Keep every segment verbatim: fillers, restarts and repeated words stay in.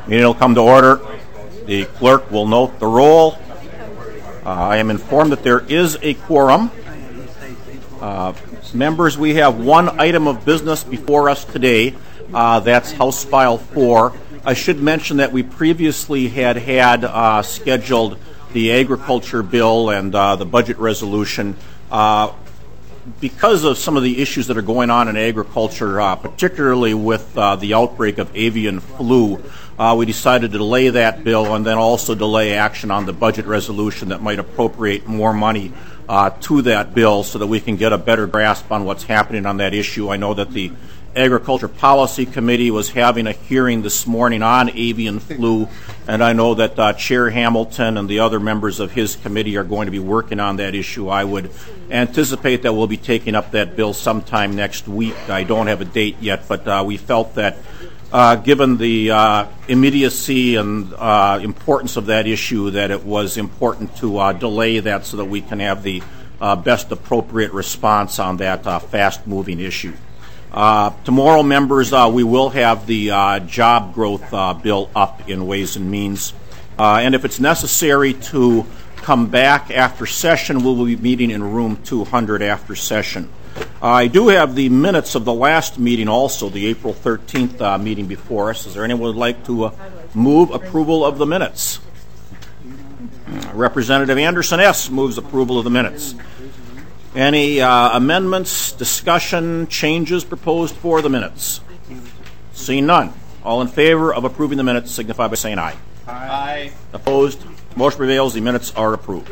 Meeting will come to order. The clerk will note the roll. Uh, I am informed that there is a quorum. Uh, members, we have one item of business before us today. Uh, that's House File four. I should mention that we previously had had uh, scheduled the agriculture bill and uh, the budget resolution. Uh, because of some of the issues that are going on in agriculture, uh, particularly with uh, the outbreak of avian flu, uh, we decided to delay that bill and then also delay action on the budget resolution that might appropriate more money uh, to that bill so that we can get a better grasp on what's happening on that issue. I know that the Agriculture Policy Committee was having a hearing this morning on avian flu, and I know that uh, Chair Hamilton and the other members of his committee are going to be working on that issue. I would anticipate that we'll be taking up that bill sometime next week. I don't have a date yet, but uh, we felt that uh, given the uh, immediacy and uh, importance of that issue, that it was important to uh, delay that so that we can have the uh, best appropriate response on that uh, fast-moving issue. Uh, tomorrow, members, uh, we will have the uh, job growth uh, bill up in Ways and Means. Uh, and if it's necessary to come back after session, we will be meeting in room two hundred after session. Uh, I do have the minutes of the last meeting also, the April thirteenth uh, meeting before us. Is there anyone who would like to uh, move approval of the minutes? Representative Anderson S. moves approval of the minutes. Any uh, amendments, discussion, changes proposed for the minutes? Seeing none. All in favor of approving the minutes signify by saying aye. Aye. Opposed? Motion prevails. The minutes are approved.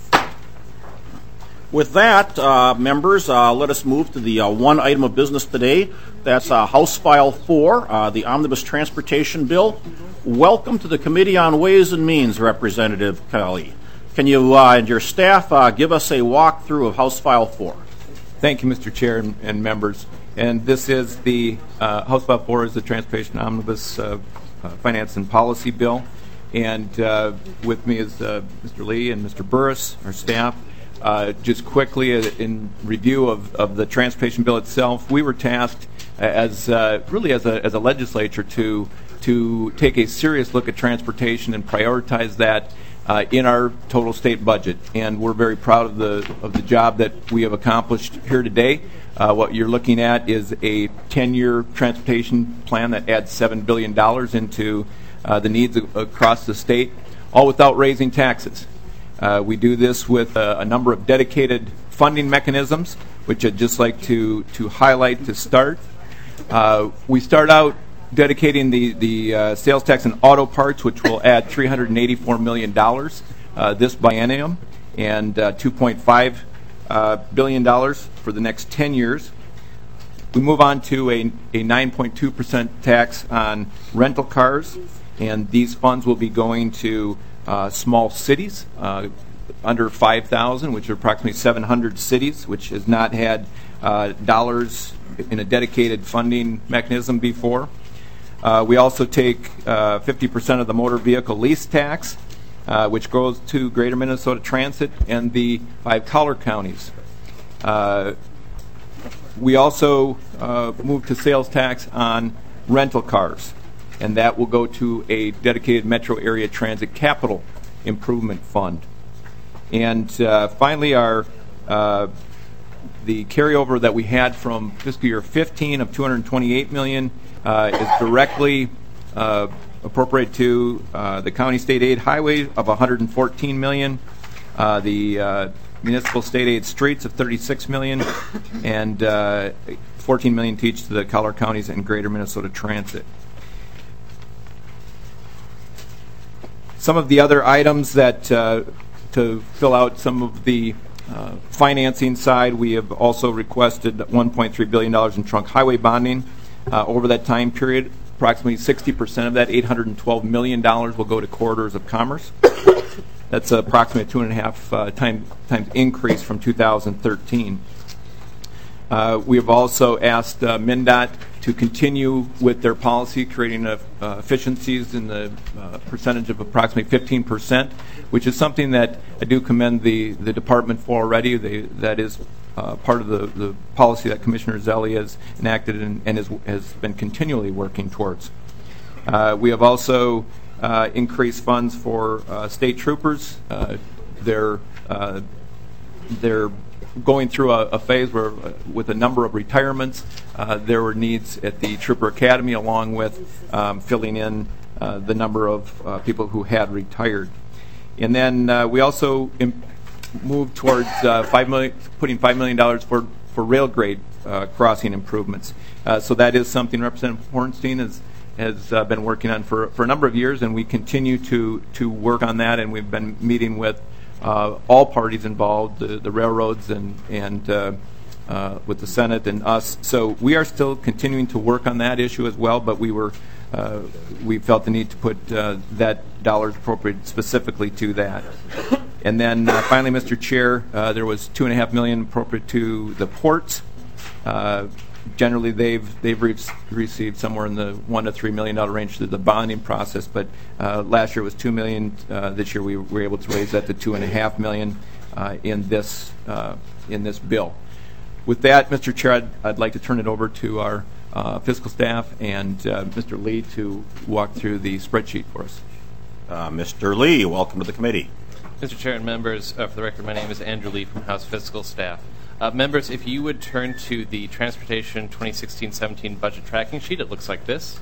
With that, uh, members, uh, let us move to the uh, one item of business today. That's uh, House File four, uh, the Omnibus Transportation Bill. Welcome to the Committee on Ways and Means, Representative Kelly. Can you uh, and your staff uh, give us a walkthrough of House File four? Thank you, Mister Chair and, and members. And this is the uh, House File four is the Transportation Omnibus uh, uh, Finance and Policy Bill. And uh, with me is uh, Mister Lee and Mister Burris, our staff. Uh, just quickly, uh, in review of, of the transportation bill itself, we were tasked as uh, really as a as a legislature to to take a serious look at transportation and prioritize that Uh, in our total state budget, and we're very proud of the of the job that we have accomplished here today. Uh, what you're looking at is a ten-year transportation plan that adds seven billion dollars into uh, the needs of, across the state, all without raising taxes. Uh, we do this with uh, a number of dedicated funding mechanisms, which I'd just like to to highlight to start. Uh, we start out dedicating the, the uh, sales tax and auto parts, which will add three hundred eighty-four million dollars uh, this biennium, and uh, two point five uh, billion dollars for the next ten years. We move on to a, a nine point two percent tax on rental cars, and these funds will be going to uh, small cities, uh, under five thousand, which are approximately seven hundred cities, which has not had uh, dollars in a dedicated funding mechanism before. Uh, we also take uh, fifty percent of the motor vehicle lease tax, uh, which goes to Greater Minnesota Transit and the five collar counties. Uh, we also uh, move to sales tax on rental cars, and that will go to a dedicated metro area transit capital improvement fund. And uh, finally, our uh, the carryover that we had from fiscal year fifteen of two hundred twenty-eight million dollars Uh, is directly uh, appropriate to uh, the county state aid highway of one hundred fourteen million dollars, uh, the uh, municipal state aid streets of thirty-six million dollars, and uh, fourteen million dollars to each to the collar counties and Greater Minnesota Transit. Some of the other items that uh, to fill out some of the uh, financing side, we have also requested one point three billion dollars in trunk highway bonding. Uh, over that time period, approximately sixty percent of that, eight hundred twelve million dollars, will go to corridors of commerce. That's approximately a two and a half uh, time, times increase from two thousand thirteen. Uh, we have also asked uh, MnDOT to continue with their policy, creating uh, uh, efficiencies in the uh, percentage of approximately fifteen percent, which is something that I do commend the, the department for already. They, that is uh, part of the, the policy that Commissioner Zelli has enacted and, and is, has been continually working towards. Uh, we have also uh, increased funds for uh, state troopers. Uh, they're uh, they're going through a, a phase where, uh, with a number of retirements, uh, there were needs at the Trooper Academy, along with um, filling in uh, the number of uh, people who had retired. And then uh, we also imp- moved towards uh, five million, putting five million dollars for for rail grade uh, crossing improvements. Uh, so that is something Representative Hornstein has has uh, been working on for for a number of years, and we continue to to work on that. And we've been meeting with Uh, all parties involved, the, the railroads and and uh, uh, with the Senate and us. So we are still continuing to work on that issue as well. But we were uh, we felt the need to put uh, that dollars appropriated specifically to that. And then uh, finally, Mister Chair, uh, there was two and a half million appropriate to the ports. Uh, Generally, they've they've re- received somewhere in the one to three million dollar range through the bonding process. But uh, last year was two million. Uh, this year we were able to raise that to two and a half million uh, in this uh, in this bill. With that, Mister Chair, I'd, I'd like to turn it over to our uh, fiscal staff and uh, Mister Lee to walk through the spreadsheet for us. Uh, Mister Lee, welcome to the committee. Mister Chair and members, uh, for the record, my name is Andrew Lee from House Fiscal Staff. Uh, members, if you would turn to the Transportation twenty sixteen seventeen budget tracking sheet, it looks like this.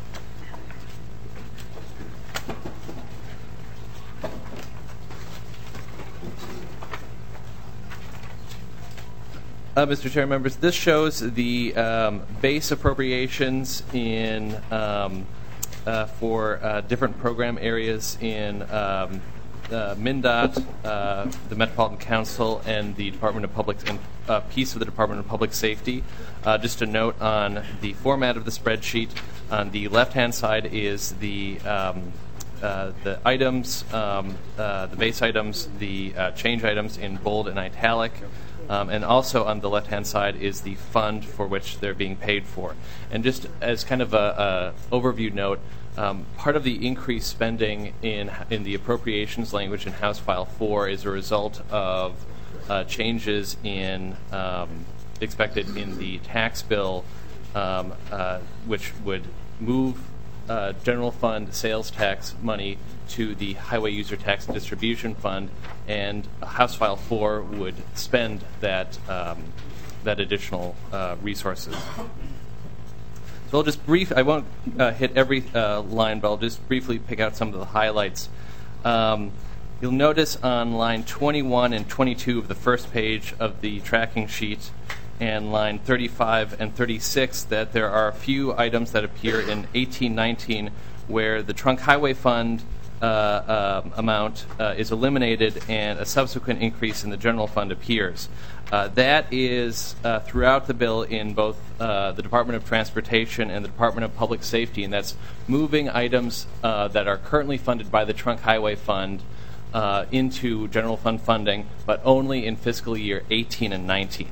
Uh, Mister Chair, members, this shows the um, base appropriations in um, uh, for uh, different program areas in um, Uh, MnDOT, uh, the Metropolitan Council, and the Department of Public and uh, piece of the Department of Public Safety. Uh, just a note on the format of the spreadsheet. On the left-hand side is the um, uh, the items, um, uh, the base items, the uh, change items in bold and italic. Um, and also on the left-hand side is the fund for which they're being paid for. And just as kind of a, a overview note, um, part of the increased spending in in the appropriations language in House File four is a result of uh, changes in um, expected in the tax bill, um, uh, which would move uh, general fund sales tax money to the Highway User Tax and Distribution Fund, and House File four would spend that um, that additional uh, resources. So I'll just brief. I won't uh, hit every uh, line, but I'll just briefly pick out some of the highlights. Um, you'll notice on line twenty-one and twenty-two of the first page of the tracking sheet, and line thirty-five and thirty-six, that there are a few items that appear in eighteen nineteen where the Trunk Highway Fund Uh, uh, amount uh, is eliminated and a subsequent increase in the general fund appears. Uh, that is uh, throughout the bill in both uh, the Department of Transportation and the Department of Public Safety, and that's moving items uh, that are currently funded by the Trunk Highway Fund uh, into general fund funding, but only in fiscal year eighteen and nineteen.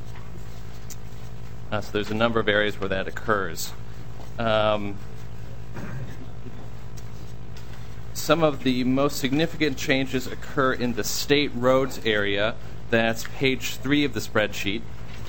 Uh, so there's a number of areas where that occurs. Um, Some of the most significant changes occur in the state roads area. That's page three of the spreadsheet.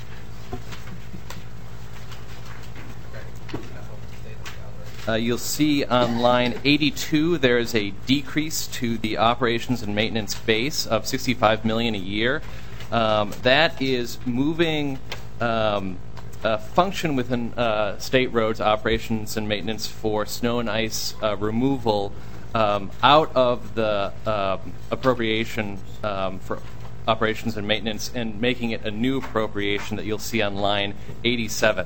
Uh, you'll see on line eighty-two there is a decrease to the operations and maintenance base of sixty-five million dollars a year. Um, that is moving um, a function within uh, state roads operations and maintenance for snow and ice uh, removal Um, out of the um, appropriation um, for operations and maintenance, and making it a new appropriation that you'll see on line eighty-seven.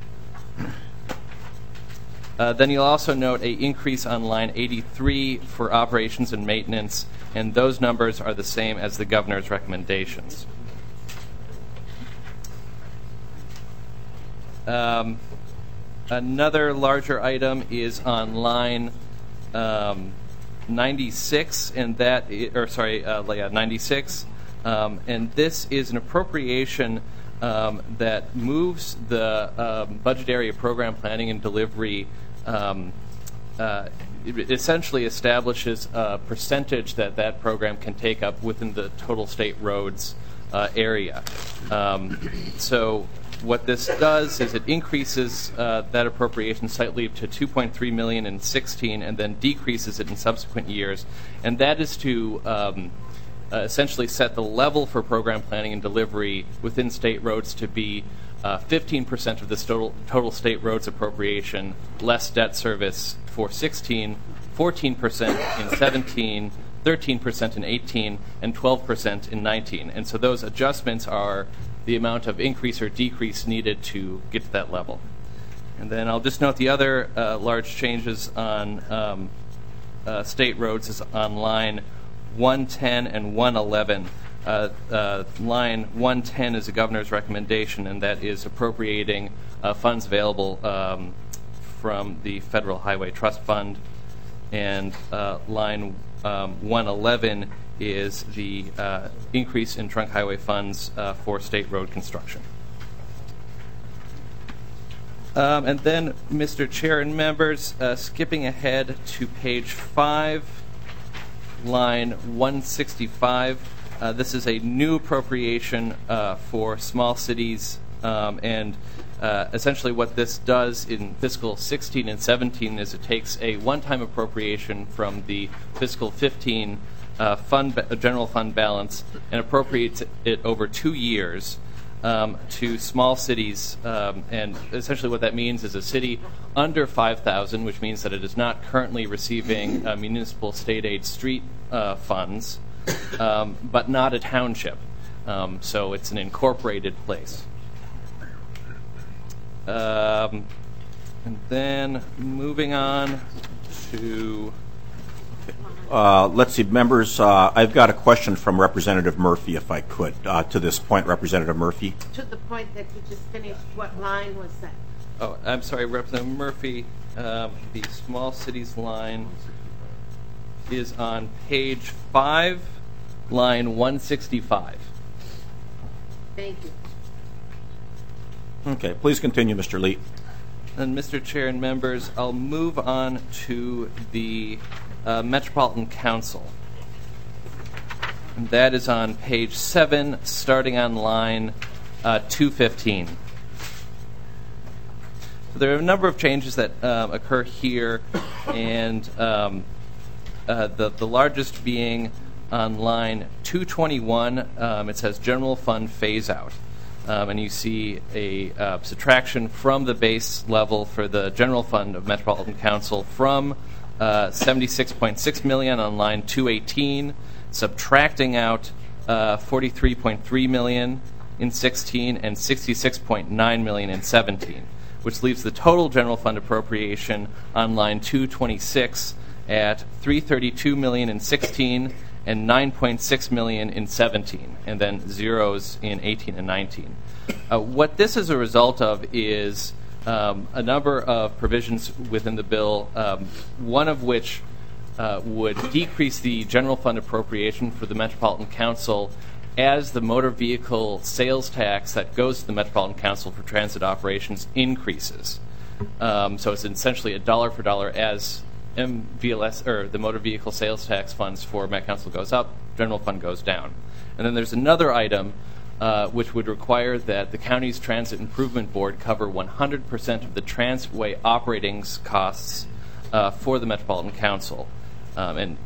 Uh, then you'll also note a increase on line eighty-three for operations and maintenance, and those numbers are the same as the governor's recommendations. Um, another larger item is on line Um, ninety-six, and that, I- or sorry, uh, yeah, ninety-six, um, and this is an appropriation um, that moves the um, budget area program planning and delivery. Um, uh, it essentially establishes a percentage that that program can take up within the total state roads uh, area. Um, so what this does is it increases uh, that appropriation slightly to two point three million dollars in sixteen and then decreases it in subsequent years. And that is to um, uh, essentially set the level for program planning and delivery within state roads to be uh, fifteen percent of the total, total state roads appropriation, less debt service for sixteen, fourteen percent in seventeen, thirteen percent in eighteen, and twelve percent in nineteen. And so those adjustments are the amount of increase or decrease needed to get to that level. And then I'll just note the other uh, large changes on um, uh, state roads is on line one ten and one eleven. Uh, uh, line one ten is the governor's recommendation, and that is appropriating uh, funds available um, from the Federal Highway Trust Fund. And uh, line um, one eleven is the uh, increase in trunk highway funds uh, for state road construction. Um, and then, Mister Chair and members, uh, skipping ahead to page five, line one sixty-five. Uh, this is a new appropriation uh, for small cities, um, and uh, essentially what this does in fiscal sixteen and seventeen is it takes a one-time appropriation from the fiscal fifteen Uh, fund ba- general fund balance and appropriates it over two years um, to small cities. Um, and essentially what that means is a city under five thousand, which means that it is not currently receiving uh, municipal state aid street uh, funds, um, but not a township. Um, so it's an incorporated place. Um, and then moving on to... Uh, let's see, members, uh, I've got a question from Representative Murphy, if I could, uh, to this point, Representative Murphy. To the point that you just finished, what line was that? Oh, I'm sorry, Representative Murphy. Um, the small cities line is on page five, line one sixty-five. Thank you. Okay, please continue, Mister Lee. And Mister Chair and members, I'll move on to the uh, Metropolitan Council. And that is on page seven, starting on line uh, two fifteen. So there are a number of changes that um, occur here, and um, uh, the, the largest being on line two twenty-one. Um, it says General Fund Phase Out. Um, and you see a uh, subtraction from the base level for the general fund of Metropolitan Council from uh, seventy-six point six million dollars on line two eighteen, subtracting out uh, forty-three point three million dollars in sixteen and sixty-six point nine million dollars in seventeen, which leaves the total general fund appropriation on line two twenty-six at three hundred thirty-two million dollars in sixteen and nine point six million dollars in seventeen, and then zeros in eighteen and nineteen. Uh, what this is a result of is um, a number of provisions within the bill, um, one of which uh, would decrease the general fund appropriation for the Metropolitan Council as the motor vehicle sales tax that goes to the Metropolitan Council for transit operations increases. Um, so it's essentially a dollar for dollar as M V L S, or the motor vehicle sales tax funds for Met Council goes up, general fund goes down. And then there's another item uh, which would require that the county's Transit Improvement Board cover one hundred percent of the transitway operating costs uh, for the Metropolitan Council um, and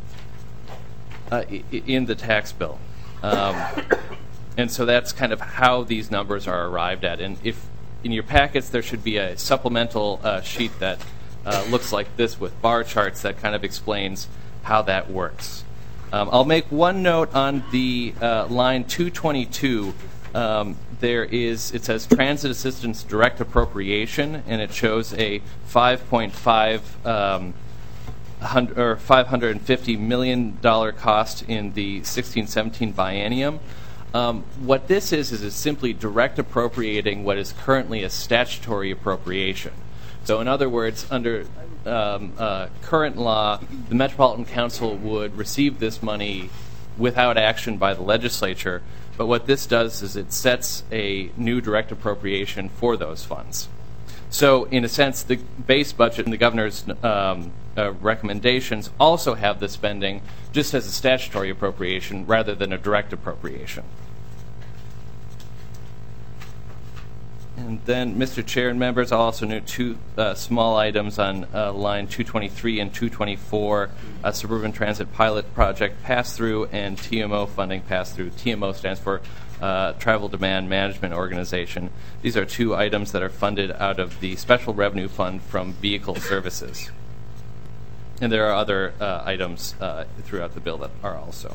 uh, I- in the tax bill. Um, and so that's kind of how these numbers are arrived at. And if in your packets there should be a supplemental uh, sheet that Uh, looks like this with bar charts that kind of explains how that works. Um, I'll make one note on the uh, line two twenty-two. Um, there is, it says Transit Assistance Direct Appropriation, and it shows a five point five um, hundred, or five hundred fifty million dollars cost in the sixteen seventeen biennium. Um, what this is is is simply direct appropriating what is currently a statutory appropriation. So in other words, under um, uh, current law, the Metropolitan Council would receive this money without action by the legislature. But what this does is it sets a new direct appropriation for those funds. So in a sense, the base budget and the governor's um, uh, recommendations also have the spending just as a statutory appropriation rather than a direct appropriation. And then, Mister Chair and members, I'll also note two uh, small items on uh, line two twenty-three and two twenty-four, uh, Suburban Transit Pilot Project Pass-Through and T M O funding pass-through. T M O stands for uh, Travel Demand Management Organization. These are two items that are funded out of the Special Revenue Fund from Vehicle Services. And there are other uh, items uh, throughout the bill that are also.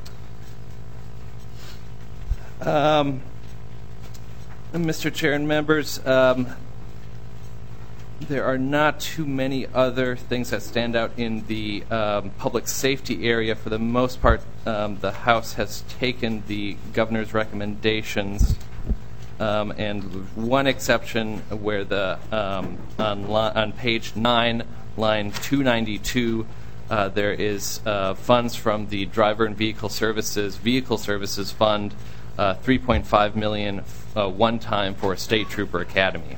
Um, Mister Chair and members, um, there are not too many other things that stand out in the um, public safety area. For the most part, um, the House has taken the governor's recommendations, um, and one exception where the um, on, li- on page nine, line two ninety-two, uh, there is uh, funds from the Driver and Vehicle Services Vehicle Services Fund, uh, three point five million dollars uh, one time for State Trooper Academy.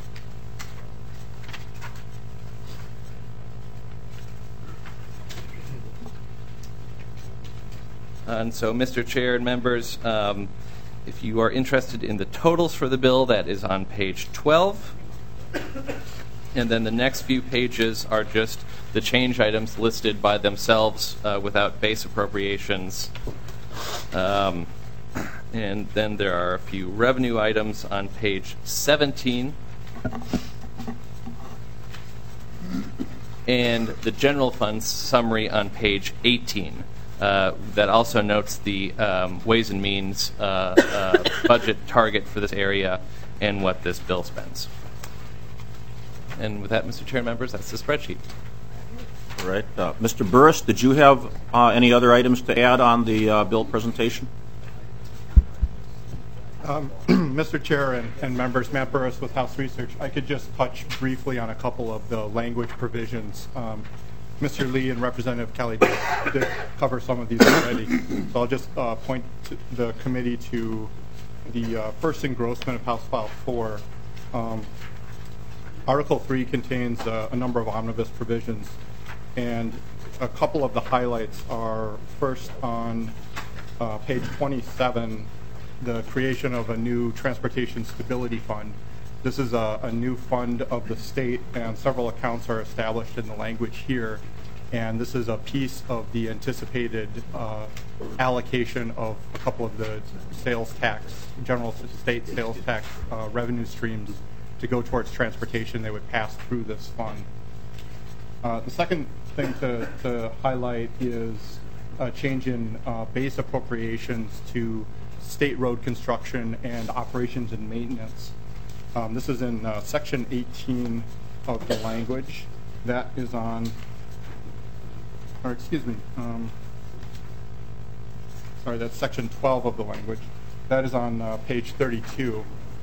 And so, Mister Chair and members, um, if you are interested in the totals for the bill, that is on page twelve. And then the next few pages are just the change items listed by themselves uh, without base appropriations. Um, and then there are a few revenue items on page seventeen. And the general fund summary on page eighteen. Uh, that also notes the um, Ways and Means uh, uh, budget target for this area and what this bill spends. And with that, Mister Chair and members, that's the spreadsheet. All right. Uh, Mister Burris, did you have uh, any other items to add on the uh, bill presentation? Um, Mister Chair and, and members, Matt Burris with House Research. I could just touch briefly on a couple of the language provisions. Um, Mister Lee and Representative Kelly did, did cover some of these already. So I'll just uh, point to the committee to the uh, first engrossment of House File four. Um, Article three contains uh, a number of omnibus provisions, and a couple of the highlights are first on uh, page twenty-seven, the creation of a new Transportation Stability Fund. This is a, a new fund of the state, and several accounts are established in the language here. And this is a piece of the anticipated uh, allocation of a couple of the sales tax, general state sales tax uh, revenue streams to go towards transportation. They would pass through this fund. Uh, the second thing to, to highlight is a change in uh, base appropriations to state road construction and operations and maintenance. Um, this is in uh, section eighteen of the language. That is on, or excuse me, um, sorry, that's section twelve of the language. That is on uh, page thirty-two.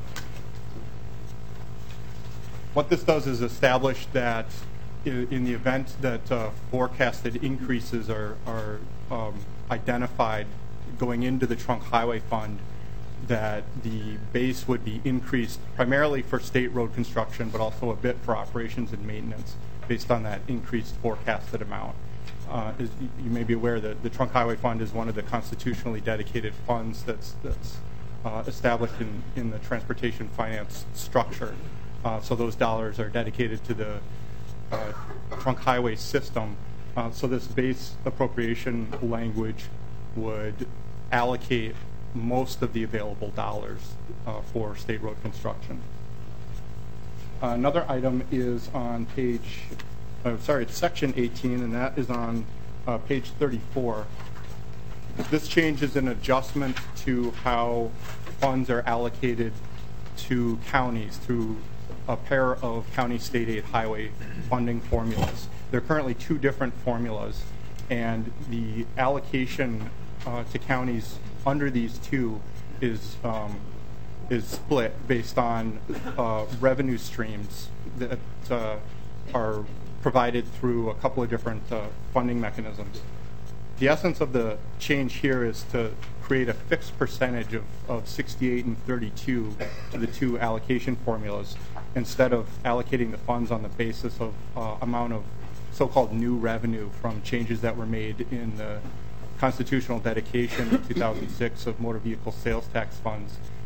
What this does is establish that in, in the event that uh, forecasted increases are, are um, identified going into the trunk highway fund, that the base would be increased primarily for state road construction, but also a bit for operations and maintenance based on that increased forecasted amount. Uh, as you may be aware, that the trunk highway fund is one of the constitutionally dedicated funds that's, that's uh, established in, in the transportation finance structure. Uh, so those dollars are dedicated to the uh, trunk highway system. Uh, so this base appropriation language would allocate most of the available dollars uh, for state road construction. Uh, another item is on page, oh, sorry, it's section eighteen, and that is on uh, page thirty-four. This change is an adjustment to how funds are allocated to counties through a pair of county state aid highway funding formulas. There are currently two different formulas, and the allocation uh, to counties under these two is um, is split based on uh, revenue streams that uh, are provided through a couple of different uh, funding mechanisms. The essence of the change here is to create a fixed percentage of, of sixty-eight and thirty-two to the two allocation formulas, instead of allocating the funds on the basis of uh, amount of so-called new revenue from changes that were made in the constitutional dedication in two thousand six of motor vehicle sales tax funds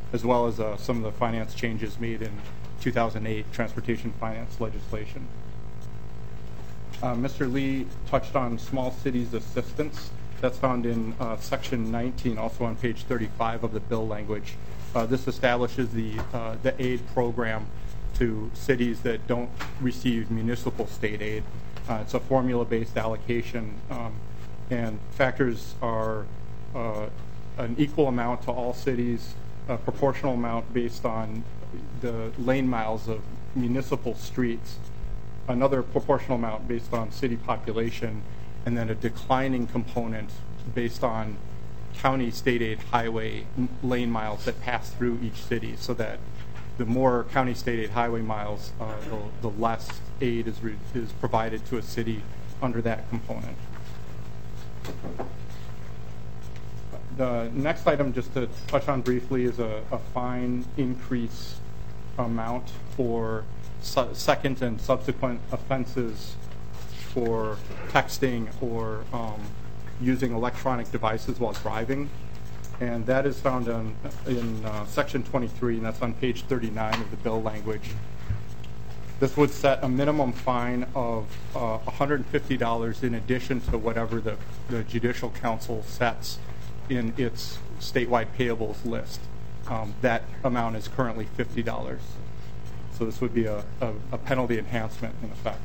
as well as uh, some of the finance changes made in two thousand eight transportation finance legislation. Uh, Mister Lee touched on small cities assistance. That's found in uh, section nineteen, also on page thirty-five of the bill language. Uh, this establishes the, uh, the aid program to cities that don't receive municipal state aid. Uh, it's a formula-based allocation, um, and factors are uh, an equal amount to all cities, a proportional amount based on the lane miles of municipal streets, another proportional amount based on city population, and then a declining component based on county state aid highway lane miles that pass through each city, so that the more county state aid highway miles, uh, the, the less aid is, re is provided to a city under that component. The next item, just to touch on briefly, is a, a fine increase amount for su second and subsequent offenses for texting or um, using electronic devices while driving. And that is found on, in uh, section twenty-three, and that's on page thirty-nine of the bill language. This would set a minimum fine of uh, one hundred fifty dollars in addition to whatever the, the Judicial Council sets in its statewide payables list. Um, that amount is currently fifty dollars. So this would be a, a, a penalty enhancement in effect.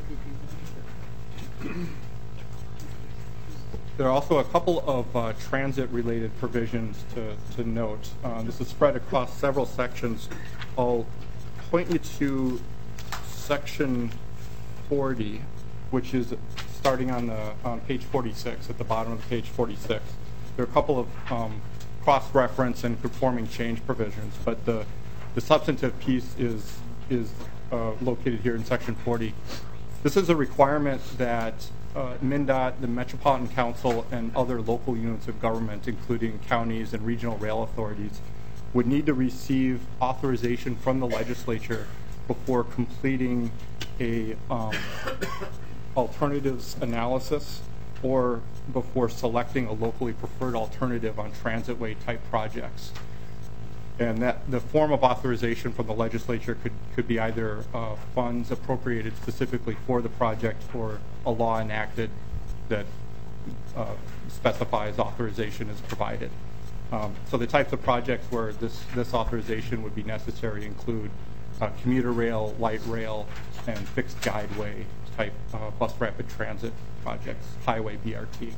There are also a couple of uh, transit-related provisions to, to note. Uh, this is spread across several sections. I'll point you to section forty, which is starting on the on page forty-six, at the bottom of page forty-six. There are a couple of um, cross-reference and conforming change provisions, but the the substantive piece is is uh, located here in section forty. This is a requirement that uh, MnDOT, the Metropolitan Council, and other local units of government, including counties and regional rail authorities, would need to receive authorization from the legislature before completing a um, alternatives analysis or before selecting a locally preferred alternative on transitway type projects. And that the form of authorization from the legislature could, could be either uh, funds appropriated specifically for the project or a law enacted that uh, specifies authorization is provided. Um, so the types of projects where this, this authorization would be necessary include uh, commuter rail, light rail, and fixed guideway type uh, bus rapid transit projects, highway B R T.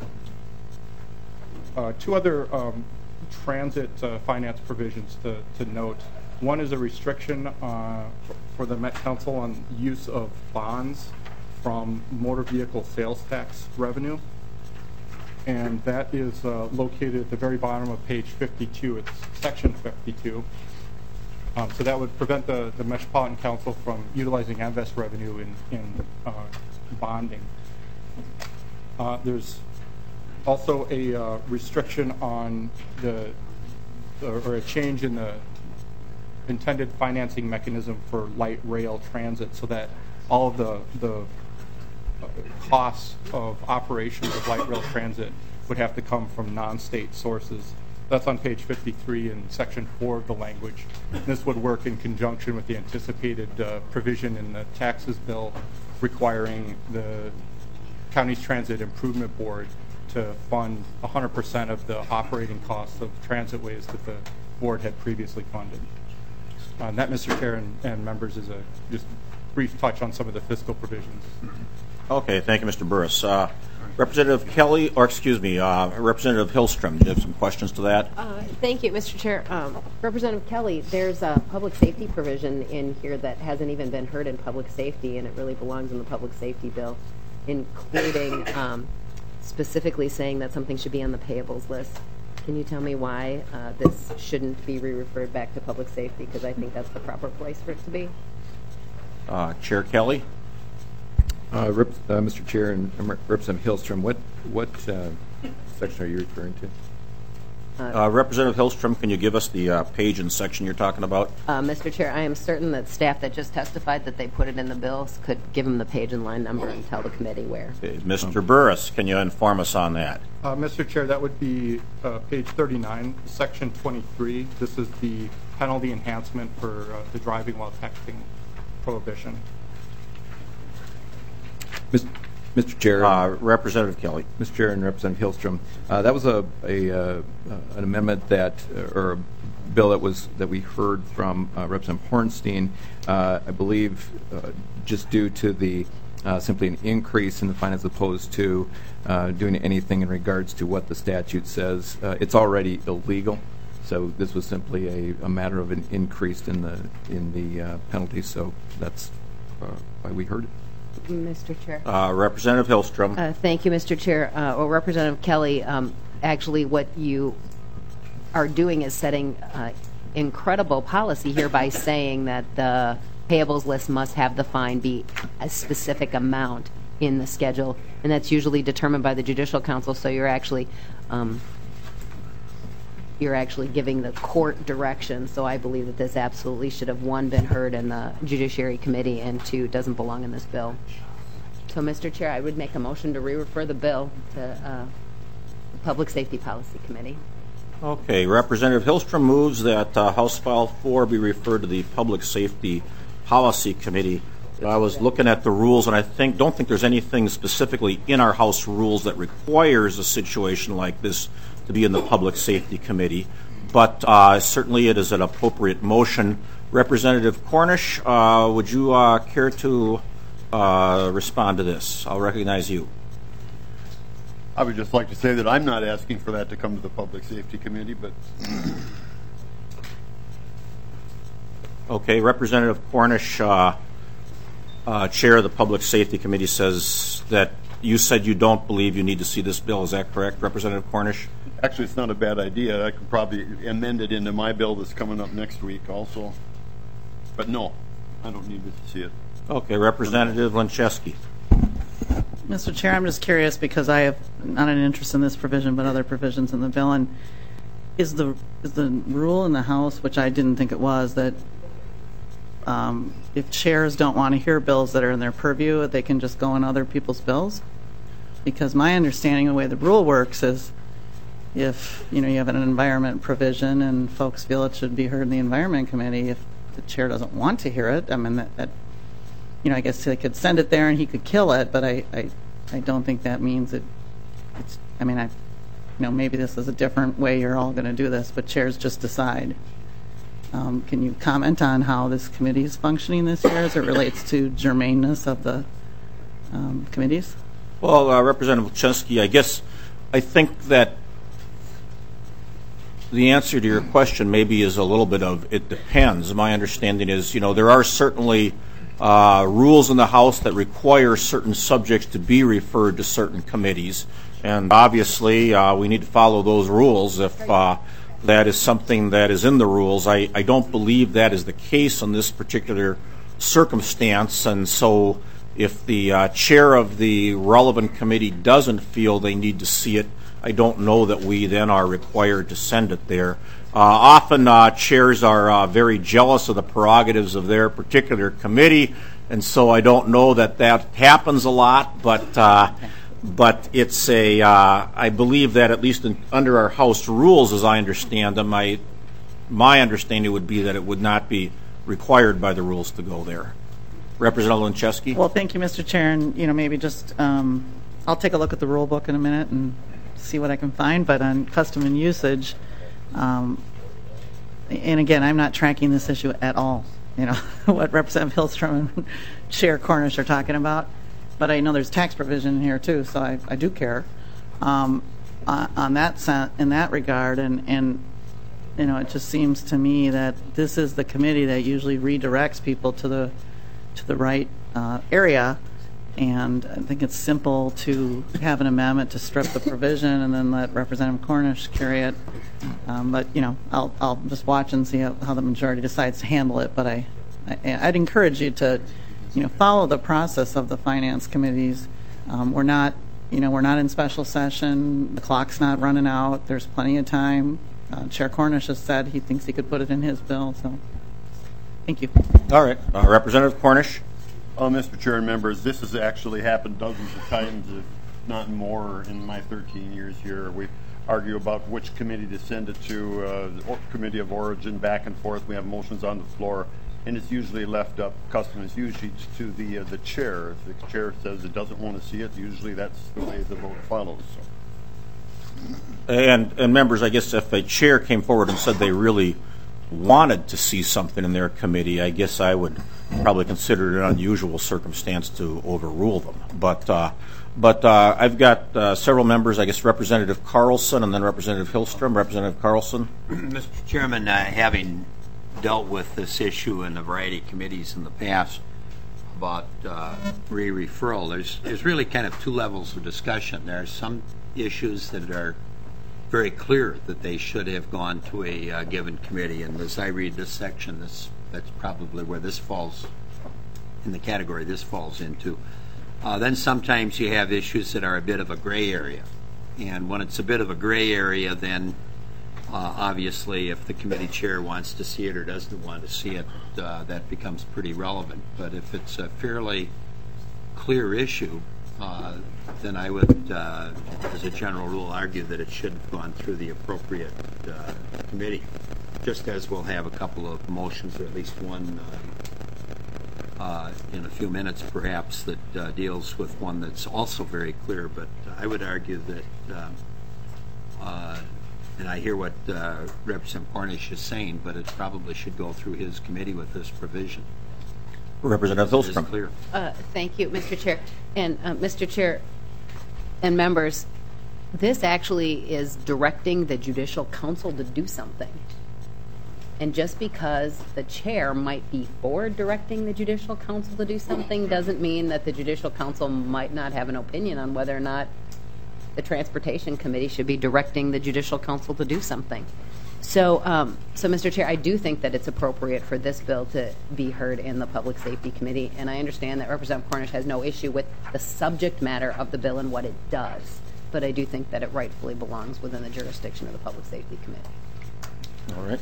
Uh, two other um, transit uh, finance provisions to, to note. One is a restriction uh, for the Met Council on use of bonds from motor vehicle sales tax revenue. And that is uh, located at the very bottom of page fifty-two. It's section fifty-two. Um, so that would prevent the, the Metropolitan Council from utilizing M V E S revenue in, in uh, bonding. Uh, there's also a uh, restriction on the, or, or a change in the intended financing mechanism for light rail transit, so that all of the, the costs of operations of light rail transit would have to come from non-state sources. That's on page fifty-three in section four of the language. This would work in conjunction with the anticipated uh, provision in the taxes bill requiring the County's Transit Improvement Board to fund one hundred percent of the operating costs of transitways that the board had previously funded. Uh, and that, Mister Chair and, and members, is a just brief touch on some of the fiscal provisions. Okay, thank you, Mister Burris. Uh, Representative Kelly, or excuse me, uh, Representative Hillstrom, do you have some questions to that? Uh, thank you, Mister Chair. Um, Representative Kelly, there's a public safety provision in here that hasn't even been heard in public safety, and it really belongs in the public safety bill, including um, specifically saying that something should be on the payables list. Can you tell me why uh, this shouldn't be re-referred back to public safety? Because I think that's the proper place for it to be. Uh, Chair Kelly? Uh, Rep, uh, Mister Chair and Representative Hillstrom, what what uh, section are you referring to? Uh, Representative Hillstrom, can you give us the uh, page and section you're talking about? Uh, Mister Chair, I am certain that staff that just testified that they put it in the bills could give them the page and line number and tell the committee where. Okay. Mister Burris, can you inform us on that? Uh, Mister Chair, that would be uh, page thirty-nine, section twenty-three. This is the penalty enhancement for uh, the driving while texting prohibition. Mister Chair. Uh, Representative Kelly. Mister Chair and Representative Hillstrom, uh, that was a, a uh, an amendment that, uh, or a bill that was that we heard from uh, Representative Hornstein. Uh, I believe uh, just due to the uh, simply an increase in the fine as opposed to uh, doing anything in regards to what the statute says. Uh, it's already illegal, so this was simply a, a matter of an increase in the in the uh, penalty. So that's uh, why we heard it. Mister Chair. Uh, Representative Hillstrom. Uh, thank you, Mister Chair. Uh, well, Representative Kelly, um, actually what you are doing is setting uh, incredible policy here by saying that the payables list must have the fine be a specific amount in the schedule, and that's usually determined by the Judicial Council, so you're actually um, you're actually giving the court direction. So I believe that this absolutely should have, one, been heard in the Judiciary Committee, and two, doesn't belong in this bill. So, Mister Chair, I would make a motion to re-refer the bill to uh, the Public Safety Policy Committee. Okay, Representative Hillstrom moves that uh, House File four be referred to the Public Safety Policy Committee. I was looking at the rules, and I think don't think there's anything specifically in our House rules that requires a situation like this to be in the Public Safety Committee, but uh, certainly it is an appropriate motion. Representative Cornish, uh, would you uh, care to uh, respond to this? I'll recognize you. I would just like to say that I'm not asking for that to come to the Public Safety Committee, but... Okay, Representative Cornish, uh, uh, Chair of the Public Safety Committee, says that you said you don't believe you need to see this bill. Is that correct, Representative Cornish? Actually, it's not a bad idea. I could probably amend it into my bill that's coming up next week also. But no, I don't need to see it. Okay, Representative Lencheski. Mister Chair, I'm just curious because I have not an interest in this provision but other provisions in the bill. And is the is the rule in the House, which I didn't think it was, that um, if chairs don't want to hear bills that are in their purview, they can just go in other people's bills? Because my understanding of the way the rule works is if you know you have an environment provision and folks feel it should be heard in the Environment Committee, if the chair doesn't want to hear it, I mean that, that you know I guess they could send it there and he could kill it, but I I, I don't think that means it. It's I mean I, you know maybe this is a different way you're all going to do this, but chairs just decide. Um, can you comment on how this committee is functioning this year as it relates to germaneness of the um, committees? Well, uh, Representative Lencheski, I guess I think that the answer to your question maybe is a little bit of it depends. My understanding is, you know, there are certainly uh, rules in the House that require certain subjects to be referred to certain committees, and obviously uh, we need to follow those rules if uh, that is something that is in the rules. I, I don't believe that is the case in this particular circumstance, and so if the uh, chair of the relevant committee doesn't feel they need to see it, I don't know that we then are required to send it there. Uh, often uh, chairs are uh, very jealous of the prerogatives of their particular committee, and so I don't know that that happens a lot, but uh, but it's a, uh, I believe that at least in, under our House rules, as I understand them, I, my understanding would be that it would not be required by the rules to go there. Representative Lencheski? Well, thank you, Mister Chair, and you know maybe just um, I'll take a look at the rule book in a minute and see what I can find, but on custom and usage, um, and again, I'm not tracking this issue at all, you know, what Representative Hillstrom and Chair Cornish are talking about, but I know there's tax provision here too, so I, I do care um, on, on that sen- in that regard, and, and you know, it just seems to me that this is the committee that usually redirects people to the to the right uh, area. And I think it's simple to have an amendment to strip the provision and then let Representative Cornish carry it. Um, but, you know, I'll, I'll just watch and see how, how the majority decides to handle it. But I, I, I'd encourage you to, you know, follow the process of the finance committees. Um, we're not you know, we're not in special session, the clock's not running out, there's plenty of time. Uh, Chair Cornish has said he thinks he could put it in his bill, so thank you. All right. Uh, Representative Cornish? Oh, Mister Chair and members, this has actually happened dozens of times, if not more, in my thirteen years here. We argue about which committee to send it to, uh, the committee of origin, back and forth. We have motions on the floor, and it's usually left up, custom is usually to the uh, the chair. If the chair says it doesn't want to see it, usually that's the way the vote follows. So. And, and members, I guess if a chair came forward and said they really wanted to see something in their committee, I guess I would probably consider it an unusual circumstance to overrule them. But uh, but uh, I've got uh, several members, I guess Representative Carlson and then Representative Hillstrom. Representative Carlson. Mister Chairman, uh, having dealt with this issue in a variety of committees in the past about uh, re-referral, there's, there's really kind of two levels of discussion. There are some issues that are very clear that they should have gone to a uh, given committee, and as I read this section, this that's probably where this falls in the category this falls into. Uh, then sometimes you have issues that are a bit of a gray area, and when it's a bit of a gray area, then uh, obviously if the committee chair wants to see it or doesn't want to see it, uh, that becomes pretty relevant. But if it's a fairly clear issue, uh, then I would, uh, as a general rule, argue that it should have gone through the appropriate uh, committee, just as we'll have a couple of motions, or at least one uh, uh, in a few minutes perhaps, that uh, deals with one that's also very clear. But I would argue that, uh, uh, and I hear what uh, Representative Cornish is saying, but it probably should go through his committee with this provision. Representative Hillstrom. Clear. Uh, thank you, Mister Chair. And uh, Mister Chair and members, this actually is directing the Judicial Council to do something. And just because the chair might be for directing the Judicial Council to do something doesn't mean that the Judicial Council might not have an opinion on whether or not the Transportation Committee should be directing the Judicial Council to do something. So, um, so Mister Chair, I do think that it's appropriate for this bill to be heard in the Public Safety Committee, and I understand that Representative Cornish has no issue with the subject matter of the bill and what it does, but I do think that it rightfully belongs within the jurisdiction of the Public Safety Committee. All right.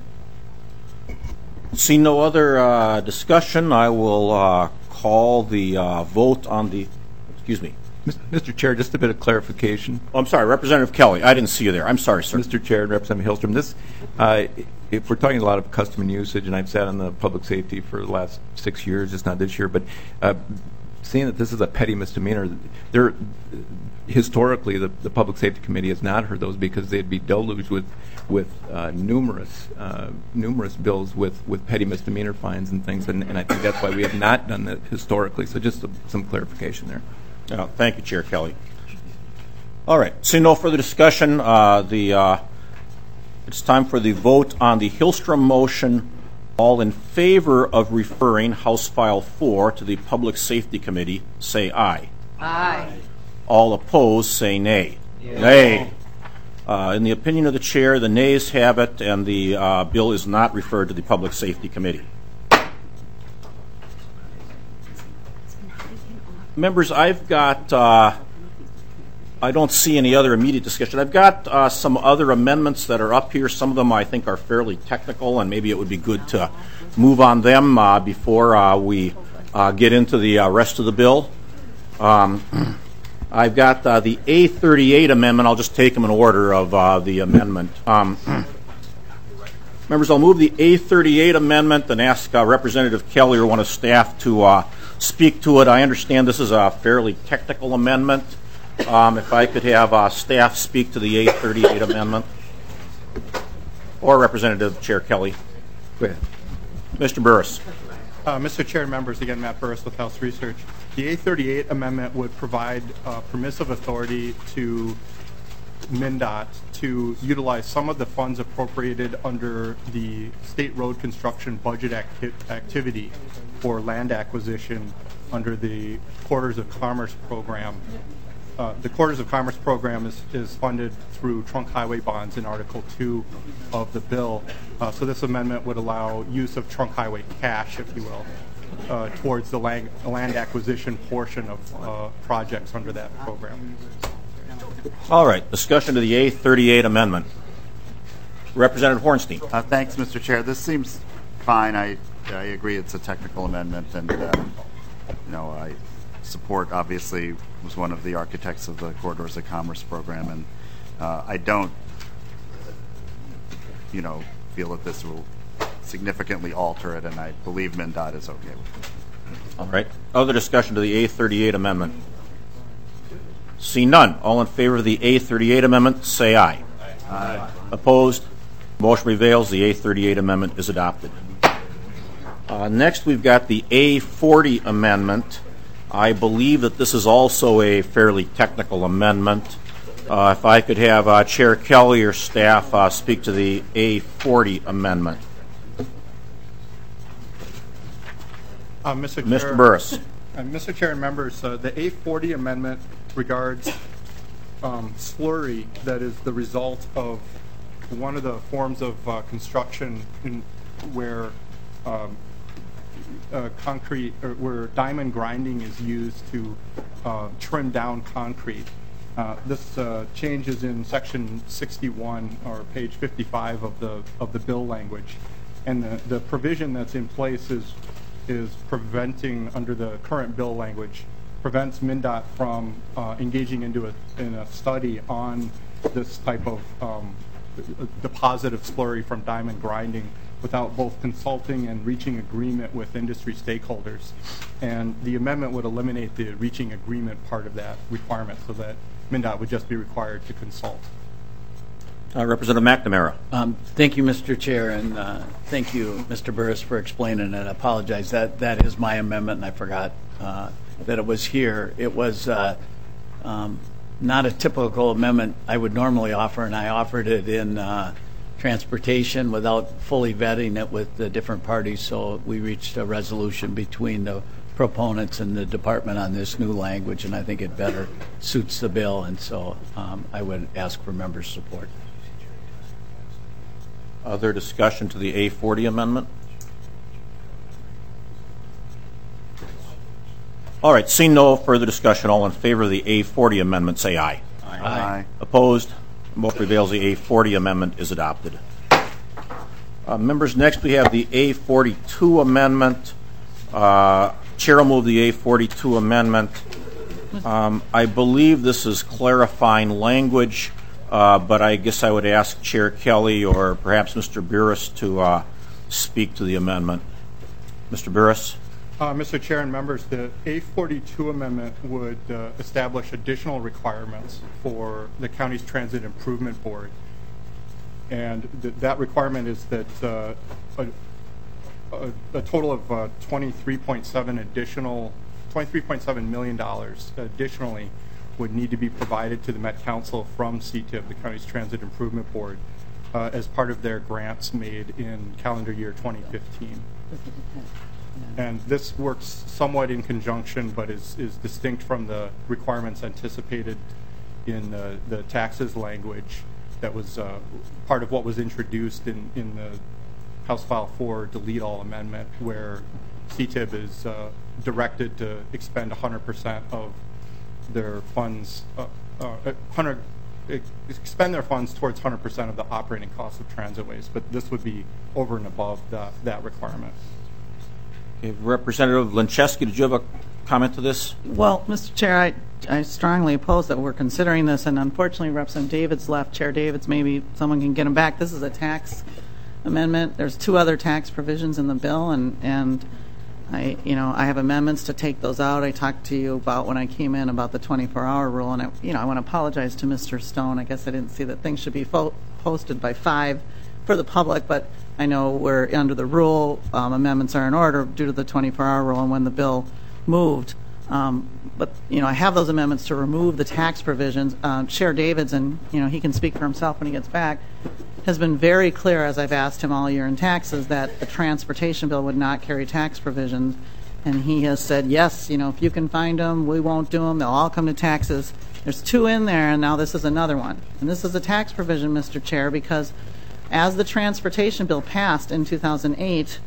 See no other uh, discussion, I will uh, call the uh, vote on the, excuse me. Mister Chair, just a bit of clarification. Oh, I'm sorry, Representative Kelly. I didn't see you there. I'm sorry, sir. Mister Chair and Representative Hillstrom, this, uh, if we're talking a lot of custom and usage, and I've sat on the public safety for the last six years, just not this year, but uh, seeing that this is a petty misdemeanor, there, historically, the, the Public Safety Committee has not heard those because they'd be deluged with with uh, numerous uh, numerous bills with, with petty misdemeanor fines and things, and, and I think that's why we have not done that historically. So just some, some clarification there. Oh, thank you, Chair Kelly. All right. Seeing no further discussion, uh, the uh, it's time for the vote on the Hillstrom motion. All in favor of referring House File four to the Public Safety Committee, say aye. Aye. All opposed, say nay. Yeah. Nay. Uh, in the opinion of the chair, the nays have it, and the uh, bill is not referred to the Public Safety Committee. Members, I've got, uh, I don't see any other immediate discussion. I've got uh, some other amendments that are up here. Some of them I think are fairly technical, and maybe it would be good to move on them uh, before uh, we uh, get into the uh, rest of the bill. Um, I've got uh, the A thirty-eight amendment. I'll just take them in order of uh, the amendment. Um, members, I'll move the A thirty-eight amendment and ask uh, Representative Kelly or one of staff to uh, speak to it. I understand this is a fairly technical amendment. Um, if I could have uh, staff speak to the A thirty-eight amendment. Or Representative Chair Kelly. Go ahead. Mister Burris. Uh, Mister Chair and members, again, Matt Burris with House Research. The A thirty-eight amendment would provide uh, permissive authority to MnDOT to utilize some of the funds appropriated under the state road construction budget acti- activity for land acquisition under the Quarters of Commerce program. Uh, the Quarters of Commerce program is, is funded through trunk highway bonds in Article two of the bill. Uh, so this amendment would allow use of trunk highway cash, if you will, uh, towards the land, land acquisition portion of uh, projects under that program. All right, discussion of the A thirty-eight amendment. Representative Hornstein. Uh, thanks, Mister Chair. This seems fine. I I agree it's a technical amendment, and uh, you know I support. Obviously, was one of the architects of the Corridors of Commerce program, and uh, I don't, you know, feel that this will significantly alter it, and I believe MnDOT is okay with it. All right. Other discussion to the A thirty-eight amendment. See none. All in favor of the A thirty-eight amendment, say aye. Aye. Opposed? Motion prevails. The A thirty-eight amendment is adopted. Uh, next, we've got the A forty amendment. I believe that this is also a fairly technical amendment. Uh, if I could have uh, Chair Kelly or staff uh, speak to the A forty amendment. Uh, Mister Mister Chair, Burris. Uh, Mister Chair and members, uh, the A forty amendment regards um, slurry that is the result of one of the forms of uh, construction in, where um, uh, concrete, or where diamond grinding is used to uh, trim down concrete. Uh, this uh, change is in section sixty-one or page fifty-five of the of the bill language, and the the provision that's in place is is preventing, under the current bill language, prevents MnDOT from uh, engaging into a in a study on this type of um, deposit of slurry from diamond grinding without both consulting and reaching agreement with industry stakeholders. And the amendment would eliminate the reaching agreement part of that requirement, so that MnDOT would just be required to consult. Uh, Representative McNamara. Um, thank you, Mister Chair, and uh, thank you, Mister Burris, for explaining it. I apologize. That that is my amendment, and I forgot uh, that it was here. It was uh, um, not a typical amendment I would normally offer, and I offered it in uh, transportation without fully vetting it with the different parties. So we reached a resolution between the proponents and the department on this new language, and I think it better suits the bill. And so um, I would ask for members' support. Other discussion to the A forty amendment? All right, seeing no further discussion, all in favor of the A forty amendment, say aye. Aye. Aye. Opposed? Motion prevails. The A forty amendment is adopted. Uh, members, next we have the A forty-two amendment. Uh, Chair will move the A forty-two amendment. Um, I believe this is clarifying language. Uh, but I guess I would ask Chair Kelly or perhaps Mister Burris to uh, speak to the amendment. Mister Burris? Uh, Mister Chair and members, the A forty-two amendment would uh, establish additional requirements for the county's Transit Improvement Board. And th that requirement is that uh, a, a, a total of uh, twenty-three point seven additional, twenty-three point seven million dollars additionally would need to be provided to the Met Council from C T I B, the county's Transit Improvement Board, uh, as part of their grants made in calendar year twenty fifteen. And this works somewhat in conjunction, but is, is distinct from the requirements anticipated in the, the taxes language that was uh, part of what was introduced in, in the House File four Delete All Amendment, where C T I B is uh, directed to expend one hundred percent of their funds, uh, uh, one hundred, expend their funds towards one hundred percent of the operating costs of transitways, but this would be over and above the, that requirement. Okay, Representative Lincheski, did you have a comment to this? Well, Mister Chair, I, I strongly oppose that we're considering this, and unfortunately Representative Davids left. Chair Davids, maybe someone can get him back. This is a tax amendment. There's two other tax provisions in the bill, and, and I, you know, I have amendments to take those out. I talked to you about when I came in about the twenty-four hour rule, and I, you know, I want to apologize to Mister Stone. I guess I didn't see that things should be fo posted by five for the public, but I know we're under the rule. Um, amendments are in order due to the twenty-four hour rule and when the bill moved. Um, but you know, I have those amendments to remove the tax provisions. Um, Chair Davids, and you know, he can speak for himself when he gets back, has been very clear, as I've asked him all year in taxes, that the transportation bill would not carry tax provisions. And he has said, yes, you know, if you can find them, we won't do them. They'll all come to taxes. There's two in there, and now this is another one. And this is a tax provision, Mister Chair, because as the transportation bill passed in two thousand eight,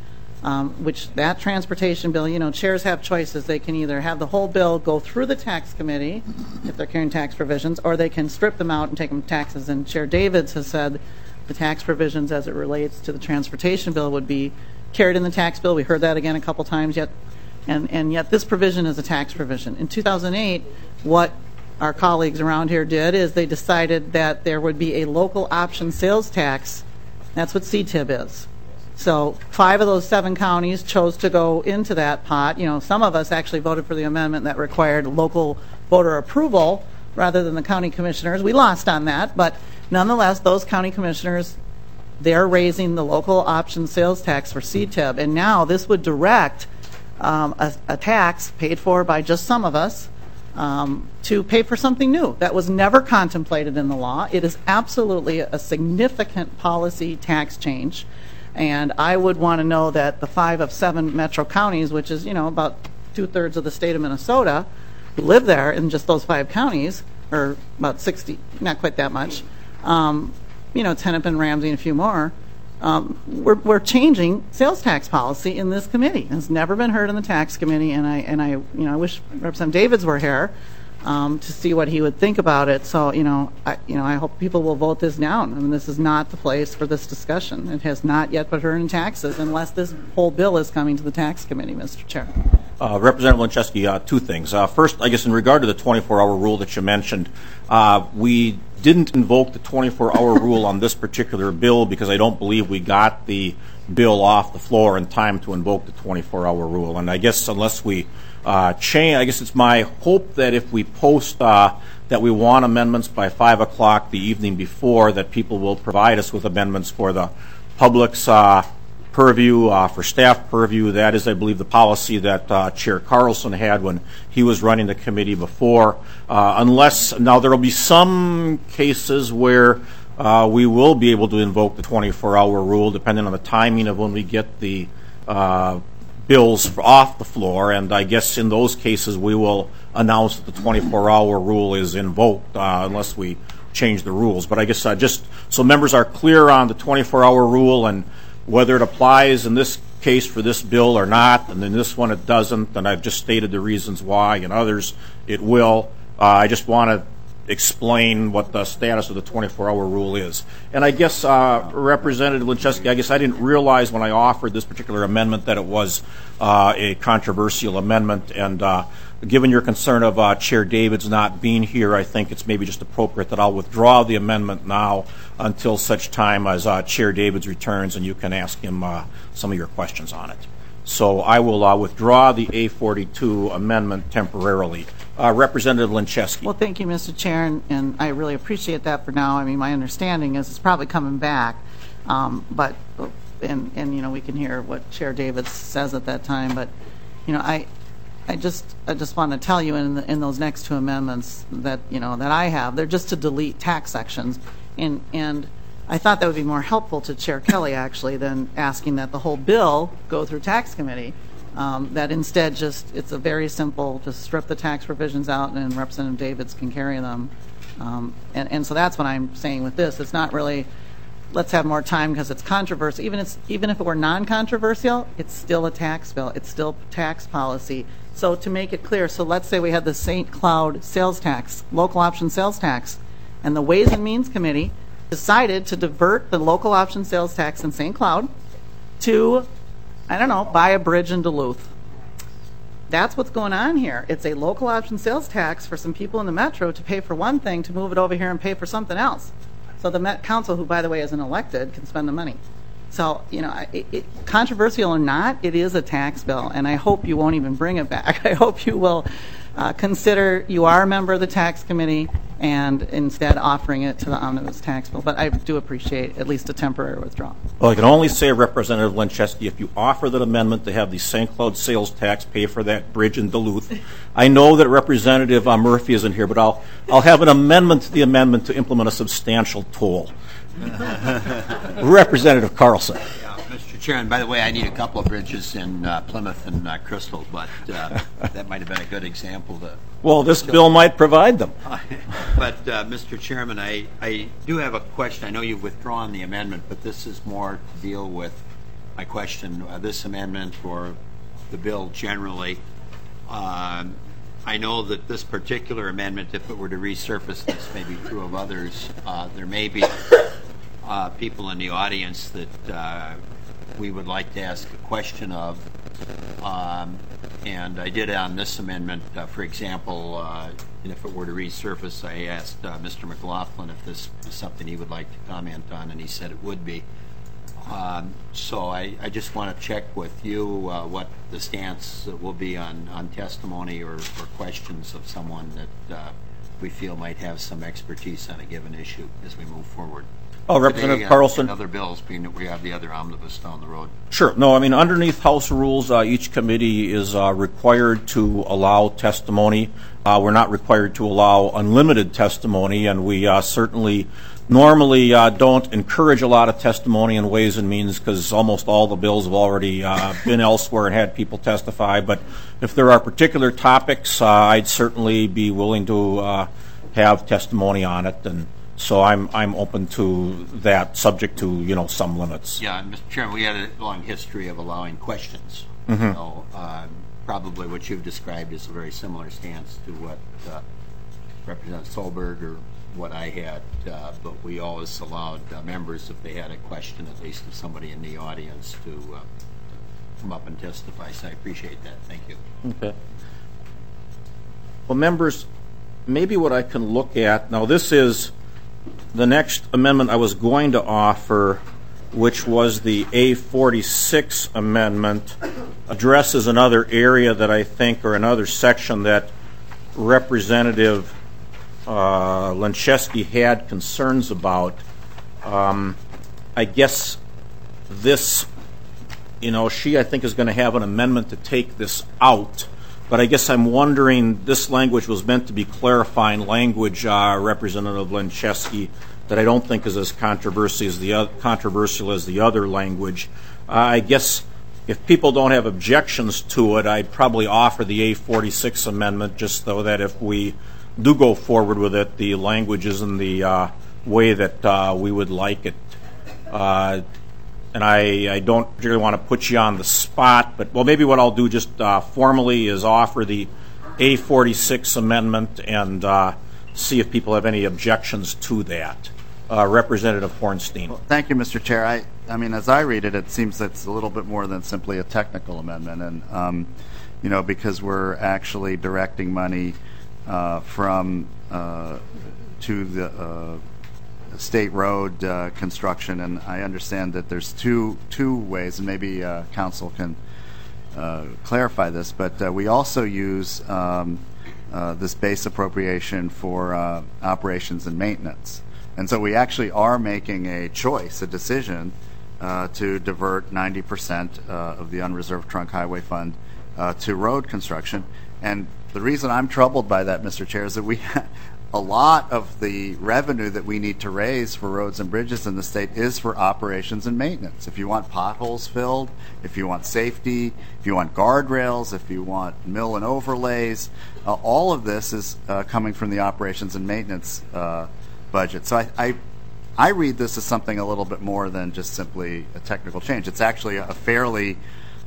um, which that transportation bill, you know, chairs have choices. They can either have the whole bill go through the tax committee if they're carrying tax provisions, or they can strip them out and take them to taxes. And Chair Davids has said the tax provisions as it relates to the transportation bill would be carried in the tax bill. We heard that again a couple times yet. And, and yet this provision is a tax provision. In two thousand eight, what our colleagues around here did is they decided that there would be a local option sales tax. That's what C T I B is. So five of those seven counties chose to go into that pot. You know, some of us actually voted for the amendment that required local voter approval rather than the county commissioners. We lost on that, but nonetheless, those county commissioners, they're raising the local option sales tax for C T I B. And now this would direct um, a, a tax paid for by just some of us um, to pay for something new that was never contemplated in the law. It is absolutely a significant policy tax change. And I would want to know that the five of seven metro counties, which is, you know, about two-thirds of the state of Minnesota, who live there in just those five counties, or about sixty, not quite that much, um, you know, Hennepin, Ramsey, and a few more, um, we're, we're changing sales tax policy in this committee. It's never been heard in the tax committee, and I, and I, you know, I wish Representative Davids were here um, to see what he would think about it. So, you know, I, you know, I hope people will vote this down. I mean, this is not the place for this discussion. It has not yet been heard in taxes unless this whole bill is coming to the tax committee, Mister Chair. Uh, Representative Lincheski, uh, two things. Uh, first, I guess in regard to the twenty-four hour rule that you mentioned, uh, we didn't invoke the twenty-four hour rule on this particular bill because I don't believe we got the bill off the floor in time to invoke the twenty-four hour rule. And I guess unless we uh, change, I guess it's my hope that if we post uh, that we want amendments by five o'clock the evening before, that people will provide us with amendments for the public's uh, purview, uh, for staff purview. That is, I believe, the policy that uh, Chair Carlson had when he was running the committee before. Uh, unless, now there will be some cases where uh, we will be able to invoke the twenty-four hour rule depending on the timing of when we get the uh, bills off the floor, and I guess in those cases we will announce that the twenty-four hour rule is invoked uh, unless we change the rules. But I guess uh, just so members are clear on the twenty-four hour rule and whether it applies in this case for this bill or not, and in this one it doesn't, and I've just stated the reasons why, and others it will. Uh, I just want to explain what the status of the twenty-four hour rule is. And I guess, uh, Representative Lincheski, I guess I didn't realize when I offered this particular amendment that it was uh, a controversial amendment, and uh, given your concern of uh, Chair Davids not being here, I think it's maybe just appropriate that I'll withdraw the amendment now until such time as uh, Chair Davids returns and you can ask him uh, some of your questions on it. So I will uh, withdraw the A forty-two amendment temporarily. Uh, Representative Lincheski. Well, thank you, Mister Chair, and, and I really appreciate that for now. I mean, my understanding is it's probably coming back, um, but and and you know we can hear what Chair Davids says at that time. But you know, I I just I just want to tell you in the, in those next two amendments that you know that I have, they're just to delete tax sections, and and. I thought that would be more helpful to Chair Kelly, actually, than asking that the whole bill go through tax committee. Um, that instead just, it's a very simple, just strip the tax provisions out and Representative Davids can carry them. Um, and, and so that's what I'm saying with this. It's not really, let's have more time because it's controversial. Even, it's, even if it were non-controversial, it's still a tax bill. It's still tax policy. So to make it clear, so let's say we had the Saint Cloud sales tax, local option sales tax, and the Ways and Means Committee decided to divert the local option sales tax in Saint Cloud to, I don't know, buy a bridge in Duluth. That's what's going on here. It's a local option sales tax for some people in the metro to pay for one thing, to move it over here and pay for something else. So the Met Council, who, by the way, isn't elected, can spend the money. So, you know, it, it, controversial or not, it is a tax bill, and I hope you won't even bring it back. I hope you will uh, consider you are a member of the tax committee and instead offering it to the omnibus tax bill. But I do appreciate at least a temporary withdrawal. Well, I can only say, Representative Lincheski, if you offer that amendment to have the Saint Cloud sales tax pay for that bridge in Duluth, I know that Representative uh, Murphy isn't here, but I'll, I'll have an amendment to the amendment to implement a substantial toll. Representative Carlson. Yeah, Mister Chair, and by the way, I need a couple of bridges in uh, Plymouth and uh, Crystal, but uh, that might have been a good example to. Well, this bill might provide them. But, uh, Mister Chairman, I, I do have a question. I know you've withdrawn the amendment, but this is more to deal with my question, uh, this amendment or the bill generally. Um, I know that this particular amendment, if it were to resurface, this may be true of others, uh, there may be uh, people in the audience that uh, we would like to ask a question of. Um, and I did on this amendment, uh, for example, uh, and if it were to resurface, I asked uh, Mister McLaughlin if this is something he would like to comment on, and he said it would be. Um, so I, I just want to check with you uh, what the stance will be on, on testimony or, or questions of someone that uh, we feel might have some expertise on a given issue as we move forward. Oh, Representative Today, uh, Carlson. and other bills, being that we have the other omnibus down the road. Sure. No, I mean, underneath House rules, uh, each committee is uh, required to allow testimony. Uh, we're not required to allow unlimited testimony, and we uh, certainly normally uh, don't encourage a lot of testimony in Ways and Means because almost all the bills have already uh, been elsewhere and had people testify. But if there are particular topics, uh, I'd certainly be willing to uh, have testimony on it, and so I'm I'm open to that, subject to, you know, some limits. Yeah, and Mister Chairman, we had a long history of allowing questions. Mm-hmm. So uh, probably what you've described is a very similar stance to what uh, Representative Solberg or what I had, uh, but we always allowed uh, members, if they had a question, at least of somebody in the audience, to uh, come up and testify. So I appreciate that. Thank you. Okay. Well, members, maybe what I can look at, now this is the next amendment I was going to offer, which was the A forty-six amendment, addresses another area that I think, or another section that Representative uh, Lenczewski had concerns about. Um, I guess this, you know, she, I think, is going to have an amendment to take this out. But I guess I'm wondering, this language was meant to be clarifying language, uh, Representative Lenczewski, that I don't think is as controversial as the other, controversial as the other language. Uh, I guess if people don't have objections to it, I'd probably offer the A forty-six amendment, just so that if we do go forward with it, the language is in the uh, way that uh, we would like it. Uh, And I, I don't particularly want to put you on the spot, but, well, maybe what I'll do just uh, formally is offer the A forty-six amendment and uh, see if people have any objections to that. Uh, Representative Hornstein. Well, thank you, Mister Chair. I, I mean, as I read it, it seems it's a little bit more than simply a technical amendment, and um, you know, because we're actually directing money uh, from uh, to the uh, state road uh, construction, and I understand that there's two two ways, and maybe uh, council can uh, clarify this, but uh, we also use um, uh, this base appropriation for uh, operations and maintenance. And so we actually are making a choice, a decision, uh, to divert ninety percent uh, of the unreserved trunk highway fund uh, to road construction. And the reason I'm troubled by that, Mister Chair, is that we a lot of the revenue that we need to raise for roads and bridges in the state is for operations and maintenance. If you want potholes filled, if you want safety, if you want guardrails, if you want mill and overlays, uh, all of this is uh, coming from the operations and maintenance uh, budget. So I, I, I read this as something a little bit more than just simply a technical change. It's actually a fairly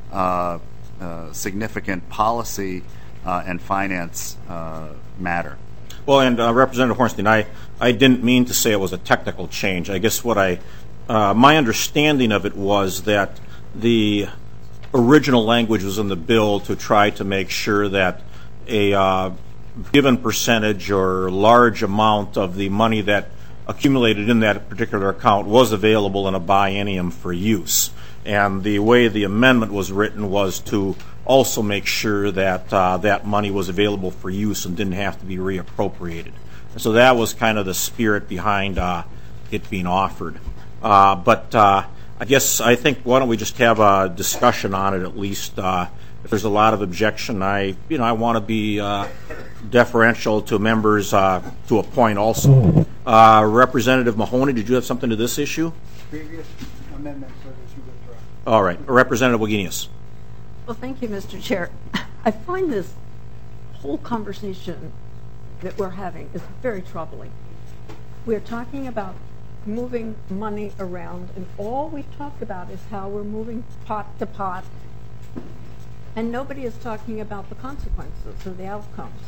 uh, uh, significant policy uh, and finance uh, matter. Well, and uh, Representative Hornstein, I, I didn't mean to say it was a technical change. I guess what I, uh, my understanding of it was that the original language was in the bill to try to make sure that a uh, given percentage or large amount of the money that accumulated in that particular account was available in a biennium for use. And the way the amendment was written was to also make sure that uh, that money was available for use and didn't have to be reappropriated. And so that was kind of the spirit behind uh, it being offered. Uh, but uh, I guess I think why don't we just have a discussion on it at least. Uh, if there's a lot of objection, I you know I want to be uh, deferential to members uh, to a point also. Uh, Representative Mahoney, did you have something to this issue? Previous amendment, so that you withdraw. All right, Representative Wagenius. Well, thank you, Mister Chair. I find this whole conversation that we're having is very troubling. We're talking about moving money around, and all we've talked about is how we're moving pot to pot, and nobody is talking about the consequences or the outcomes.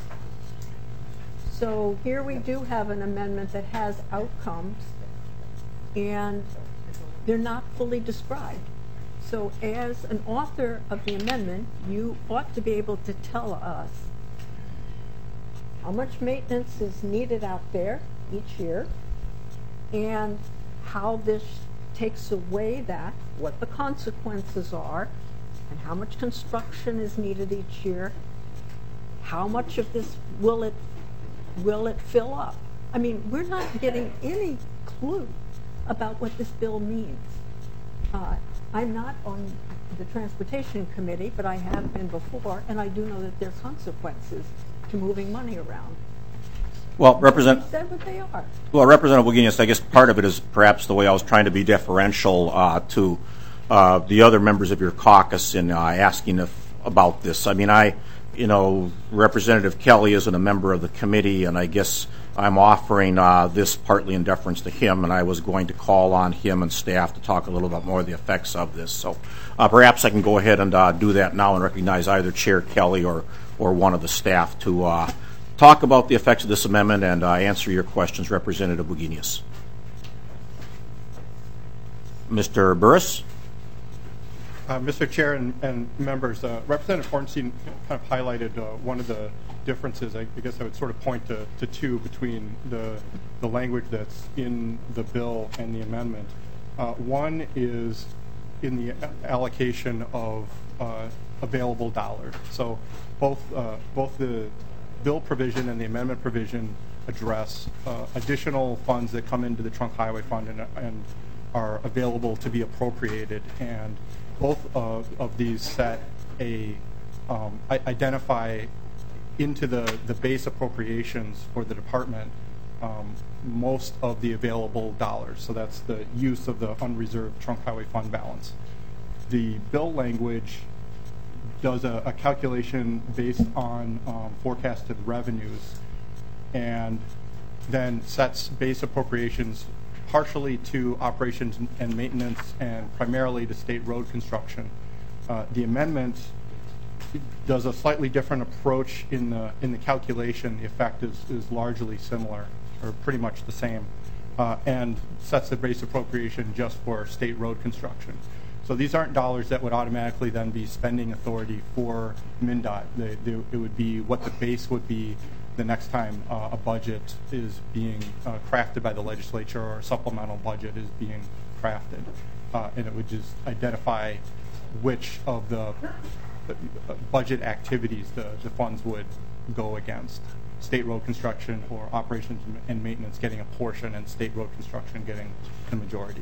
So here we do have an amendment that has outcomes, and they're not fully described. So as an author of the amendment, you ought to be able to tell us how much maintenance is needed out there each year, and how this takes away that, what the consequences are, and how much construction is needed each year. How much of this will it will it fill up? I mean, we're not getting any clue about what this bill means. Uh, I'm not on the Transportation Committee, but I have been before, and I do know that there are consequences to moving money around. Well, Represent- said what they are. Well, Representative Wagenius, I guess part of it is perhaps the way I was trying to be deferential uh, to uh, the other members of your caucus in uh, asking if, about this. I mean, I, you know, Representative Kelly isn't a member of the committee, and I guess I'm offering uh, this partly in deference to him, and I was going to call on him and staff to talk a little bit more of the effects of this. So uh, perhaps I can go ahead and uh, do that now and recognize either Chair Kelly or, or one of the staff to uh, talk about the effects of this amendment and uh, answer your questions. Representative Wagenius. Mister Burris. Uh, Mister Chair and, and members, uh, Representative Hornstein kind of highlighted uh, one of the differences. I, I guess I would sort of point to, to two between the, the language that's in the bill and the amendment. Uh, one is in the allocation of uh, available dollars. So both, uh, both the bill provision and the amendment provision address uh, additional funds that come into the Trunk Highway Fund and, and are available to be appropriated. And both uh, of these set a um, identify into the, the base appropriations for the department um, most of the available dollars. So that's the use of the unreserved Trunk Highway Fund balance. The bill language does a, a calculation based on um, forecasted revenues and then sets base appropriations partially to operations and maintenance and primarily to state road construction. Uh, the amendment does a slightly different approach in the in the calculation. The effect is, is largely similar or pretty much the same uh, and sets the base appropriation just for state road construction. So these aren't dollars that would automatically then be spending authority for MnDOT. They, they, it would be what the base would be the next time uh, a budget is being uh, crafted by the legislature or a supplemental budget is being crafted. Uh, and it would just identify which of the uh, budget activities the, the funds would go against. State road construction or operations and maintenance getting a portion and state road construction getting the majority.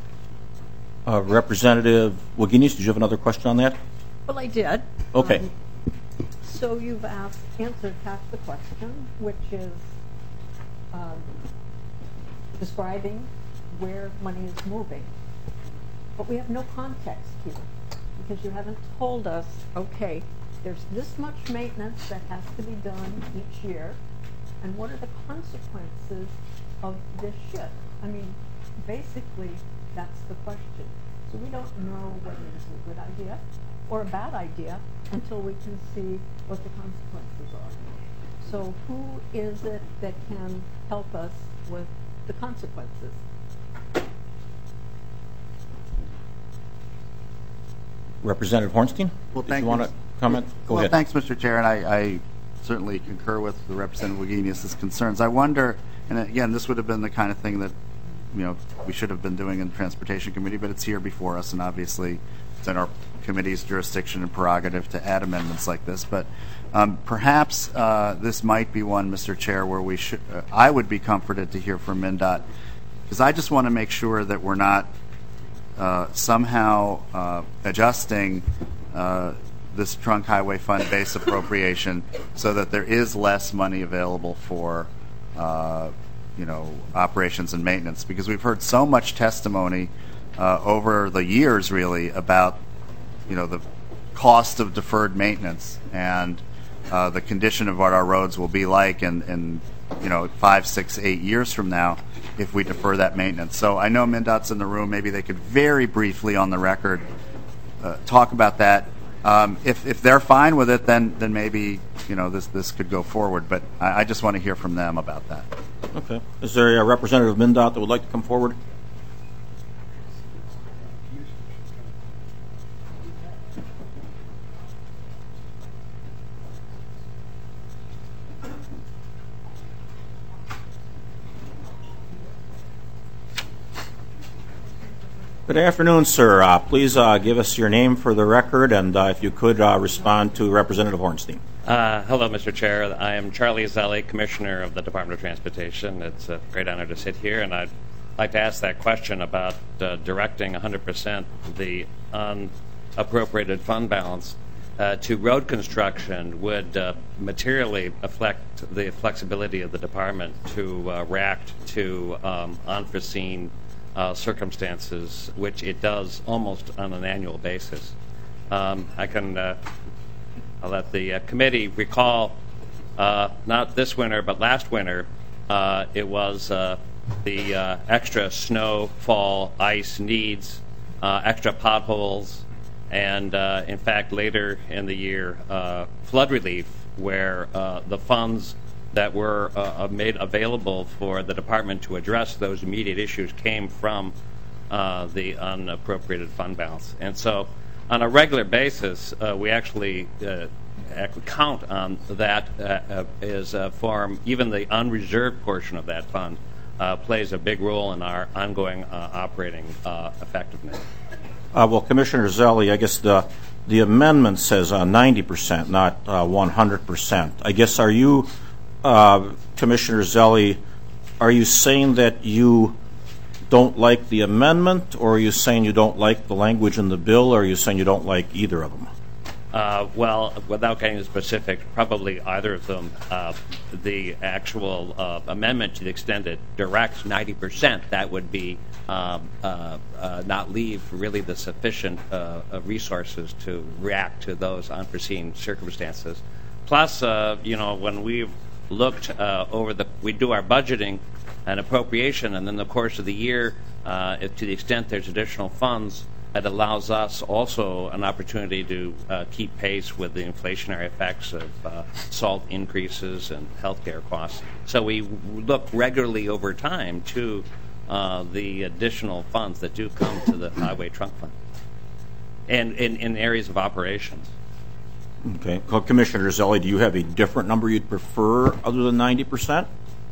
Uh, Representative Wagenius, did you have another question on that? Well, I did. Okay. Um, so you've asked, answered half the question, which is um, describing where money is moving. But we have no context here because you haven't told us, okay, there's this much maintenance that has to be done each year, and what are the consequences of this shift? I mean, basically, that's the question. So we don't know whether this is a good idea or a bad idea until we can see what the consequences are. So who is it that can help us with the consequences? Representative Hornstein, well, did thank you want to comment? Go well, ahead. Thanks, Mister Chair, and I, I certainly concur with the Representative Wagenius' concerns. I wonder, and again, this would have been the kind of thing that you know we should have been doing in the Transportation Committee, but it's here before us, and obviously it's in our committee's jurisdiction and prerogative to add amendments like this. But um, perhaps uh, this might be one, Mister Chair, where we should. Uh, I would be comforted to hear from MnDOT, because I just want to make sure that we're not uh, somehow uh, adjusting uh, this Trunk Highway Fund base appropriation so that there is less money available for uh, you know operations and maintenance, because we've heard so much testimony uh, over the years really about you know the cost of deferred maintenance, and uh, the condition of what our roads will be like in, in, you know, five, six, eight years from now if we defer that maintenance. So I know MnDOT's in the room. Maybe they could very briefly on the record uh, talk about that. Um, if, if they're fine with it, then then maybe, you know, this this could go forward. But I, I just want to hear from them about that. Okay. Is there a representative of MnDOT that would like to come forward? Good afternoon, sir. Uh, please uh, give us your name for the record, and uh, if you could uh, respond to Representative Hornstein. Uh, hello, Mister Chair. I am Charlie Zelli, Commissioner of the Department of Transportation. It's a great honor to sit here, and I'd like to ask that question about uh, directing one hundred percent the unappropriated fund balance uh, to road construction would uh, materially affect the flexibility of the department to uh, react to um, unforeseen Uh, circumstances, which it does almost on an annual basis. Um, I can uh, I'll let the uh, committee recall, uh, not this winter, but last winter, uh, it was uh, the uh, extra snowfall, ice needs, uh, extra potholes, and uh, in fact later in the year, uh, flood relief, where uh, the funds that were uh, made available for the department to address those immediate issues came from uh, the unappropriated fund balance. And so on a regular basis, uh, we actually uh, count on that uh, as a form, even the unreserved portion of that fund uh, plays a big role in our ongoing uh, operating uh, effectiveness. Uh, well, Commissioner Zelli, I guess the the amendment says uh, ninety percent, not uh, one hundred percent. I guess, are you Uh, Commissioner Zelli, are you saying that you don't like the amendment, or are you saying you don't like the language in the bill, or are you saying you don't like either of them? Uh, well, without getting specific, probably either of them. Uh, the actual uh, amendment, to the extent it directs ninety percent, that would be um, uh, uh, not leave really the sufficient uh, resources to react to those unforeseen circumstances. Plus, uh, you know, when we've looked uh, over the, we do our budgeting and appropriation, and in the course of the year, uh, if to the extent there's additional funds, it allows us also an opportunity to uh, keep pace with the inflationary effects of uh, salt increases and healthcare costs. So we look regularly over time to uh, the additional funds that do come to the highway trunk fund, and in, in areas of operations. Okay. Well, Commissioner Zelli, do you have a different number you'd prefer other than ninety percent?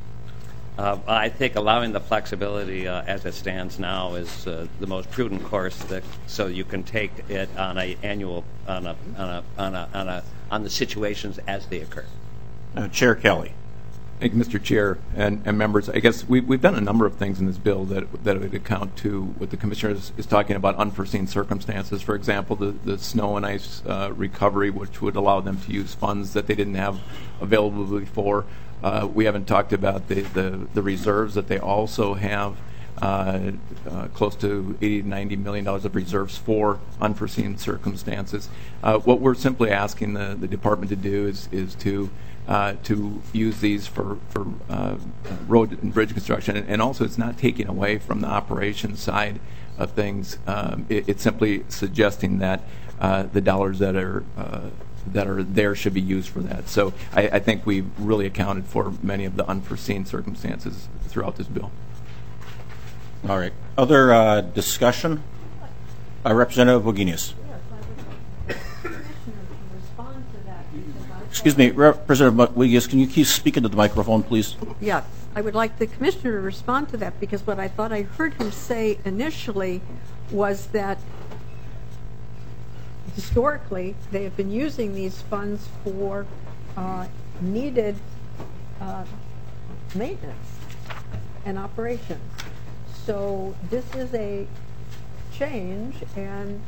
Uh, I think allowing the flexibility uh, as it stands now is uh, the most prudent course, that, so you can take it on a annual on a on a on a on, a, on the situations as they occur. Uh, Chair Kelly. Thank you, Mister Chair and, and members. I guess we, we've done a number of things in this bill that that would account to what the Commissioner is, is talking about, unforeseen circumstances. For example, the, the snow and ice uh, recovery, which would allow them to use funds that they didn't have available before. Uh, we haven't talked about the, the, the reserves that they also have, uh, uh, close to eighty to ninety million dollars of reserves for unforeseen circumstances. Uh, what we're simply asking the, the department to do is, is to Uh, to use these for, for uh, road and bridge construction. And, and also, it's not taking away from the operations side of things. Um, it, it's simply suggesting that uh, the dollars that are uh, that are there should be used for that. So I, I think we've really accounted for many of the unforeseen circumstances throughout this bill. All right. Other uh, discussion? Uh, Representative Wagenius. Excuse me, Representative Wagenius, can you keep speaking to the microphone, please? Yeah, I would like the Commissioner to respond to that, because what I thought I heard him say initially was that historically they have been using these funds for uh, needed uh, maintenance and operations. So this is a change, and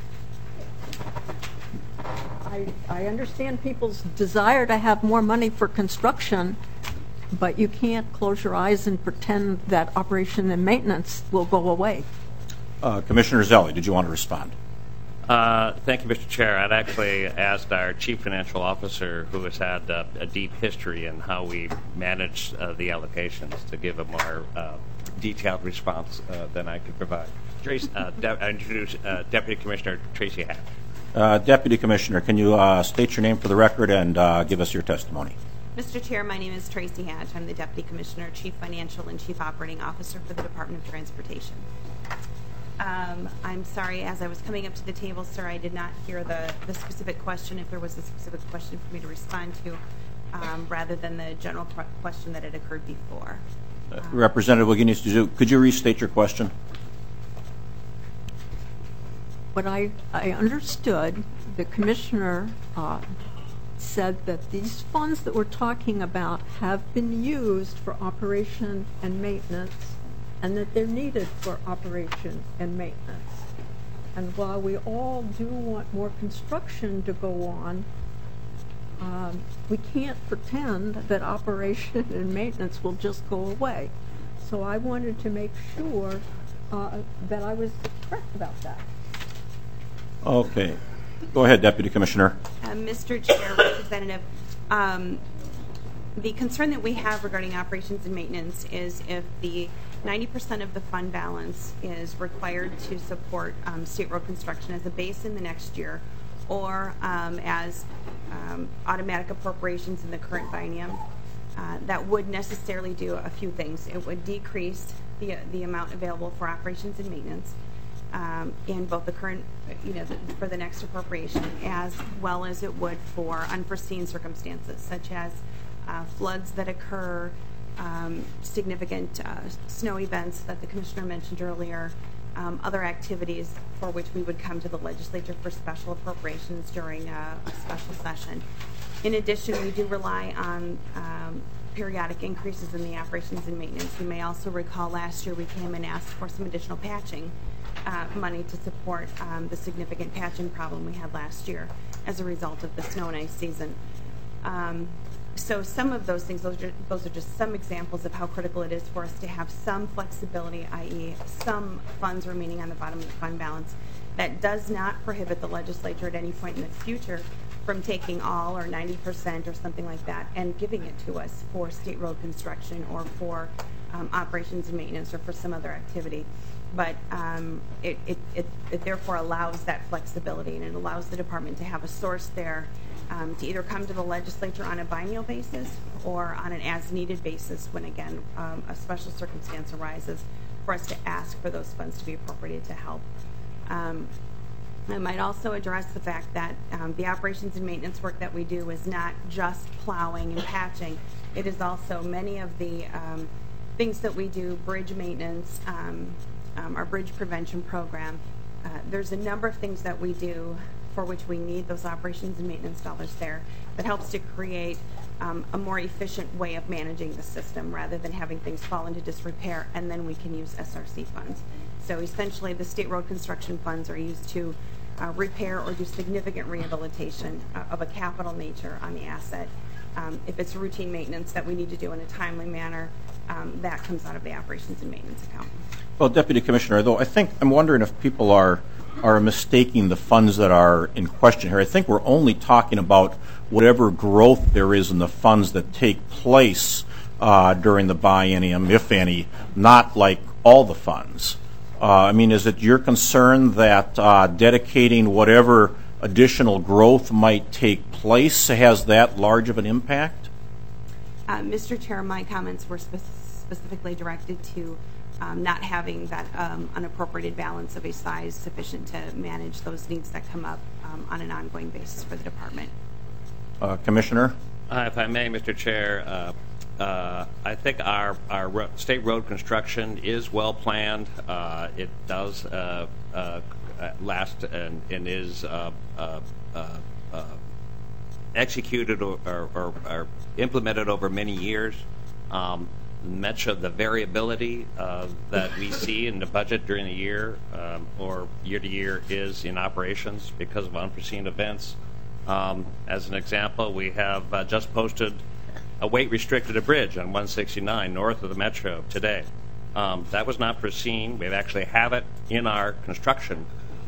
I, I understand people's desire to have more money for construction, but you can't close your eyes and pretend that operation and maintenance will go away. Uh, Commissioner Zelli, did you want to respond? Uh, thank you, Mister Chair. I'd actually asked our Chief Financial Officer, who has had uh, a deep history in how we manage uh, the allocations, to give a more uh, detailed response uh, than I could provide. Trace, uh, de- I introduce uh, Deputy Commissioner Tracy Hatch. Uh, Deputy Commissioner, can you uh, state your name for the record and uh, give us your testimony? Mister Chair, my name is Tracy Hatch. I'm the Deputy Commissioner, Chief Financial and Chief Operating Officer for the Department of Transportation. Um, I'm sorry, as I was coming up to the table, sir, I did not hear the, the specific question, if there was a specific question for me to respond to, um, rather than the general question that had occurred before. Uh, Representative Wagenius, could you restate your question? What I, I understood, the Commissioner uh, said that these funds that we're talking about have been used for operation and maintenance, and that they're needed for operation and maintenance. And while we all do want more construction to go on, um, we can't pretend that operation and maintenance will just go away. So I wanted to make sure uh, that I was correct about that. Okay. Go ahead, Deputy Commissioner. Uh, Mister Chair, Representative, um, the concern that we have regarding operations and maintenance is if the ninety percent of the fund balance is required to support um, state road construction as a base in the next year, or um, as um, automatic appropriations in the current biennium, uh, that would necessarily do a few things. It would decrease the, the amount available for operations and maintenance um, in both the current, you know, the, for the next appropriation, as well as it would for unforeseen circumstances, such as uh, floods that occur, Um, significant uh, snow events that the Commissioner mentioned earlier, um, other activities for which we would come to the legislature for special appropriations during a, a special session. In addition, we do rely on um, periodic increases in the operations and maintenance. You may also recall last year we came and asked for some additional patching uh, money to support um, the significant patching problem we had last year as a result of the snow and ice season. Um, So some of those things, those are, those are just some examples of how critical it is for us to have some flexibility, that is some funds remaining on the bottom of the fund balance. That does not prohibit the legislature at any point in the future from taking all or ninety percent or something like that and giving it to us for state road construction or for um, operations and maintenance or for some other activity. But um, it, it, it, it therefore allows that flexibility, and it allows the department to have a source there um, to either come to the legislature on a biennial basis or on an as-needed basis when, again, um, a special circumstance arises for us to ask for those funds to be appropriated to help. Um, I might also address the fact that um, the operations and maintenance work that we do is not just plowing and patching. It is also many of the um, things that we do, bridge maintenance, um, um, our bridge prevention program. Uh, there's a number of things that we do for which we need those operations and maintenance dollars there that helps to create um, a more efficient way of managing the system rather than having things fall into disrepair and then we can use S R C funds. So essentially the state road construction funds are used to uh, repair or do significant rehabilitation uh, of a capital nature on the asset. Um, if it's routine maintenance that we need to do in a timely manner, um, that comes out of the operations and maintenance account. Well, Deputy Commissioner, though, I think I'm wondering if people are are mistaking the funds that are in question here. I think we're only talking about whatever growth there is in the funds that take place uh, during the biennium, if any, not like all the funds. Uh, I mean, is it your concern that uh, dedicating whatever additional growth might take place has that large of an impact? Uh, Mister Chair, my comments were spe- specifically directed to um, not having that um, unappropriated balance of a size sufficient to manage those needs that come up um, on an ongoing basis for the department. Uh, Commissioner? Uh, if I may, Mister Chair, uh, uh, I think our, our ro- state road construction is well planned. Uh, it does uh, uh, last and, and is uh, uh, uh, uh, executed or, or, or, or implemented over many years. Um, much of the variability uh, that we see in the budget during the year um, or year to year is in operations because of unforeseen events. Um, as an example, we have uh, just posted a weight restricted a bridge on one sixty-nine north of the Metro today. Um, that was not foreseen. We actually have it in our construction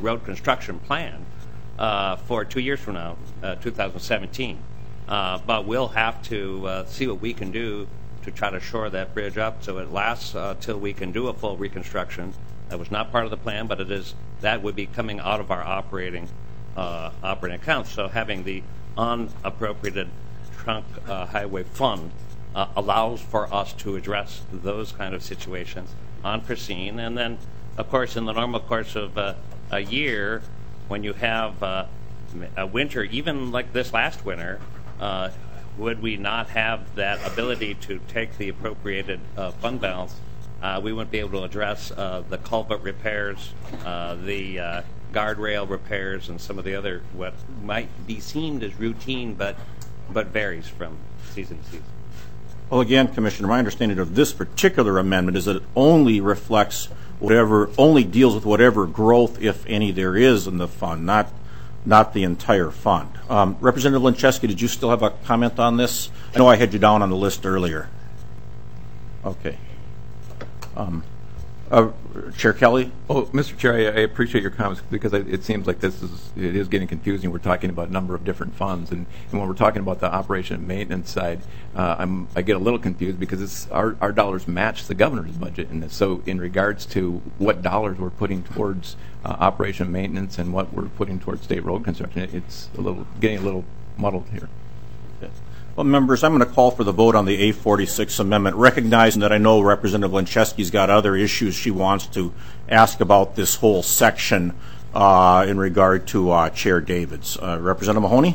road construction plan uh, for two years from now, uh, two thousand seventeen. Uh, but we'll have to uh, see what we can do to try to shore that bridge up so it lasts uh, till we can do a full reconstruction. That was not part of the plan, but it is that would be coming out of our operating uh, operating accounts. So having the unappropriated trunk uh, highway fund uh, allows for us to address those kind of situations unforeseen. And then, of course, in the normal course of uh, a year, when you have uh, a winter, even like this last winter, uh, would we not have that ability to take the appropriated uh, fund balance? Uh, we wouldn't be able to address uh, the culvert repairs, uh, the uh, guardrail repairs, and some of the other what might be seen as routine, but but varies from season to season. Well, again, Commissioner, my understanding of this particular amendment is that it only reflects whatever, only deals with whatever growth, if any, there is in the fund, not not the entire fund. Um, Representative Lincheski, did you still have a comment on this? I know I had you down on the list earlier. Okay. Um, uh, Chair Kelly? Oh, Mister Chair, I, I appreciate your comments because it, it seems like this is it is getting confusing. We're talking about a number of different funds, and, and when we're talking about the operation and maintenance side, uh, I'm, I get a little confused because it's, our, our dollars match the governor's budget in this. So in regards to what dollars we're putting towards uh, operation and maintenance and what we're putting towards state road construction, it, it's a little getting a little muddled here. Well, members, I'm going to call for the vote on the A forty-six amendment, recognizing that I know Representative Lincheski's got other issues she wants to ask about this whole section uh, in regard to uh, Chair Davids. Uh, Representative Mahoney?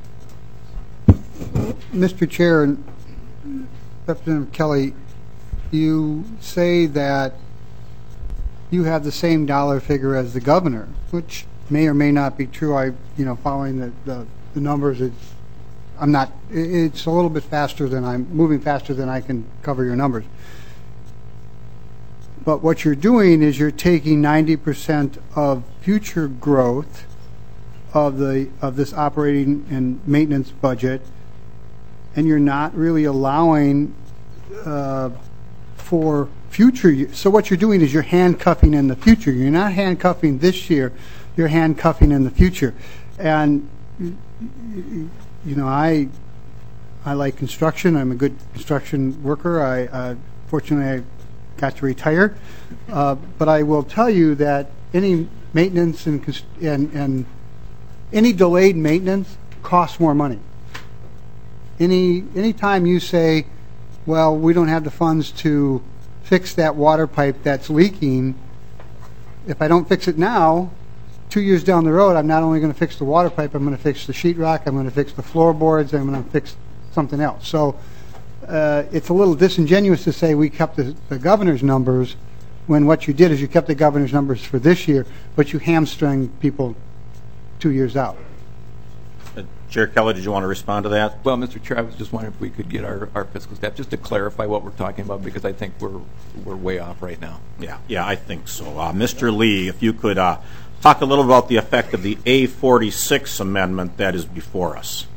Mister Chair and Representative Kelly, you say that you have the same dollar figure as the governor, which may or may not be true. I, you know, following the, the, the numbers, it's I'm not, it's a little bit faster than I'm, moving faster than I can cover your numbers. But what you're doing is you're taking ninety percent of future growth of the, of this operating and maintenance budget, and you're not really allowing uh, for future years. So what you're doing is you're handcuffing in the future. You're not handcuffing this year, you're handcuffing in the future. And you know, I I like construction. I'm a good construction worker. I uh, fortunately I got to retire, uh, but I will tell you that any maintenance and and and any delayed maintenance costs more money. Any any time you say, well, we don't have the funds to fix that water pipe that's leaking, if I don't fix it now, two years down the road, I'm not only going to fix the water pipe, I'm going to fix the sheetrock, I'm going to fix the floorboards, I'm going to fix something else. So uh, it's a little disingenuous to say we kept the, the governor's numbers when what you did is you kept the governor's numbers for this year, but you hamstring people two years out. Uh, Chair Kelly, did you want to respond to that? Well, Mister Chair, I was just wondering if we could get our, our fiscal staff just to clarify what we're talking about, because I think we're we're way off right now. Yeah, yeah, I think so. Uh, Mister Lee, if you could uh, talk a little about the effect of the A forty-six amendment that is before us.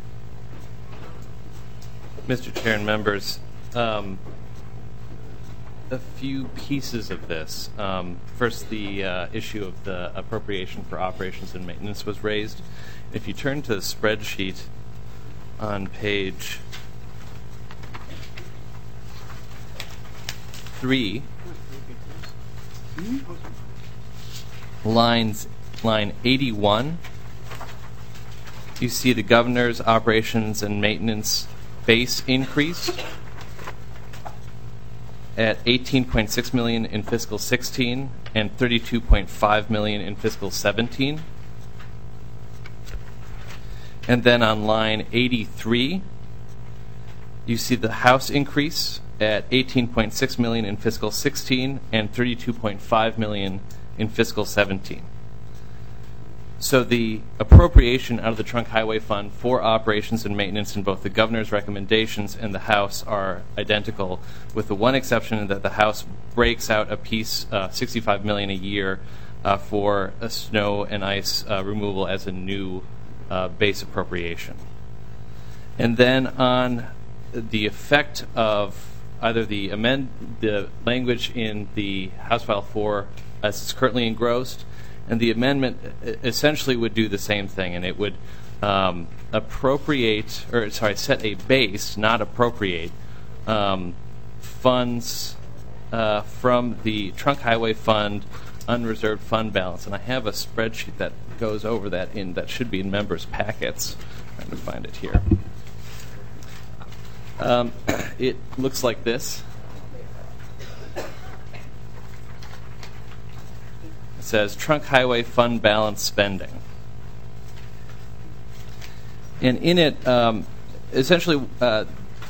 Mister Chair and members, um, a few pieces of this. Um, first, the uh, issue of the appropriation for operations and maintenance was raised. If you turn to the spreadsheet on page three, lines line eighty-one, you see the governor's operations and maintenance base increase at eighteen point six million dollars in fiscal sixteen and thirty-two point five million dollars in fiscal seventeen. And then on line eighty-three, you see the House increase at eighteen point six million dollars in fiscal sixteen and thirty-two point five million dollars in fiscal seventeen. So the appropriation out of the Trunk Highway Fund for operations and maintenance in both the governor's recommendations and the House are identical, with the one exception that the House breaks out a piece, uh, sixty-five million dollars a year, uh, for a snow and ice uh, removal as a new uh, base appropriation. And then on the effect of either the amend the language in the House File four as it's currently engrossed, And the amendment essentially would do the same thing, and it would um, appropriate, or sorry, set a base, not appropriate, um, funds uh, from the Trunk Highway Fund unreserved fund balance. And I have a spreadsheet that goes over that in that should be in members' packets. I'm trying to find it here. Um, it looks like this. It says Trunk Highway Fund Balance Spending. And in it, um, essentially, uh,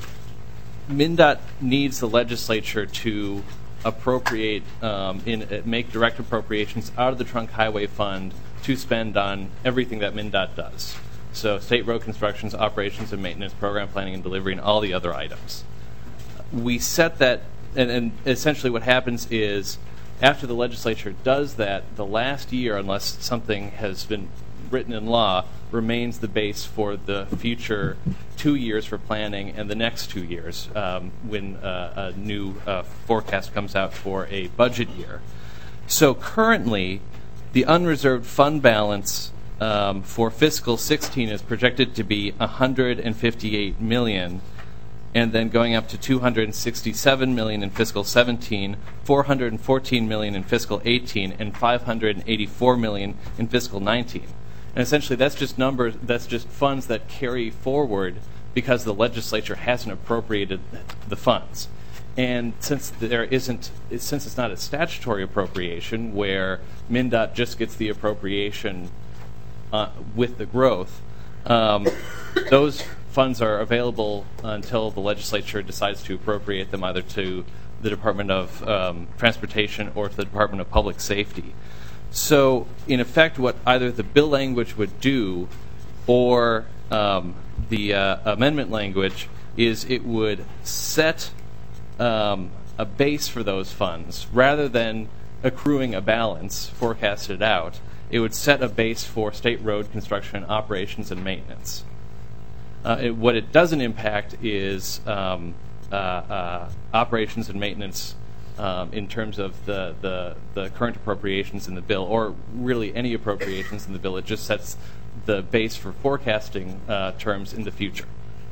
MnDOT needs the legislature to appropriate, um, in uh, make direct appropriations out of the Trunk Highway Fund to spend on everything that MnDOT does. So state road constructions, operations and maintenance, program planning and delivery, and all the other items. We set that, and, and essentially what happens is after the legislature does that, the last year, unless something has been written in law, remains the base for the future two years for planning and the next two years um, when uh, a new uh, forecast comes out for a budget year. So currently, the unreserved fund balance um, for fiscal sixteen is projected to be one hundred fifty-eight million dollars, and then going up to two hundred sixty-seven million dollars in fiscal seventeen, four hundred fourteen million dollars in fiscal eighteen, and five hundred eighty-four million dollars in fiscal nineteen. And essentially, that's just numbers. That's just funds that carry forward because the legislature hasn't appropriated the funds. And since there isn't, since it's not a statutory appropriation where MnDOT just gets the appropriation uh, with the growth, um, those funds are available until the legislature decides to appropriate them either to the Department of um, Transportation or to the Department of Public Safety. So, in effect, what either the bill language would do or um, the uh, amendment language is it would set um, a base for those funds. Rather than accruing a balance forecasted out, it would set a base for state road construction, operations, and maintenance. Uh, it, what it doesn't impact is um, uh, uh, operations and maintenance Um, in terms of the, the, the current appropriations in the bill, or really any appropriations in the bill. It just sets the base for forecasting uh, terms in the future.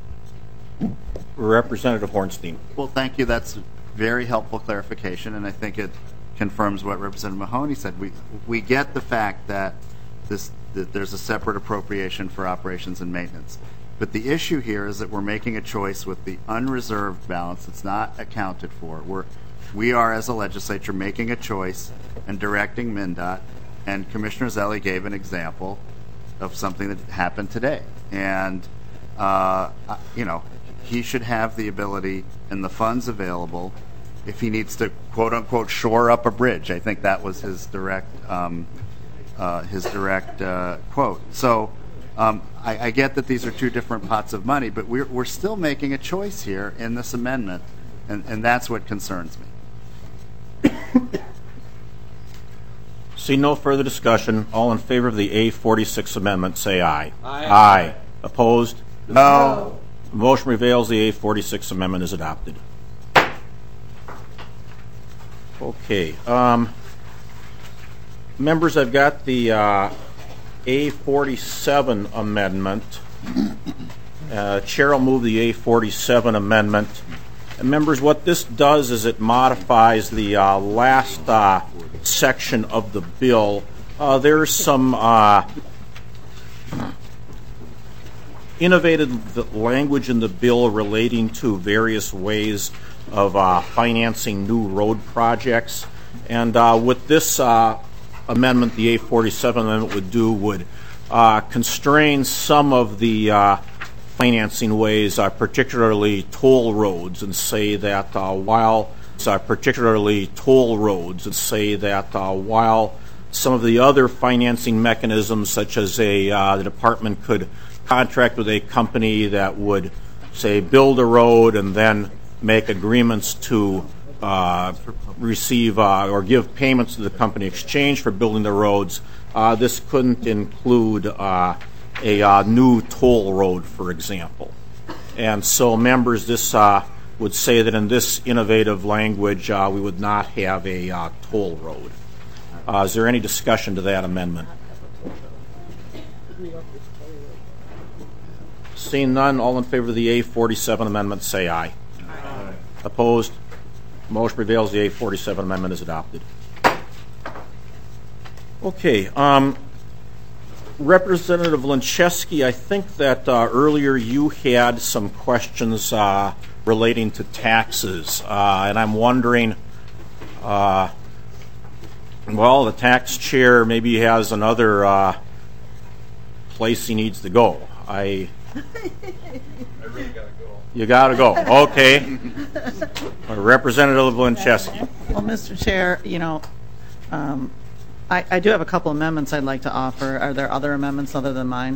Representative Hornstein. Well, thank you. That's very helpful clarification, and I think it confirms what Representative Mahoney said. We we get the fact that this that there's a separate appropriation for operations and maintenance. But the issue here is that we're making a choice with the unreserved balance that's not accounted for. We're We are, as a legislature, making a choice and directing MnDOT, and Commissioner Zelle gave an example of something that happened today. And, uh, you know, he should have the ability and the funds available if he needs to, quote-unquote, shore up a bridge. I think that was his direct, um, uh, his direct uh, quote. So um, I, I get that these are two different pots of money, but we're, we're still making a choice here in this amendment, and, and that's what concerns me. See no further discussion. All in favor of the A forty-six amendment, say aye. Aye. Aye. Opposed? No. Motion prevails. The A forty-six amendment is adopted. Okay. Um, members, I've got the uh, A forty-seven amendment. Uh, Chair will move the A forty-seven amendment. And members, what this does is it modifies the uh, last uh, section of the bill. Uh, there's some uh, innovative language in the bill relating to various ways of uh, financing new road projects. And uh, what this uh, amendment, the A forty-seven amendment, would do would uh, constrain some of the uh, financing ways, uh, particularly toll roads, and say that uh, while uh, particularly toll roads, and say that uh, while some of the other financing mechanisms, such as a uh, the department could contract with a company that would, say, build a road and then make agreements to uh, receive uh, or give payments to the company in exchange for building the roads. Uh, this couldn't include uh, a uh, new toll road, for example. And so, members, this uh, would say that in this innovative language, uh, we would not have a uh, toll road. Uh, is there any discussion to that amendment? Seeing none, all in favor of the A forty-seven amendment, say aye. Aye. Opposed? Motion prevails. The A forty-seven amendment is adopted. Okay. Um, Representative Lincheski, I think that uh, earlier you had some questions uh, relating to taxes, uh, and I'm wondering, uh, well, the tax chair maybe has another uh, place he needs to go. I. I really gotta go. You gotta go. Okay. Representative Lincheski. Well, Mister Chair, you know, um, I, I do have a couple amendments I'd like to offer. Are there other amendments other than mine?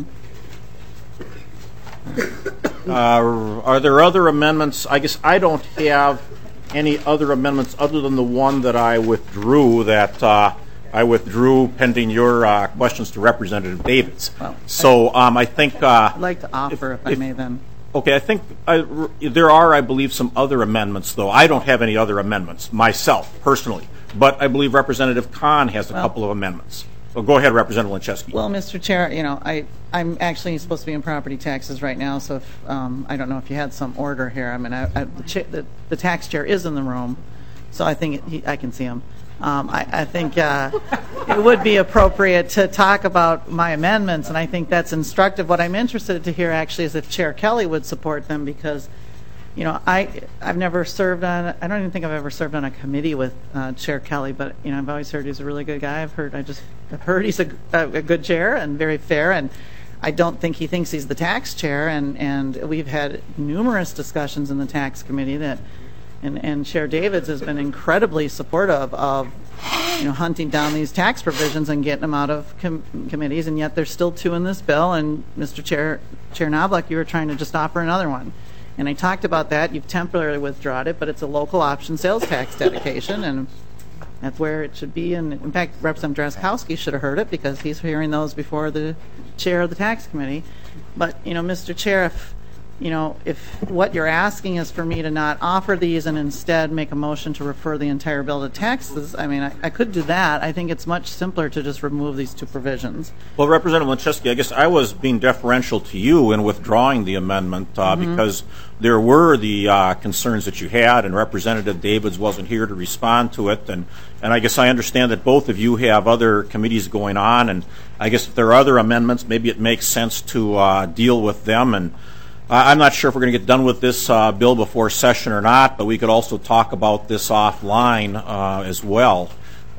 Uh, are there other amendments? I guess I don't have any other amendments other than the one that I withdrew. That uh, I withdrew pending your uh, questions to Representative Davids. Well, so um, I think uh, I'd like to offer, if, if I if, may, then. Okay, I think I, there are, I believe, some other amendments, though. I don't have any other amendments myself, personally. But I believe Representative Kahn has a well, couple of amendments. So go ahead, Representative Lincheski. Well, Mister Chair, you know, I, I'm actually supposed to be in property taxes right now, so if, um, I don't know if you had some order here. I mean, I, I, the, cha- the, the tax chair is in the room, so I think it, he, I can see him. Um, I, I think uh, it would be appropriate to talk about my amendments, and I think that's instructive. What I'm interested to hear actually is if Chair Kelly would support them, because, you know, I I've never served on. I don't even think I've ever served on a committee with uh, Chair Kelly, but you know, I've always heard he's a really good guy. I've heard I just I've heard he's a, a good chair and very fair, and I don't think he thinks he's the tax chair. And and we've had numerous discussions in the tax committee that. And, and Chair Davids has been incredibly supportive of, you know, hunting down these tax provisions and getting them out of com- committees, and yet there's still two in this bill. And Mister Chair, Chair Knobloch, you were trying to just offer another one. And I talked about that. You've temporarily withdrawn it, but it's a local option sales tax dedication, and that's where it should be. And in fact, Representative Drazkowski should have heard it because he's hearing those before the chair of the tax committee. But, you know, Mister Chair, if You know, if what you're asking is for me to not offer these and instead make a motion to refer the entire bill to taxes, I mean, I, I could do that. I think it's much simpler to just remove these two provisions. Well, Representative Lincheski, I guess I was being deferential to you in withdrawing the amendment uh, mm-hmm. because there were the uh, concerns that you had, and Representative Davids wasn't here to respond to it. And, and I guess I understand that both of you have other committees going on, and I guess if there are other amendments, maybe it makes sense to uh, deal with them. And I'm not sure if we're going to get done with this uh, bill before session or not, but we could also talk about this offline uh, as well.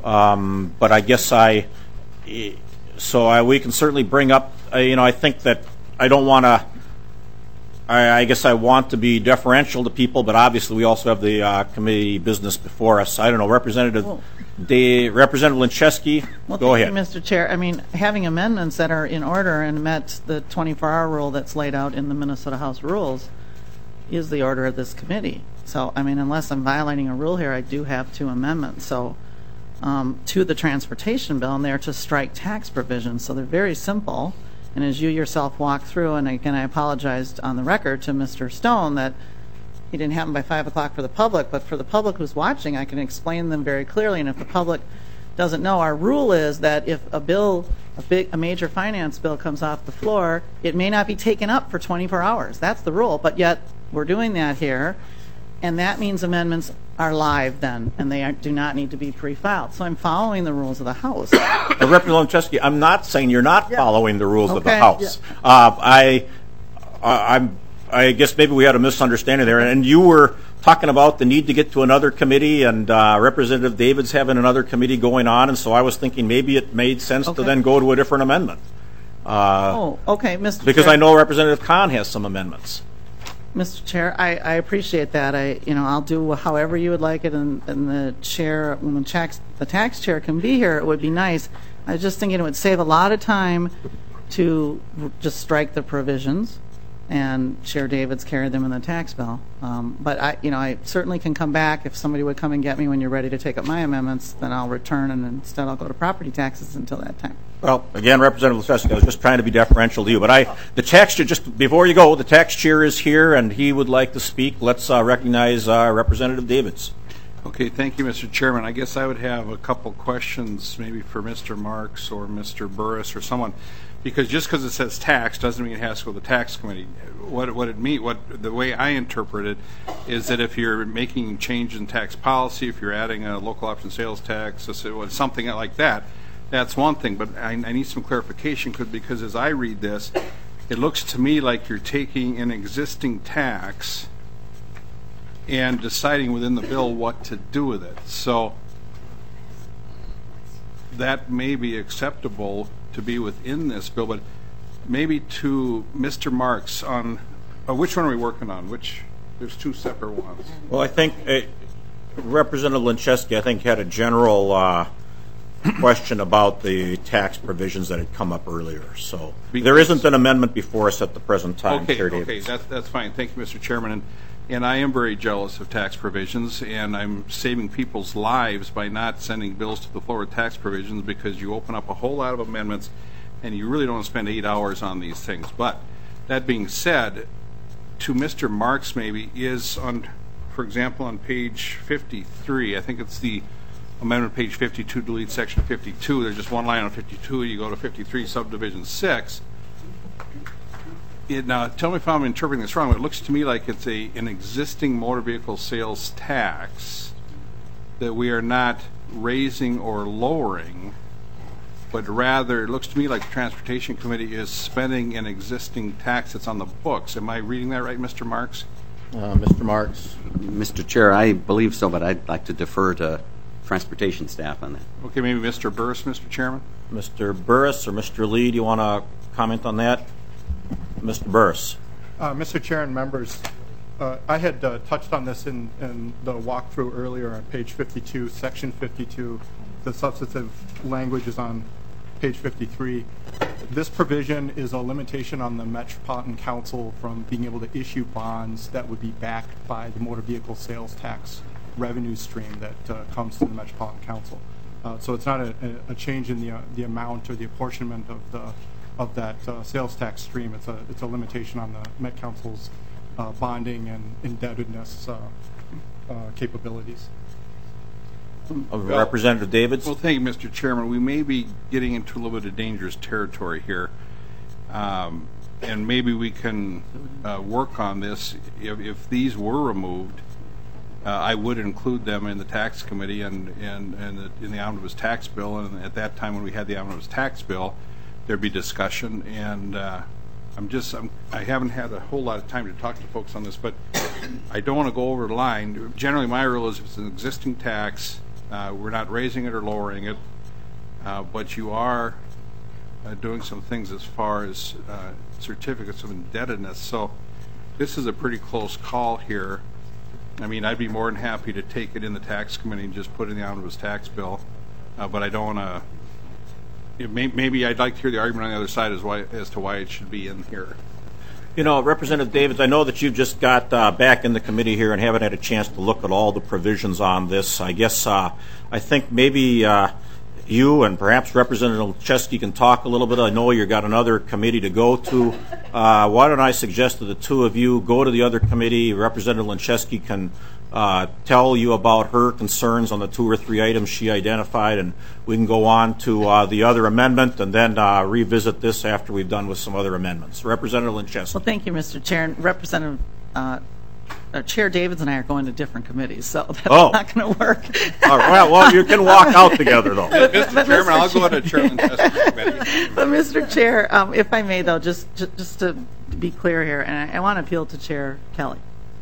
Um, but I guess I, so I, we can certainly bring up, uh, you know, I think that I don't want to, I, I guess I want to be deferential to people, but obviously we also have the uh, committee business before us. I don't know, Representative Cool. The Representative Lincheski, well, go ahead. You, Mister Chair. I mean, having amendments that are in order and met the twenty-four hour rule that's laid out in the Minnesota House rules is the order of this committee. So, I mean, unless I'm violating a rule here, I do have two amendments. So, um, to the transportation bill, and they're to strike tax provisions. So they're very simple. And as you yourself walk through, and again, I apologized on the record to Mister Stone that it didn't happen by five o'clock for the public, but for the public who's watching, I can explain them very clearly. And if the public doesn't know, our rule is that if a bill, a big, a major finance bill comes off the floor, it may not be taken up for twenty-four hours. That's the rule. But yet we're doing that here, and that means amendments are live then, and they are, do not need to be pre-filed. So I'm following the rules of the House. uh, Representative Lincheski, I'm not saying you're not yeah. following the rules okay. of the House. Yeah. Uh, I, uh, I'm. I guess maybe we had a misunderstanding there, and you were talking about the need to get to another committee, and uh, Representative Davids having another committee going on, and so I was thinking maybe it made sense okay. to then go to a different amendment. Uh, oh, okay, Mister Because Chair. I know Representative Kahn has some amendments. Mister Chair, I, I appreciate that. I, you know, I'll do however you would like it, and, and the chair, when the tax, the tax chair can be here, it would be nice. I was just thinking it would save a lot of time to just strike the provisions, and Chair Davids carried them in the tax bill. Um, but I, you know, I certainly can come back if somebody would come and get me when you're ready to take up my amendments. Then I'll return, and instead I'll go to property taxes until that time. Well, again, Representative Lincheski, I was just trying to be deferential to you, but I, the tax chair, just before you go, the tax chair is here, and he would like to speak. Let's uh, recognize uh, Representative Davids. Okay, thank you, Mister Chairman. I guess I would have a couple questions maybe for Mister Marks or Mister Burris or someone, because just because it says tax doesn't mean it has to go to the tax committee. What what it mean what the way I interpret it is that if you're making change in tax policy, if you're adding a local option sales tax, something like that, that's one thing. But I, I need some clarification because as I read this, it looks to me like you're taking an existing tax and deciding within the bill what to do with it. So that may be acceptable to be within this bill, but maybe to Mister Marks on, uh, which one are we working on? Which, there's two separate ones. Well, I think uh, Representative Lincheski, I think, had a general uh, question about the tax provisions that had come up earlier. So because there isn't an amendment before us at the present time. Okay, Chair okay, Davis. that's, that's fine. Thank you, Mister Chairman. And, and I am very jealous of tax provisions, and I'm saving people's lives by not sending bills to the floor with tax provisions because you open up a whole lot of amendments and you really don't want to spend eight hours on these things. But that being said, to Mister Marks maybe is on, for example, on page fifty-three, I think it's the amendment page fifty-two, delete section fifty-two. There's just one line on fifty-two. You go to fifty-three, subdivision six. It, now, tell me if I'm interpreting this wrong, but it looks to me like it's a an existing motor vehicle sales tax that we are not raising or lowering, but rather it looks to me like the Transportation Committee is spending an existing tax that's on the books. Am I reading that right, Mister Marks? Uh, Mister Marks. Mister Chair, I believe so, but I'd like to defer to transportation staff on that. Okay, maybe Mister Burris, Mister Chairman? Mister Burris or Mister Lee, do you want to comment on that? Mister Burris. Uh, Mister Chair and members, uh, I had uh, touched on this in, in the walkthrough earlier on page fifty-two, section fifty-two. The substantive language is on page fifty-three. This provision is a limitation on the Metropolitan Council from being able to issue bonds that would be backed by the motor vehicle sales tax revenue stream that uh, comes to the Metropolitan Council. Uh, so it's not a, a change in the uh, the amount or the apportionment of the of that uh, sales tax stream. It's a it's a limitation on the Met Council's uh, bonding and indebtedness uh, uh, capabilities. Well, Representative Davids. Well, thank you, Mister Chairman. We may be getting into a little bit of dangerous territory here, um, and maybe we can uh, work on this. If, if these were removed, uh, I would include them in the tax committee and and, and the, in the omnibus tax bill. And at that time, when we had the omnibus tax bill, there'd be discussion. And uh, I'm just I'm, I haven't had a whole lot of time to talk to folks on this, but I don't want to go over the line. Generally, my rule is if it's an existing tax, Uh, we're not raising it or lowering it, uh, but you are uh, doing some things as far as uh, certificates of indebtedness. So this is a pretty close call here. I mean, I'd be more than happy to take it in the tax committee and just put it in the omnibus tax bill, uh, but I don't want to. May, maybe I'd like to hear the argument on the other side as, why, as to why it should be in here. You know, Representative Davids, I know that you've just got uh, back in the committee here and haven't had a chance to look at all the provisions on this. I guess uh, I think maybe uh, you and perhaps Representative Chesky can talk a little bit. I know you've got another committee to go to. Uh, why don't I suggest that the two of you go to the other committee? Representative Lincheski can uh, tell you about her concerns on the two or three items she identified, and we can go on to uh, the other amendment and then uh, revisit this after we've done with some other amendments. Representative Lincheski. Well, thank you, Mister Chair. And Representative uh, uh, Chair Davids and I are going to different committees, so that's oh. not going to work. All right, well, well, you can walk out together, though. Mister But Chairman, Mister I'll go to Chairman Chester's committee. But, Mister Chair, um, if I may, though, just, just, just to be clear here, and I, I want to appeal to Chair Kelly.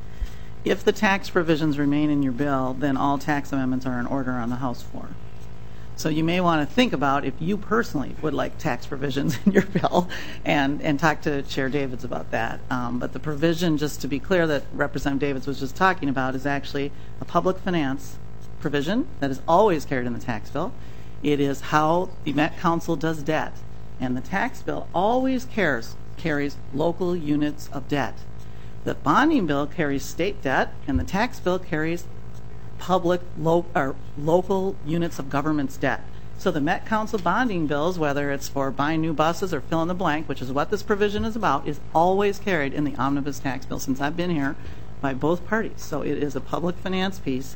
If the tax provisions remain in your bill, then all tax amendments are in order on the House floor. So you may want to think about if you personally would like tax provisions in your bill and, and talk to Chair Davids about that. Um, but the provision, just to be clear, that Representative Davids was just talking about is actually a public finance provision that is always carried in the tax bill. It is how the Met Council does debt. And the tax bill always cares, carries local units of debt. The bonding bill carries state debt, and the tax bill carries public lo- or local units of government's debt. So the Met Council bonding bills, whether it's for buying new buses or fill in the blank, which is what this provision is about, is always carried in the omnibus tax bill since I've been here by both parties. So it is a public finance piece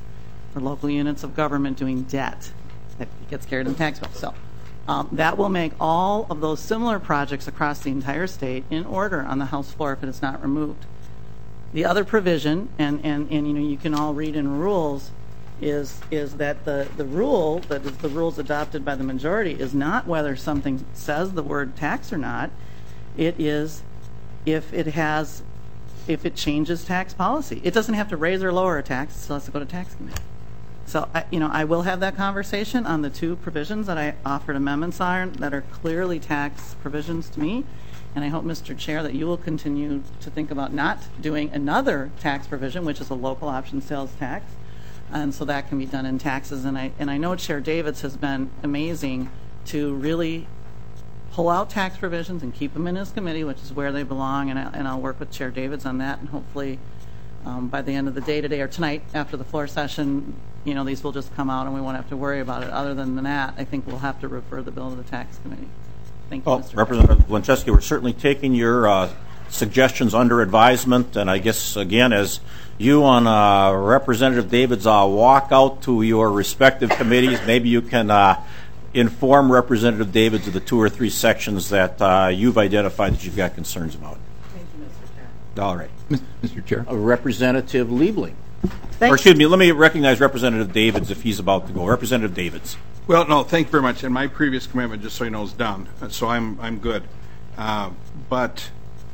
for local units of government doing debt that gets carried in the tax bill. So um, that will make all of those similar projects across the entire state in order on the House floor if it is not removed. The other provision, and, and, and you know, you can all read in rules, is is that the, the rule, that is the rules adopted by the majority, is not whether something says the word tax or not. It is if it has, if it changes tax policy. It doesn't have to raise or lower a tax, so it has to go to tax committee. So, I, you know, I will have that conversation on the two provisions that I offered amendments on that are clearly tax provisions to me. And I hope, Mister Chair, that you will continue to think about not doing another tax provision, which is a local option sales tax. And so that can be done in taxes. And I, and I know Chair Davids has been amazing to really pull out tax provisions and keep them in his committee, which is where they belong. And, I, and I'll work with Chair Davids on that. And hopefully um, by the end of the day today or tonight after the floor session, you know, these will just come out and we won't have to worry about it. Other than that, I think we'll have to refer the bill to the tax committee. Thank you, well, Mister Representative Lenczewski, we're certainly taking your uh, suggestions under advisement, and I guess, again, as you and uh, Representative Davids uh, walk out to your respective committees, maybe you can uh, inform Representative Davids of the two or three sections that uh, you've identified that you've got concerns about. Thank you, Mister Chair. All right. Mister Chair. Uh, Representative Liebling. Thank or excuse me, let me recognize Representative Davids if he's about to go. Representative Davids. Well, no, thank you very much. And my previous commitment, just so you know, is done. So I'm I'm good. Uh, but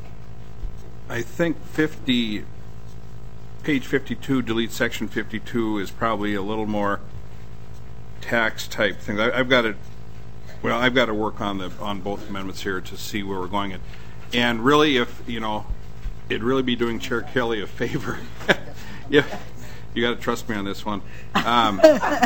I think fifty, page fifty-two, delete section fifty-two is probably a little more tax type thing. I, I've got to, well, I've got to work on the on both amendments here to see where we're going. At. And really, if you know, it'd really be doing Chair Kelly a favor. Yeah. You got to trust me on this one. Um,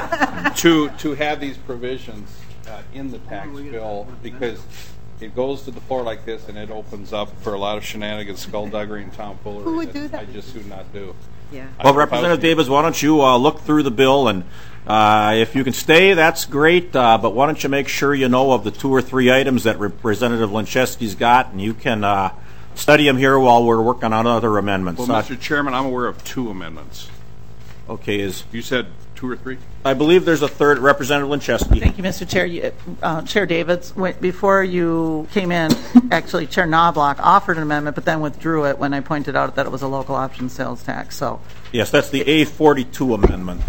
to to have these provisions uh, in the tax bill, because it goes to the floor like this and it opens up for a lot of shenanigans, skullduggery, and tomfoolery. Who would do that? I just would not do. Yeah. Well, Representative Davids, why don't you uh, look through the bill, and uh, if you can stay, that's great. Uh, but why don't you make sure you know of the two or three items that Representative Lenczewski's got, and you can uh, study them here while we're working on other amendments. Well, Mister Chairman, I'm aware of two amendments. Okay, is you said two or three? I believe there's a third, Representative Lenczewski. Thank you, Mister Chair. You, uh, Chair Davids, when, before you came in, actually Chair Knobloch offered an amendment, but then withdrew it when I pointed out that it was a local option sales tax. So yes, that's the A forty-two amendment.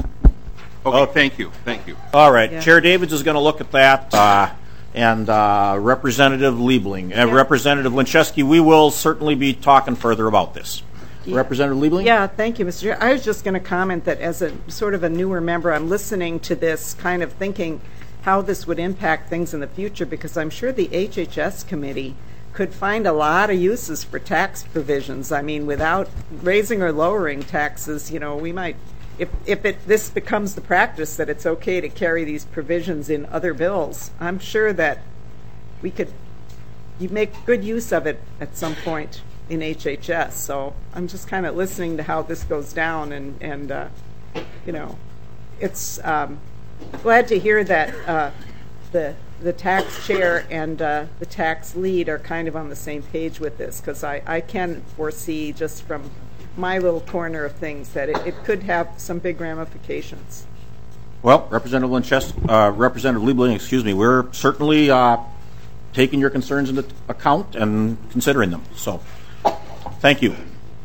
Okay, oh, thank you, thank you. All right, Yeah. Chair Davids is going to look at that, uh, and uh, Representative Liebling, and Yeah. Representative Lenczewski, we will certainly be talking further about this. Yeah. Representative Liebling? Yeah, thank you, Mister Chair. I was just going to comment that as a sort of a newer member, I'm listening to this, kind of thinking how this would impact things in the future, because I'm sure the H H S committee could find a lot of uses for tax provisions. I mean, without raising or lowering taxes, you know, we might, if if it this becomes the practice that it's okay to carry these provisions in other bills, I'm sure that we could you make good use of it at some point in H H S. So I'm just kind of listening to how this goes down, and, and uh, you know, it's um, glad to hear that uh, the the tax chair and uh, the tax lead are kind of on the same page with this, because I, I can foresee just from my little corner of things that it, it could have some big ramifications. Well, Representative Lenczewski, uh, Representative Liebling, excuse me, we're certainly uh, taking your concerns into account and considering them. So, thank you.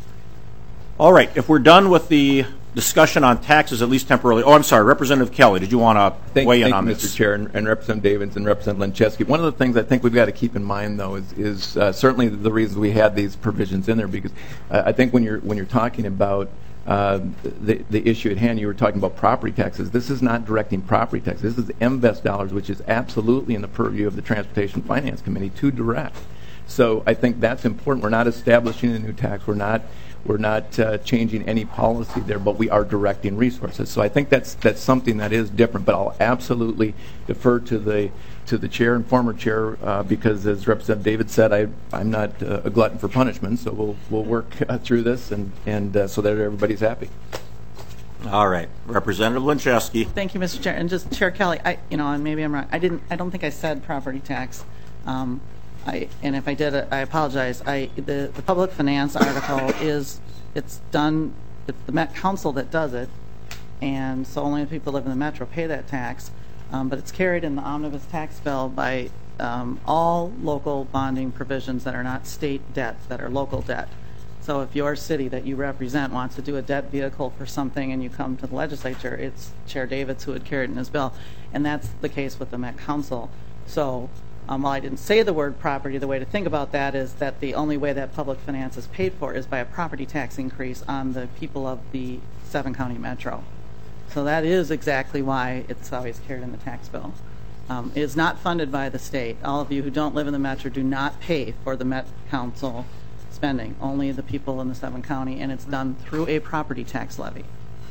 All right, if we're done with the discussion on taxes, at least temporarily. Oh, I'm sorry, Representative Kelly, did you want to thank, weigh in thank on you, this? Mister Chair, and, and Representative Davids and Representative Lenczewski. One of the things I think we've got to keep in mind, though, is, is uh, certainly the reason we had these provisions in there, because uh, I think when you're when you're talking about uh, the the issue at hand, you were talking about property taxes. This is not directing property taxes. This is M V E S dollars, which is absolutely in the purview of the Transportation Finance Committee to direct. So I think that's important. We're not establishing a new tax. We're not we're not uh, changing any policy there, but we are directing resources. So I think that's that's something that is different. But I'll absolutely defer to the to the chair and former chair uh, because, as Representative David said, I I'm not uh, a glutton for punishment. So we'll we'll work uh, through this and and uh, so that everybody's happy. All right, Representative Lenczewski. Thank you, Mister Chair. And just Chair Kelly, I you know, and maybe I'm wrong. I didn't. I don't think I said property tax. Um, I, and if I did, I apologize. I the, the public finance article is it's done. It's the Met Council that does it, and so only the people who live in the metro pay that tax. Um, but it's carried in the omnibus tax bill by um, all local bonding provisions that are not state debts, that are local debt. So if your city that you represent wants to do a debt vehicle for something and you come to the legislature, it's Chair Davids who would carry it in his bill. And that's the case with the Met Council. So um, while I didn't say the word property, the way to think about that is that the only way that public finance is paid for is by a property tax increase on the people of the seven county metro. So that is exactly why it's always carried in the tax bill. Um, it is not funded by the state. All of you who don't live in the metro do not pay for the Met Council spending, only the people in the seven county, and it's done through a property tax levy.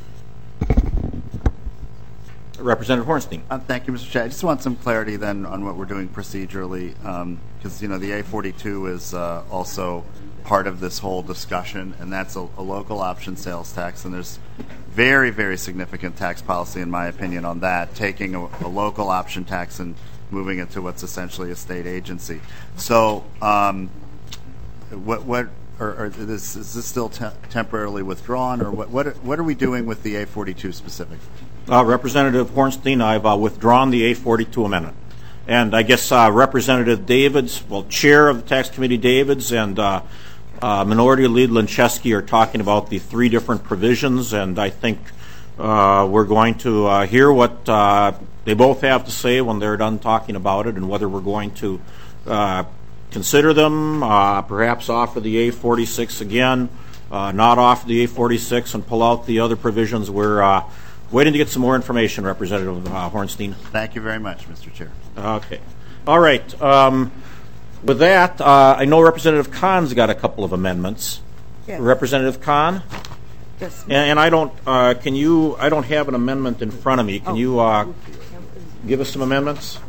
Representative Hornstein. Uh, thank you, Mister Chair. I just want some clarity then on what we're doing procedurally, because um, you know the A forty-two is uh, also part of this whole discussion, and that's a, a local option sales tax, and there's very, very significant tax policy, in my opinion, on that, taking a, a local option tax and moving it to what's essentially a state agency. So, um, what, what, or, or this, is this still te temporarily withdrawn, or what, what, what are we doing with the A forty-two specifically? Uh, Representative Hornstein, I've uh, withdrawn the A forty-two amendment. And I guess uh, Representative Davids, well, Chair of the Tax Committee Davids and uh, uh, Minority Leader Linchesky are talking about the three different provisions, and I think uh, we're going to uh, hear what uh, they both have to say when they're done talking about it, and whether we're going to uh, consider them, uh, perhaps offer the A forty-six again, uh, not offer the A forty-six and pull out the other provisions. We're uh, waiting to get some more information, Representative uh, Hornstein. Thank you very much, Mister Chair. Okay. All right. Um, with that, uh, I know Representative Kahn's got a couple of amendments. Yes. Representative Kahn? Yes. And, and I don't, uh, can you, I don't have an amendment in front of me. Can Oh. you uh, give us some amendments?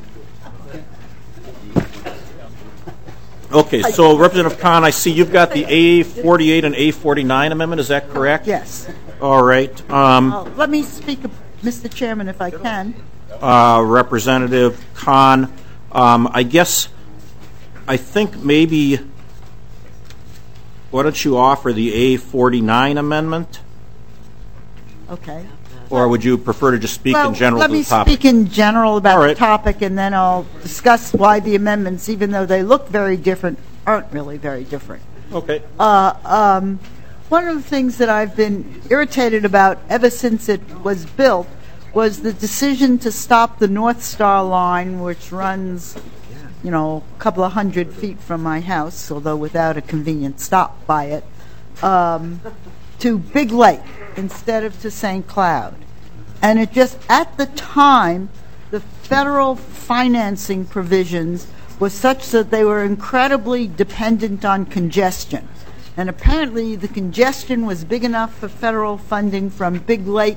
Okay, so Representative Kahn, I see you've got the A forty-eight and A forty-nine amendment. Is that correct? Yes. All right. Um, Uh, Let me speak, Mister Chairman, if I can. uh, Representative Kahn, um, I guess, I think maybe, why don't you offer the A forty-nine amendment? Okay. Or would you prefer to just speak Well, in general let to me the topic? speak in general about All right. the topic, and then I'll discuss why the amendments, even though they look very different, aren't really very different. Okay. Uh, um, one of the things that I've been irritated about ever since it was built was the decision to stop the North Star line, which runs, you know, a couple of hundred feet from my house, although without a convenient stop by it, um, to Big Lake instead of to Saint Cloud. And it just, at the time, the federal financing provisions was such that they were incredibly dependent on congestion. And apparently the congestion was big enough for federal funding from Big Lake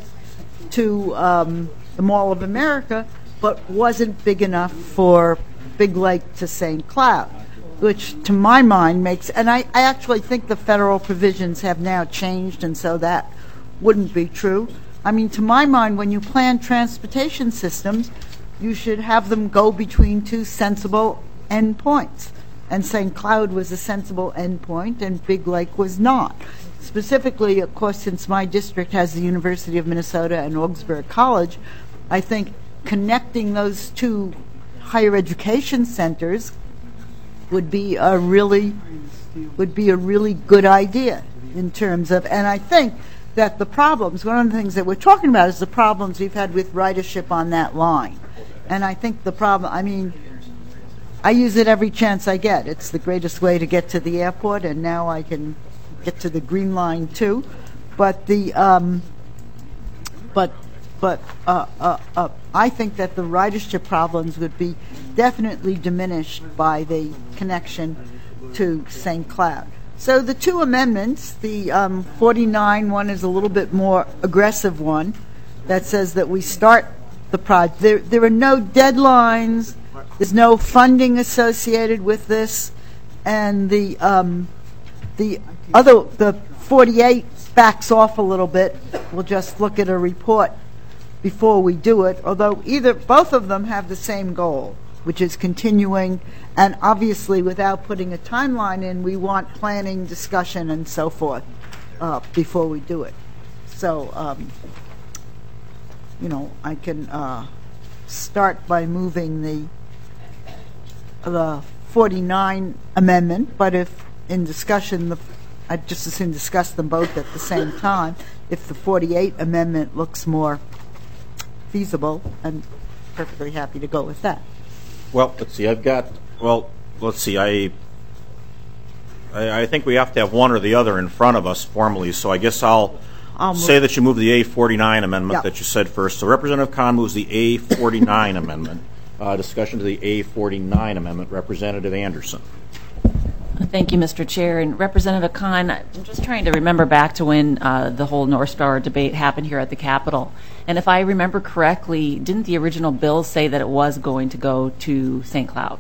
to um, the Mall of America, but wasn't big enough for Big Lake to Saint Cloud, which to my mind makes, and I, I actually think the federal provisions have now changed, and so that wouldn't be true. I mean, to my mind, when you plan transportation systems, you should have them go between two sensible endpoints. And Saint Cloud was a sensible endpoint, and Big Lake was not. Specifically, of course, since my district has the University of Minnesota and Augsburg College, I think connecting those two higher education centers would be a really would be a really good idea in terms of, and I think that the problems, one of the things that we're talking about is the problems we've had with ridership on that line. And I think the problem, I mean, I use it every chance I get. It's the greatest way to get to the airport, and now I can get to the Green Line too. But the, um, but, but uh, uh, uh, I think that the ridership problems would be definitely diminished by the connection to Saint Cloud. So the two amendments, the um, forty-nine one is a little bit more aggressive one that says that we start the project. There, there are no deadlines. There's no funding associated with this, and the um, the other the forty-eight backs off a little bit. We'll just look at a report before we do it. Although either both of them have the same goal, which is continuing, and obviously without putting a timeline in, we want planning, discussion, and so forth uh, before we do it. So um, you know, I can uh, start by moving the the forty-nine amendment, but if in discussion, the, I'd just as soon discuss them both at the same time. If the forty-eight amendment looks more feasible, I'm perfectly happy to go with that. Well, let's see. I've got. Well, let's see. I. I, I think we have to have one or the other in front of us formally. So I guess I'll, I'll say that you move the A forty-nine amendment Yeah. that you said first. So Representative Kahn moves the A forty-nine amendment. Uh, discussion to the A forty-nine amendment. Representative Anderson. Thank you, Mister Chair. And Representative Kahn, I'm just trying to remember back to when uh, the whole North Star debate happened here at the Capitol. And if I remember correctly, didn't the original bill say that it was going to go to Saint Cloud?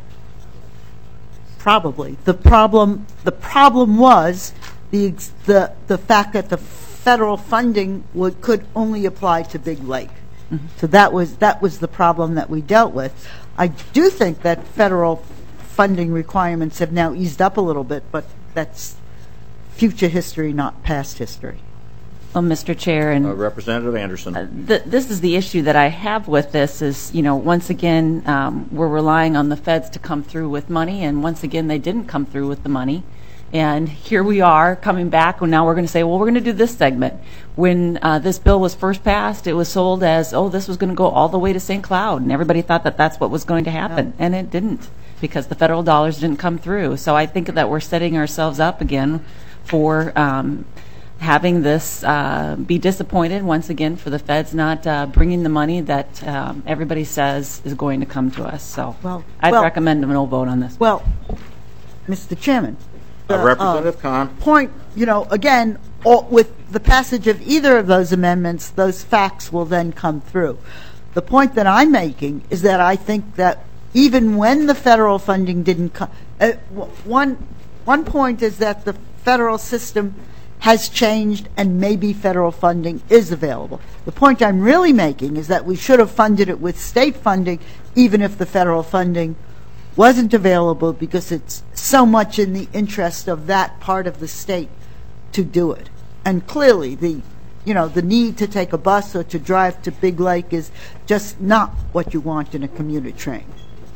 Probably. The problem the problem was the the the fact that the federal funding would could only apply to Big Lake. Mm-hmm. So that was that was the problem that we dealt with. I do think that federal funding requirements have now eased up a little bit, but that's future history, not past history. Well, Mister Chair, and uh, Representative Anderson. Uh, th- this is the issue that I have with this is, you know, once again, um, we're relying on the feds to come through with money, and once again, they didn't come through with the money. And here we are coming back, and now we're going to say, well, we're going to do this segment. When uh, this bill was first passed, it was sold as, oh, this was going to go all the way to Saint Cloud, and everybody thought that that's what was going to happen, yeah. And it didn't, because the federal dollars didn't come through. So I think that we're setting ourselves up again for um, having this uh, be disappointed once again for the feds not uh, bringing the money that um, everybody says is going to come to us. So well, I'd well, recommend a no vote on this. Well, Mister Chairman, Uh, Representative uh, Kahn. Point, you know, again, all, with the passage of either of those amendments, those facts will then come through. The point that I'm making is that I think that even when the federal funding didn't come, uh, one, one point is that the federal system has changed and maybe federal funding is available. The point I'm really making is that we should have funded it with state funding, even if the federal funding wasn't available, because it's so much in the interest of that part of the state to do it. And clearly the, you know, the need to take a bus or to drive to Big Lake is just not what you want in a commuter train.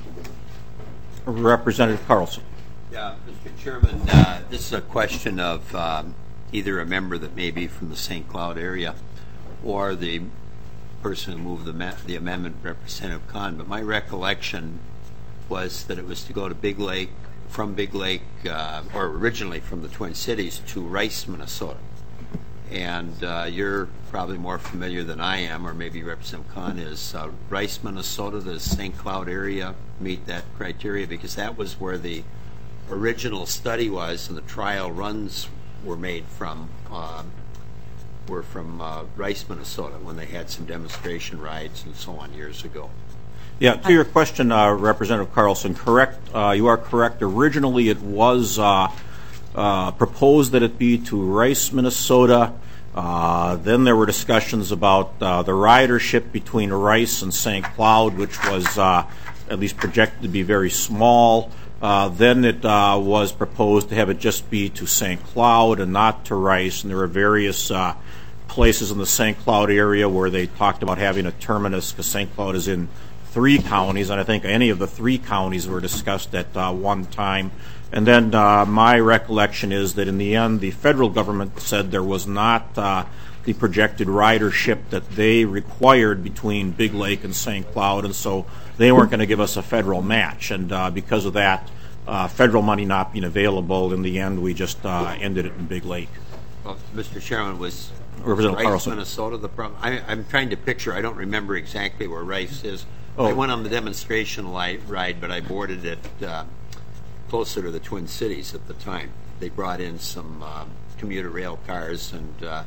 Representative Carlson. Yeah, Mister Chairman, uh, this is a question of um, either a member that may be from the Saint Cloud area or the person who moved the, ma- the amendment, Representative Kahn. But my recollection was that it was to go to Big Lake, from Big Lake, uh, or originally from the Twin Cities to Rice, Minnesota. And uh, you're probably more familiar than I am, or maybe Representative Kahn is. Uh, Rice, Minnesota, does Saint Cloud area meet that criteria? Because that was where the original study was, and the trial runs were made from, uh, were from uh, Rice, Minnesota, when they had some demonstration rides and so on years ago. Yeah, to your question, uh, Representative Carlson, correct. Uh, you are correct. Originally, it was uh, uh, proposed that it be to Rice, Minnesota. Uh, then there were discussions about uh, the ridership between Rice and Saint Cloud, which was uh, at least projected to be very small. Uh, then it uh, was proposed to have it just be to Saint Cloud and not to Rice. And there were various uh, places in the Saint Cloud area where they talked about having a terminus, because Saint Cloud is in three counties, and I think any of the three counties were discussed at uh, one time. And then uh, my recollection is that in the end, the federal government said there was not uh, the projected ridership that they required between Big Lake and Saint Cloud, and so they weren't going to give us a federal match. And uh, because of that, uh, federal money not being available, in the end, we just uh, ended it in Big Lake. Well, Mister Chairman, was Representative Rice, Carlson. Minnesota the problem? I, I'm trying to picture. I don't remember exactly where Rice is. Oh. I went on the demonstration light ride, but I boarded it uh, closer to the Twin Cities at the time. They brought in some uh, commuter rail cars, and uh,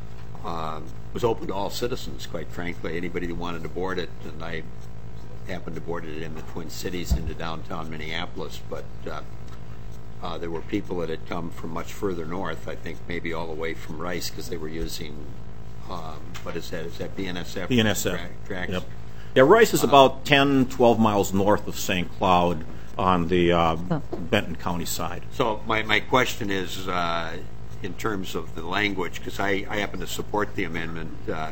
uh, it was open to all citizens, quite frankly, anybody who wanted to board it. And I happened to board it in the Twin Cities into downtown Minneapolis, but uh, uh, there were people that had come from much further north, I think maybe all the way from Rice, because they were using, um, what is that, is that B N S F? B N S F, tra- tracks? Yep. Yeah, Rice is about ten, twelve miles north of Saint Cloud on the uh, Benton County side. So my, my question is, uh, in terms of the language, because I, I happen to support the amendment, uh,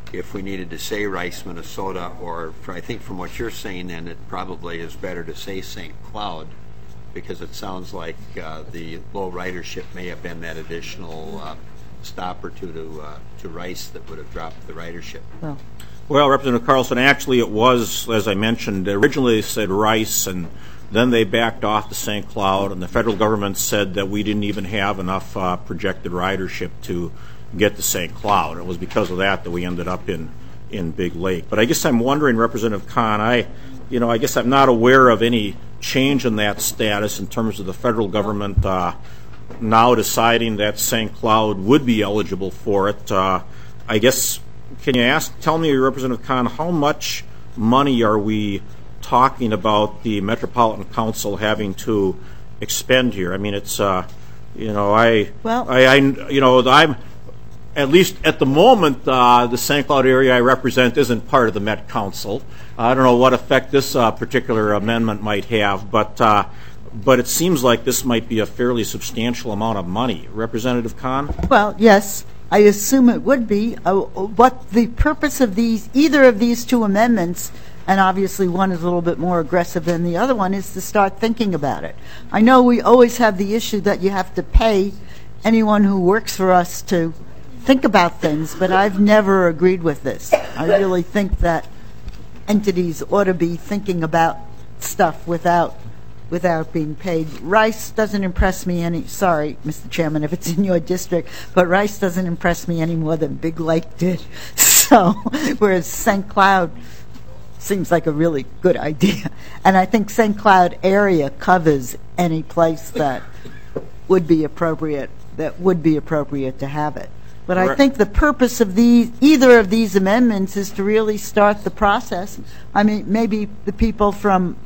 if we needed to say Rice, Minnesota, or for, I think from what you're saying, then it probably is better to say Saint Cloud, because it sounds like uh, the low ridership may have been that additional uh, stop or two to uh, to Rice that would have dropped the ridership. Well, Well, Representative Carlson, actually it was, as I mentioned, originally they said Rice, and then they backed off to Saint Cloud, and the federal government said that we didn't even have enough uh, projected ridership to get to Saint Cloud. It was because of that that we ended up in, in Big Lake. But I guess I'm wondering, Representative Kahn, I, you know, I guess I'm not aware of any change in that status in terms of the federal government uh, now deciding that Saint Cloud would be eligible for it. Uh, I guess, can you ask, tell me, Representative Kahn, how much money are we talking about the Metropolitan Council having to expend here? I mean, it's, uh, you know, I, well, I, I, you know, I'm, at least at the moment, uh, the Saint Cloud area I represent isn't part of the Met Council. I don't know what effect this uh, particular amendment might have, but uh, but it seems like this might be a fairly substantial amount of money. Representative Kahn? Well, yes, I assume it would be. Uh, what the purpose of these, either of these two amendments, and obviously one is a little bit more aggressive than the other one, is to start thinking about it. I know we always have the issue that you have to pay anyone who works for us to think about things, but I've never agreed with this. I really think that entities ought to be thinking about stuff without without being paid. Rice doesn't impress me any, sorry, Mister Chairman, if it's in your district, but Rice doesn't impress me any more than Big Lake did. So, whereas Saint Cloud seems like a really good idea. And I think Saint Cloud area covers any place that would be appropriate, that would be appropriate to have it. But I think the purpose of these, either of these amendments, is to really start the process. I mean, maybe the people from,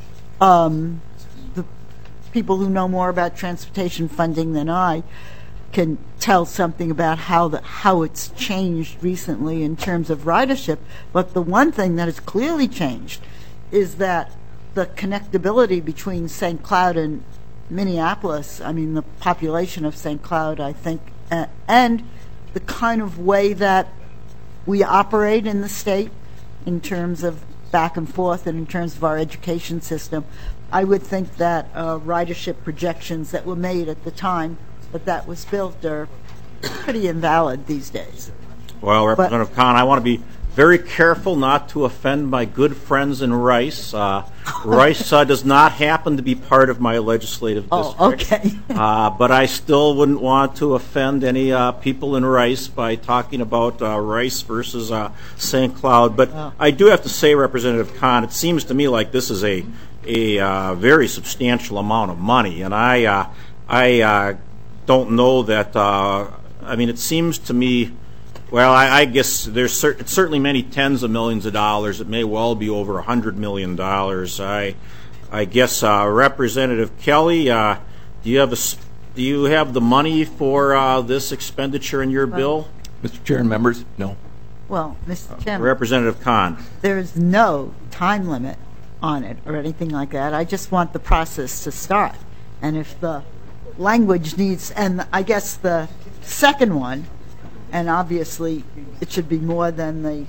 um, the people who know more about transportation funding than I can tell something about how the how it's changed recently in terms of ridership. But the one thing that has clearly changed is that the connectability between Saint Cloud and Minneapolis, I mean, the population of Saint Cloud, I think, uh, and the kind of way that we operate in the state in terms of back and forth and in terms of our education system, I would think that uh, ridership projections that were made at the time that that was built are pretty invalid these days. Well, Representative Kahn, I want to be very careful not to offend my good friends in Rice. Uh, Rice uh, does not happen to be part of my legislative district. Oh, okay. uh, but I still wouldn't want to offend any uh, people in Rice by talking about uh, Rice versus uh, Saint Cloud. But oh. I do have to say, Representative Kahn, it seems to me like this is a a uh, very substantial amount of money, and I uh, I uh, don't know that. Uh, I mean, it seems to me. Well, I, I guess there's cer- it's certainly many tens of millions of dollars. It may well be over a hundred million dollars. I, I guess uh, Representative Kelly, uh, do you have a, do you have the money for uh, this expenditure in your well, bill? Mister Chair and members, no. Well, Mister Chairman, uh, Representative Kahn, there is no time limit on it or anything like that. I just want the process to start, and if the language needs, and I guess the second one. And obviously, it should be more than the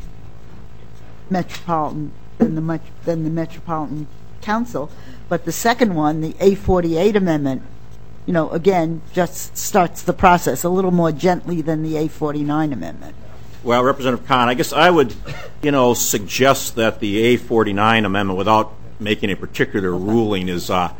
metropolitan than the than the Metropolitan Council. But the second one, the A forty-eight amendment, you know, again, just starts the process a little more gently than the A forty-nine amendment. Well, Representative Kahn, I guess I would, you know, suggest that the A forty-nine amendment, without making a particular ruling, is uh,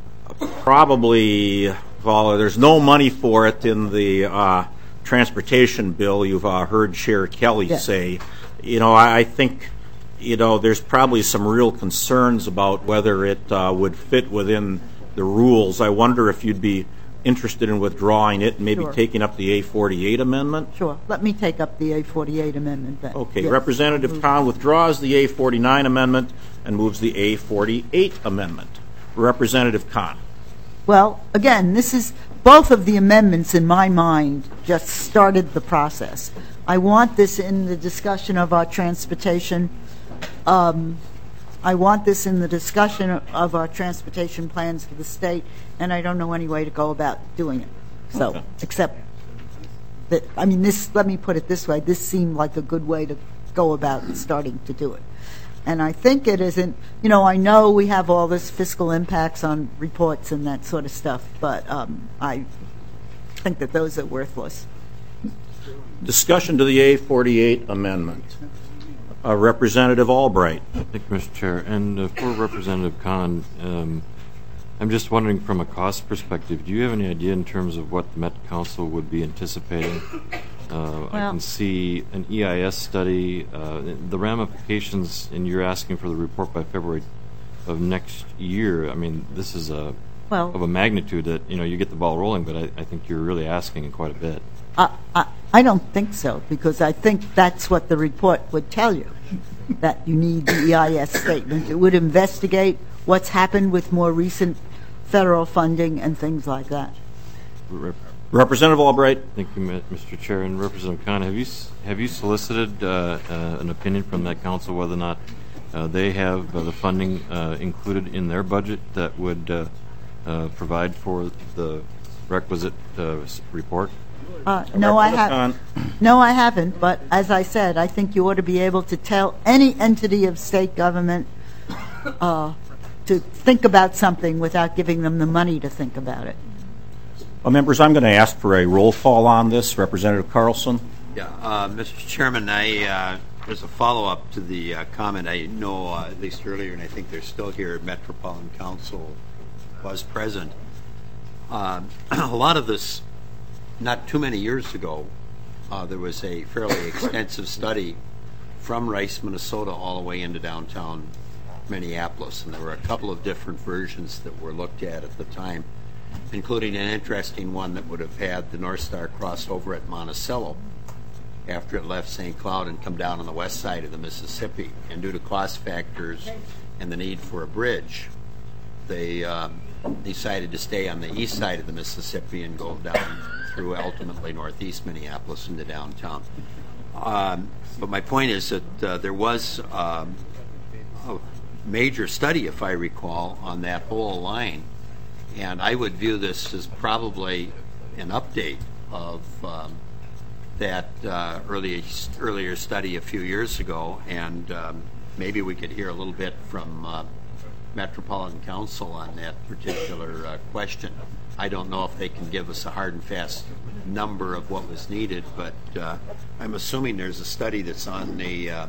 probably, well, there's no money for it in the uh, transportation bill. You've uh, heard Chair Kelly yes. say, you know, I, I think, you know, there's probably some real concerns about whether it uh, would fit within the rules. I wonder if you'd be interested in withdrawing it and maybe sure. taking up the A forty-eight amendment? Sure. Let me take up the A forty-eight amendment then. Okay. Yes. Representative Kahn withdraws the A forty-nine amendment and moves the A forty-eight amendment. Representative Kahn. Well, again, this is both of the amendments in my mind just started the process. I want this in the discussion of our transportation. Um, I want this in the discussion of our transportation plans for the state, and I don't know any way to go about doing it. So, okay. except that, I mean, this, let me put it this way, this seemed like a good way to go about starting to do it. And I think it isn't, you know, I know we have all this fiscal impacts on reports and that sort of stuff, but um, I think that those are worthless. Discussion to the A forty-eight amendment. Uh, Representative Albright. Thank you, Mister Chair. And uh, for Representative Khan, um, I'm just wondering from a cost perspective, do you have any idea in terms of what the Met Council would be anticipating? Uh, I can see an E I S study, uh, the ramifications, and you're asking for the report by February of next year. I mean, this is a well, of a magnitude that, you know, you get the ball rolling, but I, I think you're really asking quite a bit. Uh, I, I don't think so, because I think that's what the report would tell you, that you need the E I S statement. It would investigate what's happened with more recent federal funding and things like that. Rep- Representative Albright. Thank you, Mister Chair. And Representative Khan, have you have you solicited uh, uh, an opinion from that council whether or not uh, they have uh, the funding uh, included in their budget that would uh, uh, provide for the requisite uh, report? Uh, no, I have. No, I haven't. But as I said, I think you ought to be able to tell any entity of state government uh, to think about something without giving them the money to think about it. Well, members, I'm going to ask for a roll call on this. Representative Carlson. Yeah, uh, Mister Chairman, I uh, there's a follow-up to the uh, comment. I know uh, at least earlier, and I think they're still here. Metropolitan Council was present. Uh, a lot of this. Not too many years ago, uh, there was a fairly extensive study from Rice, Minnesota, all the way into downtown Minneapolis, and there were a couple of different versions that were looked at at the time, including an interesting one that would have had the North Star cross over at Monticello after it left Saint Cloud and come down on the west side of the Mississippi. And due to cost factors and the need for a bridge, they um, decided to stay on the east side of the Mississippi and go down through ultimately northeast Minneapolis into downtown. Um, but my point is that uh, there was um, a major study, if I recall, on that whole line, and I would view this as probably an update of um, that uh, early, earlier study a few years ago, and um, maybe we could hear a little bit from uh, Metropolitan Council on that particular uh, question. I don't know if they can give us a hard and fast number of what was needed, but uh, I'm assuming there's a study that's on the uh,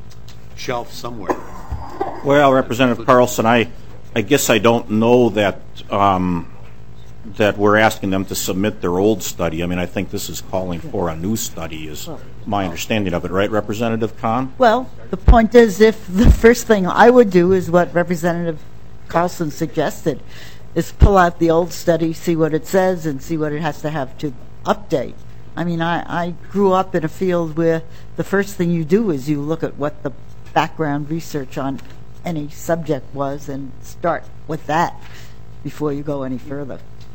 shelf somewhere. Well, Representative Carlson, I, I guess I don't know that um, that we're asking them to submit their old study. I mean, I think this is calling for a new study, is my understanding of it, right, Representative Khan? Well, the point is, if the first thing I would do is what Representative Carlson suggested, is pull out the old study, see what it says, and see what it has to have to update. I mean, I, I grew up in a field where the first thing you do is you look at what the background research on any subject was and start with that before you go any further.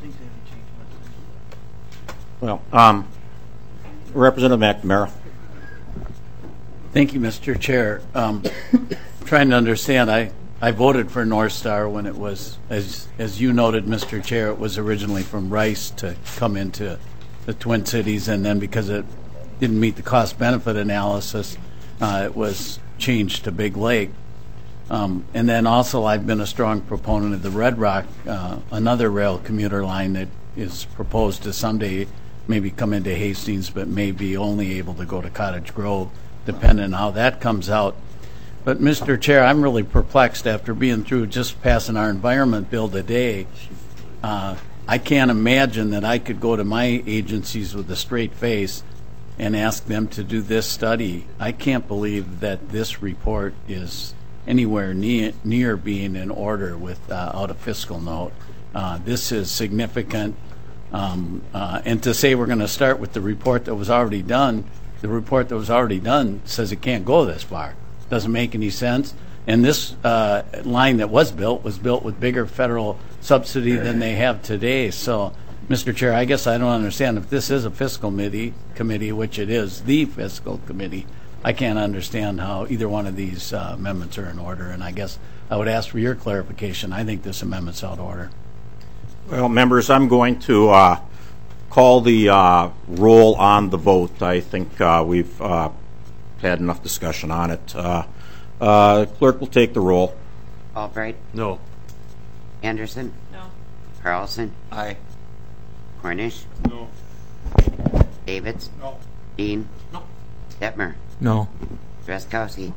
Well, um, Representative McNamara. Thank you, Mister Chair. Um, trying to understand, I I voted for North Star when it was, as as you noted, Mister Chair, it was originally from Rice to come into the Twin Cities, and then because it didn't meet the cost-benefit analysis, uh, it was changed to Big Lake. Um, and then also I've been a strong proponent of the Red Rock, uh, another rail commuter line that is proposed to someday maybe come into Hastings, but may be only able to go to Cottage Grove, depending on how that comes out. But, Mister Chair, I'm really perplexed after being through just passing our environment bill today. Uh, I can't imagine that I could go to my agencies with a straight face and ask them to do this study. I can't believe that this report is anywhere near, near being in order without a fiscal note. Uh, this is significant. Um, uh, and to say we're going to start with the report that was already done, the report that was already done says it can't go this far. Doesn't make any sense. And this uh, line that was built was built with bigger federal subsidy than they have today. So, Mister Chair, I guess I don't understand. If this is a fiscal committee, committee, which it is, the fiscal committee, I can't understand how either one of these uh, amendments are in order. And I guess I would ask for your clarification. I think this amendment's out of order. Well, members, I'm going to uh, call the uh, roll on the vote. I think uh, we've uh, had enough discussion on it. Uh, uh, clerk will take the roll. Albright? No. Anderson? No. Carlson? Aye. Cornish? No. Davids? No. Dean? No. Detmer? No. Drazkowski?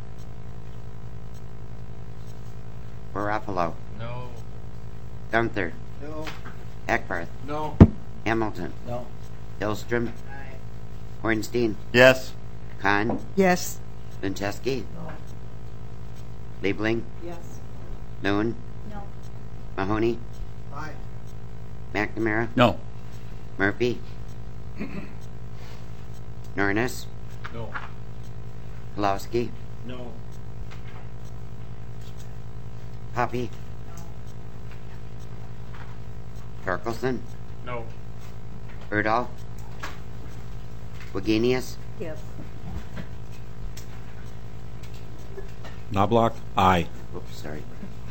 Garofalo? No. Gunther? No. Ackbarth? No. Hamilton? No. Hillstrom? Ornstein? Yes. Khan? Yes. Lincheski? No. Liebling? Yes. Noon? No. Mahoney? Aye. McNamara? No. Murphy? Nornis? No. Pulowski? No. Poppy? Torkelson? No. Erdahl? Wagenius? Yes. Knobloch? Aye. Oops, sorry.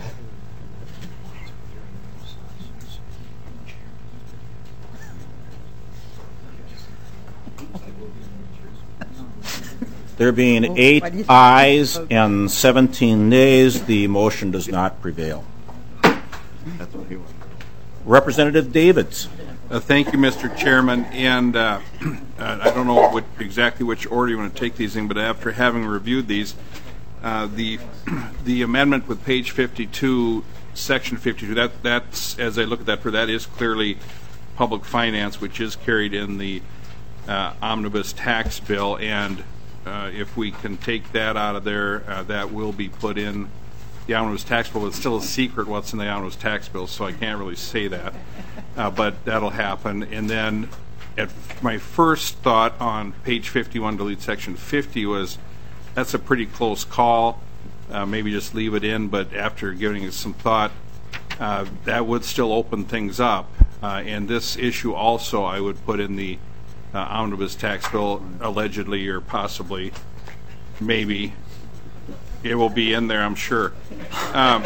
There being eight ayes and seventeen nays, the motion does not prevail. That's what he wanted. Representative Davids. Uh, thank you, Mister Chairman. And uh, I don't know what, exactly which order you want to take these in, but after having reviewed these, uh, the the amendment with page fifty-two, section fifty-two, that that's as I look at that, for that is clearly public finance, which is carried in the uh, omnibus tax bill, and uh, if we can take that out of there, uh, that will be put in the omnibus tax bill. It's still a secret what's in the omnibus tax bill, so I can't really say that. Uh, but that'll happen. And then at my first thought on page fifty-one, delete section fifty, was that's a pretty close call. Uh, maybe just leave it in, but after giving it some thought, uh, that would still open things up. Uh, and this issue also I would put in the uh, omnibus tax bill, allegedly or possibly, maybe. It will be in there, I'm sure. Um,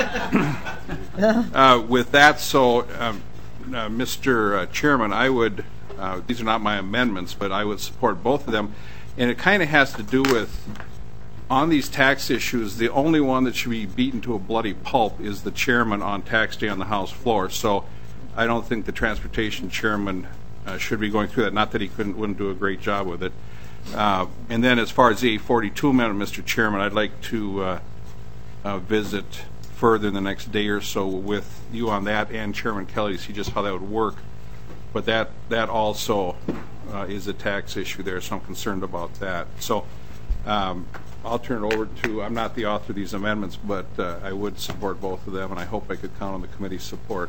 uh, with that, so, um, uh, Mister Uh, Chairman, I would, uh, these are not my amendments, but I would support both of them. And it kind of has to do with, on these tax issues, the only one that should be beaten to a bloody pulp is the chairman on tax day on the House floor. So I don't think the transportation chairman uh, should be going through that. Not that he couldn't wouldn't do a great job with it. Uh, and then as far as the eight forty-two amendment, Mister Chairman, I'd like to uh, uh, visit further in the next day or so with you on that and Chairman Kelly to see just how that would work. But that, that also uh, is a tax issue there, so I'm concerned about that. So um, I'll turn it over to, I'm not the author of these amendments, but uh, I would support both of them, and I hope I could count on the committee's support.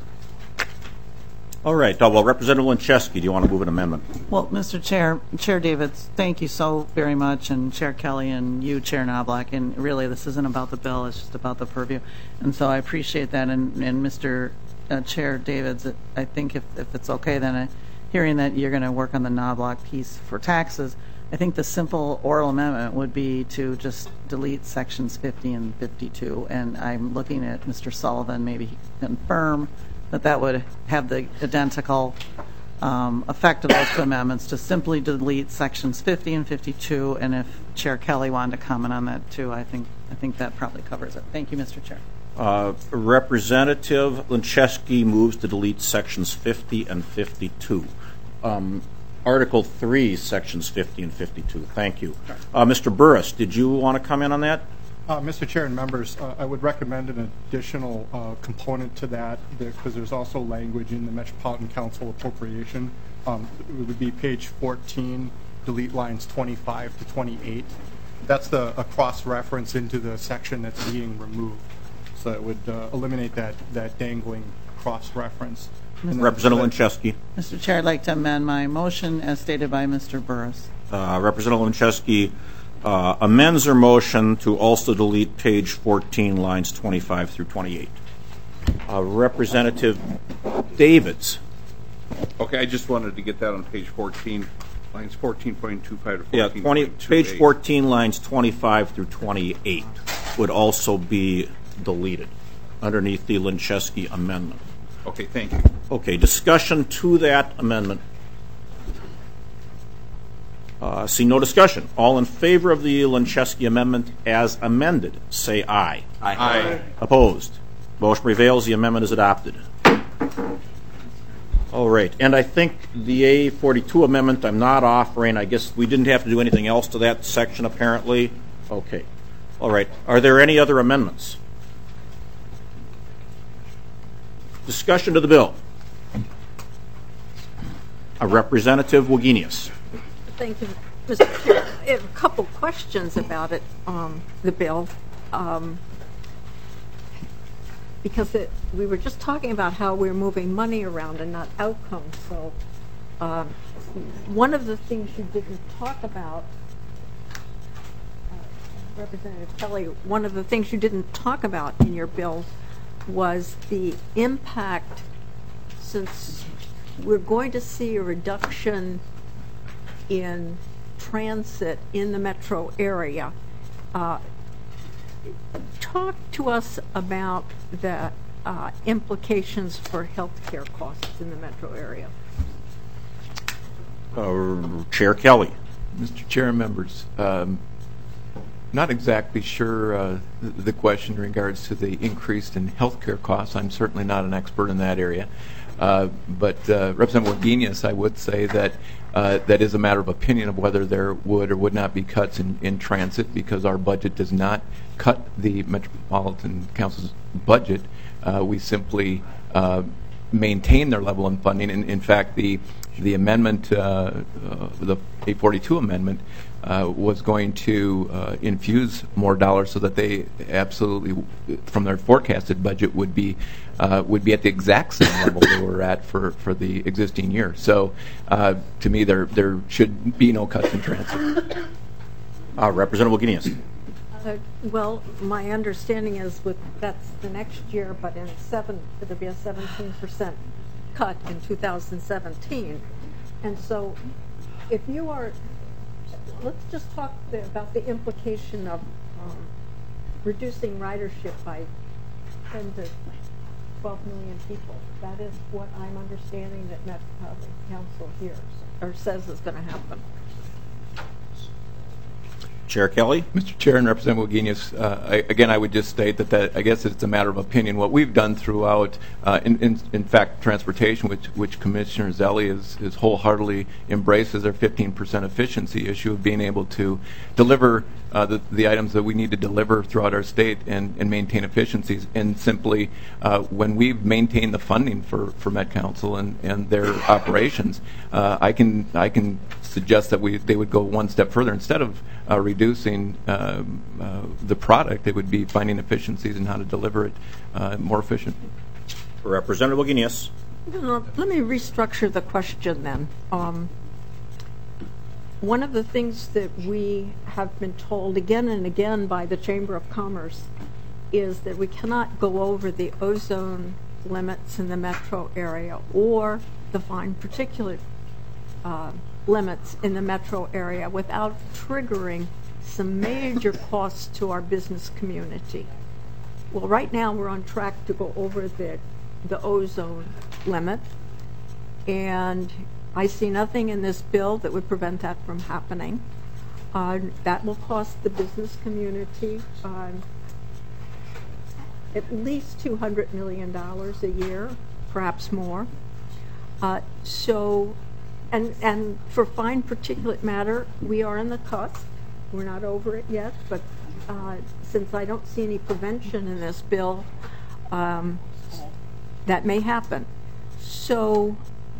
All right. Uh, well, Representative Lincheski, do you want to move an amendment? Well, Mister Chair, Chair Davids, thank you so very much, and Chair Kelly and you, Chair Knobloch. And really, this isn't about the bill; it's just about the purview. And so I appreciate that. And, and Mister Uh, Chair Davids, I think if, if it's okay, then uh, hearing that you're going to work on the Knobloch piece for taxes, I think the simple oral amendment would be to just delete sections fifty and fifty-two. And I'm looking at Mister Sullivan, maybe he can confirm that that would have the identical um, effect of those two amendments, to simply delete sections fifty and fifty-two. And if Chair Kelly wanted to comment on that too, I think I think that probably covers it. Thank you, Mister Chair. Uh, Representative Lincheski moves to delete sections fifty and fifty-two. Um, Article three, sections fifty and fifty-two. Thank you. Uh, Mister Burris, did you want to comment on that? Uh, Mister Chair and members, uh, I would recommend an additional uh, component to that, because there's also language in the Metropolitan Council appropriation. Um, it would be page fourteen, delete lines twenty-five to twenty-eight. That's the a cross-reference into the section that's being removed. So it would uh, eliminate that, that dangling cross-reference. Representative Lincheski. Mister Chair, I'd like to amend my motion as stated by Mister Burris. Uh, Representative Lincheski uh, amends her motion to also delete page fourteen, lines twenty-five through twenty-eight. Uh, Representative Davids. Okay, I just wanted to get that on page fourteen, lines fourteen point two five to fourteen point two eight. Yeah, twenty, page fourteen, lines twenty-five through twenty-eight would also be deleted underneath the Lincheski amendment. Okay, thank you. Okay, discussion to that amendment. Uh, see no discussion. All in favor of the Lancheski amendment as amended, say aye. Aye. Aye. Opposed? Motion prevails. The amendment is adopted. All right. And I think the A forty-two amendment I'm not offering. I guess we didn't have to do anything else to that section, apparently. Okay. All right. Are there any other amendments? Discussion to the bill. A Representative Wagenius. Thank you, Mister Chair. I have a couple questions about it, um, the bill. Um, because it, we were just talking about how we're moving money around and not outcomes. So um, one of the things you didn't talk about, uh, Representative Kelly, one of the things you didn't talk about in your bill was the impact, since we're going to see a reduction in transit in the metro area. Uh, talk to us about the uh, implications for health care costs in the metro area. Uh, Chair Kelly. Mister Chair and members, um, not exactly sure uh, the question in regards to the increase in health care costs. I'm certainly not an expert in that area. Uh, but uh, Representative Wagenius, I would say that uh, that is a matter of opinion of whether there would or would not be cuts in, in transit, because our budget does not cut the Metropolitan Council's budget. Uh, we simply uh, maintain their level of funding. And in fact, the the amendment, uh, uh, the A forty-two amendment, uh, was going to uh, infuse more dollars so that they absolutely, from their forecasted budget, would be uh, would be at the exact same level they were at for, for the existing year. So, uh, to me, there there should be no cuts in transit. Uh, Representative Wagenius. Uh, well, my understanding is with that's the next year, but in seven, there'll be a seventeen percent cut in two thousand seventeen. And so if you are, let's just talk the, about the implication of um, reducing ridership by ten to twelve million people. That is what I'm understanding that Metropolitan Council hears or says is going to happen. Chair Kelly. Mister Chair and Representative Wagenius, uh, I, again, I would just state that, that I guess it's a matter of opinion. What we've done throughout, uh, in, in, in fact, transportation, which, which Commissioner Zelli is, is wholeheartedly embraces their fifteen percent efficiency issue of being able to deliver uh, the, the items that we need to deliver throughout our state and, and maintain efficiencies. And simply, uh, when we've maintained the funding for, for Met Council and, and their operations, uh, I can I can suggest that we they would go one step further. Instead of uh, reducing uh, uh, the product, it would be finding efficiencies in how to deliver it uh, more efficient. Representative Wagenius. Let me restructure the question then. Um, one of the things that we have been told again and again by the Chamber of Commerce is that we cannot go over the ozone limits in the metro area or the fine particulate uh, limits in the metro area without triggering some major costs to our business community. Well, right now we're on track to go over the the ozone limit, and I see nothing in this bill that would prevent that from happening. Uh, that will cost the business community uh, at least two hundred million dollars a year, perhaps more. Uh, so, and and for fine particulate matter, we are in the cusp. We're not over it yet, but uh, since I don't see any prevention in this bill, um, that may happen. So,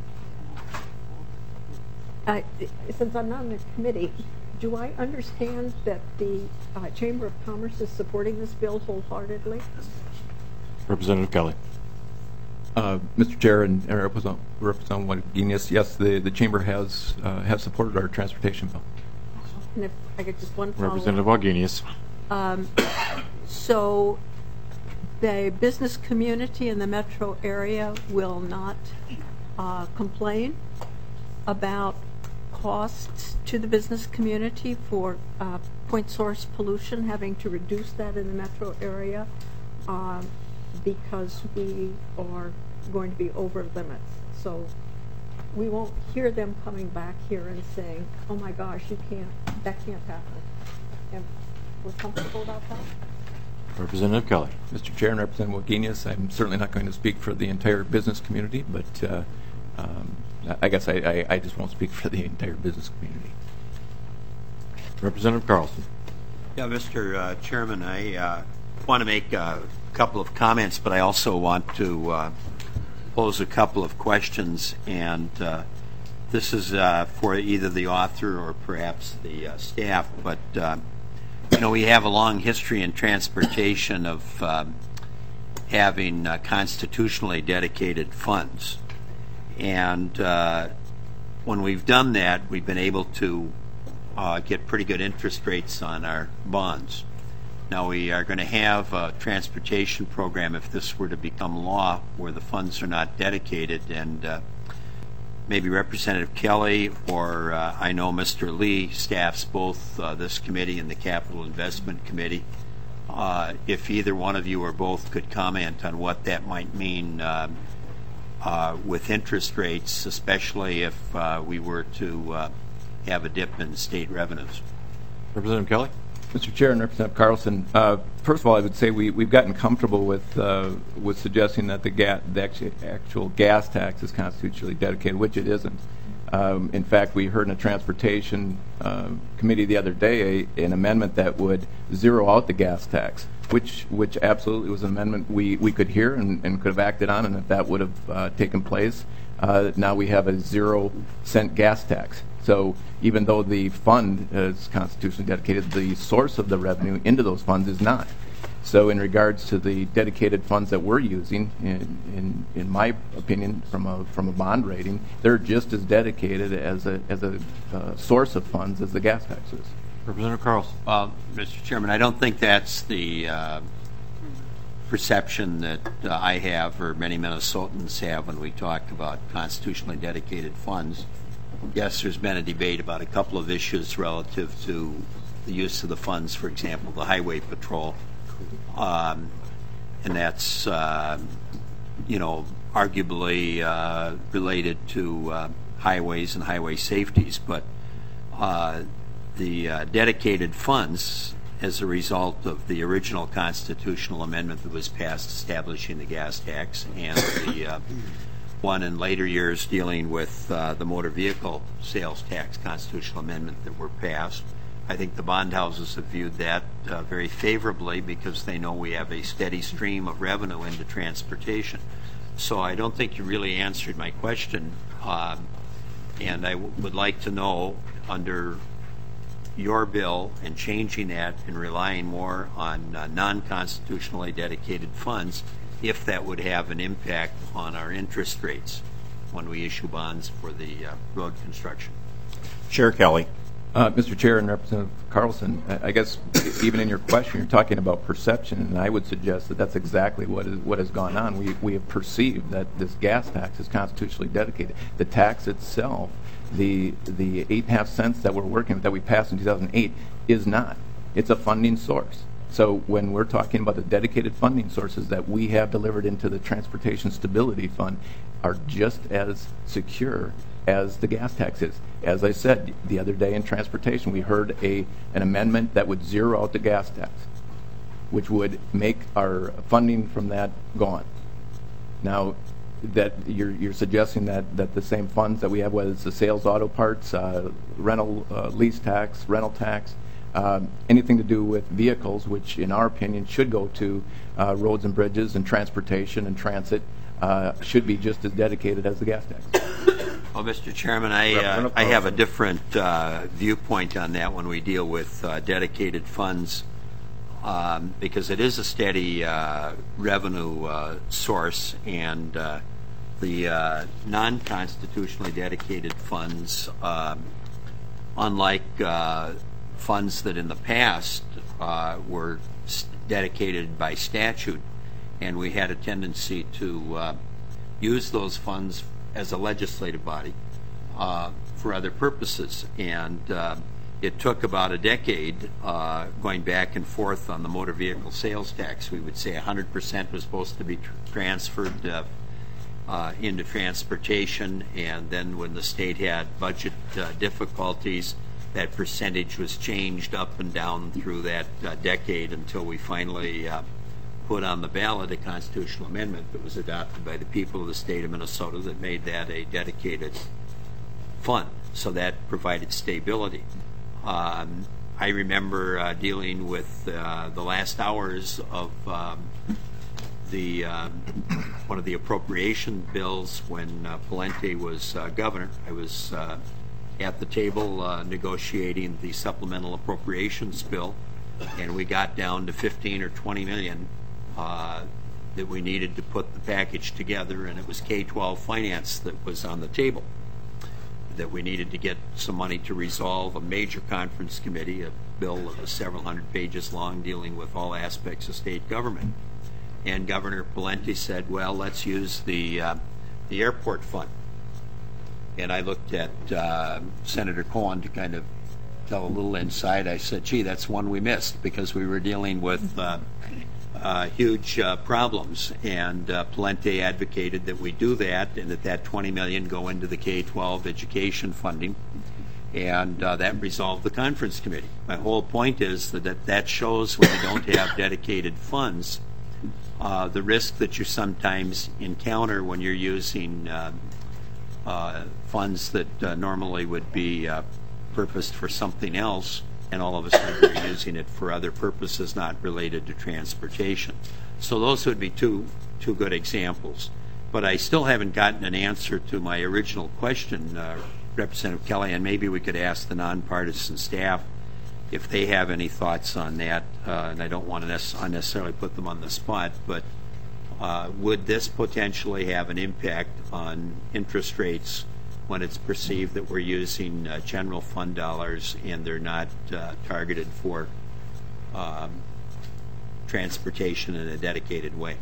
uh, since I'm not on the committee, do I understand that the uh, Chamber of Commerce is supporting this bill wholeheartedly? Representative Kelly. Uh, Mister Chair and Representative Wagenius, yes, the, the Chamber has uh, has supported our transportation bill. And if I could just one follow-up. Representative Wagenius. Um, so the business community in the metro area will not uh, complain about costs to the business community for uh, point source pollution, having to reduce that in the metro area um, because we are going to be over limits. So we won't hear them coming back here and saying, oh my gosh, you can't, that can't happen. And we're comfortable about that? Representative Kelly. Mister Chair and Representative Wagenius, I'm certainly not going to speak for the entire business community, but uh, um, I guess I, I, I just won't speak for the entire business community. Representative Carlson. Yeah, Mister Uh, Chairman, I uh, want to make a couple of comments, but I also want to uh, pose a couple of questions, and uh, this is uh, for either the author or perhaps the uh, staff, but uh, you know, we have a long history in transportation of um, having uh, constitutionally dedicated funds. And uh, when we've done that, we've been able to uh, get pretty good interest rates on our bonds. Now, we are going to have a transportation program, if this were to become law, where the funds are not dedicated, and uh, maybe Representative Kelly or uh, I know Mister Lee staffs both uh, this committee and the Capital Investment Committee. Uh, if either one of you or both could comment on what that might mean uh, uh, with interest rates, especially if uh, we were to uh, have a dip in state revenues. Representative Kelly. Mister Chair and Representative Carlson, uh, first of all, I would say we, we've gotten comfortable with uh, with suggesting that the, ga the actual, actual gas tax is constitutionally dedicated, which it isn't. Um, in fact, we heard in a transportation uh, committee the other day a, an amendment that would zero out the gas tax, which which absolutely was an amendment we, we could hear and, and could have acted on, and if that would have uh, taken place, uh, now we have a zero cent gas tax. So even though the fund is constitutionally dedicated, the source of the revenue into those funds is not. So in regards to the dedicated funds that we're using, in, in, in my opinion, from a from a bond rating, they're just as dedicated as a as a uh, source of funds as the gas tax is. Representative Carlson. Well, Mister Chairman, I don't think that's the uh, perception that uh, I have or many Minnesotans have when we talk about constitutionally dedicated funds. Yes, there's been a debate about a couple of issues relative to the use of the funds, for example, the highway patrol. Um, and that's, uh, you know, arguably uh, related to uh, highways and highway safeties. But uh, the uh, dedicated funds, as a result of the original constitutional amendment that was passed establishing the gas tax and the uh, one in later years dealing with uh, the motor vehicle sales tax constitutional amendment that were passed. I think the bond houses have viewed that uh, very favorably because they know we have a steady stream of revenue into transportation. So I don't think you really answered my question, um, and I w would like to know, under your bill and changing that and relying more on uh, non-constitutionally dedicated funds, if that would have an impact on our interest rates when we issue bonds for the uh, road construction. Chair Kelly. Uh, Mister Chair and Representative Carlson, I, I guess even in your question, you're talking about perception, and I would suggest that that's exactly what is what has gone on. We we have perceived that this gas tax is constitutionally dedicated. The tax itself, the the eight and a half cents that we're working with, that we passed in two thousand eight, is not. It's a funding source. So when we're talking about the dedicated funding sources that we have delivered into the Transportation Stability Fund are just as secure as the gas tax is. As I said the other day in transportation, we heard a an amendment that would zero out the gas tax, which would make our funding from that gone. Now, that you're, you're suggesting that, that the same funds that we have, whether it's the sales auto parts, uh, rental uh, lease tax, rental tax, Um, anything to do with vehicles, which in our opinion should go to uh, roads and bridges and transportation and transit, uh, should be just as dedicated as the gas tax. Well, Mister Chairman, I, uh, I have a different uh, viewpoint on that when we deal with uh, dedicated funds, um, because it is a steady uh, revenue uh, source, and uh, the uh, non-constitutionally dedicated funds, um, unlike uh, funds that in the past uh, were dedicated by statute, and we had a tendency to uh, use those funds as a legislative body uh, for other purposes. And uh, it took about a decade uh, going back and forth on the motor vehicle sales tax. We would say one hundred percent was supposed to be tr transferred uh, uh, into transportation, and then when the state had budget uh, difficulties, that percentage was changed up and down through that uh, decade until we finally uh, put on the ballot a constitutional amendment that was adopted by the people of the state of Minnesota that made that a dedicated fund. So that provided stability. Um, I remember uh, dealing with uh, the last hours of um, the uh, one of the appropriation bills when uh, Pawlenty was uh, governor. I was uh, at the table uh, negotiating the supplemental appropriations bill, and we got down to fifteen or twenty million uh, that we needed to put the package together, and it was K twelve finance that was on the table, that we needed to get some money to resolve a major conference committee, a bill that was several hundred pages long dealing with all aspects of state government. And Governor Pawlenty said, well, let's use the, uh, the airport fund. And I looked at uh, Senator Cohen to kind of tell a little insight. I said, gee, that's one we missed because we were dealing with uh, uh, huge uh, problems. And uh, Pawlenty advocated that we do that and that that twenty million dollars go into the K twelve education funding. And uh, that resolved the conference committee. My whole point is that that, that shows when you don't have dedicated funds, uh, the risk that you sometimes encounter when you're using uh, uh, funds that uh, normally would be uh, purposed for something else, and all of a sudden you're using it for other purposes not related to transportation. So those would be two two good examples. But I still haven't gotten an answer to my original question, uh, Representative Kelly, and maybe we could ask the nonpartisan staff if they have any thoughts on that. Uh, and I don't want to unnecessarily put them on the spot, but uh, would this potentially have an impact on interest rates when it's perceived that we're using uh, general fund dollars and they're not uh, targeted for um, transportation in a dedicated way?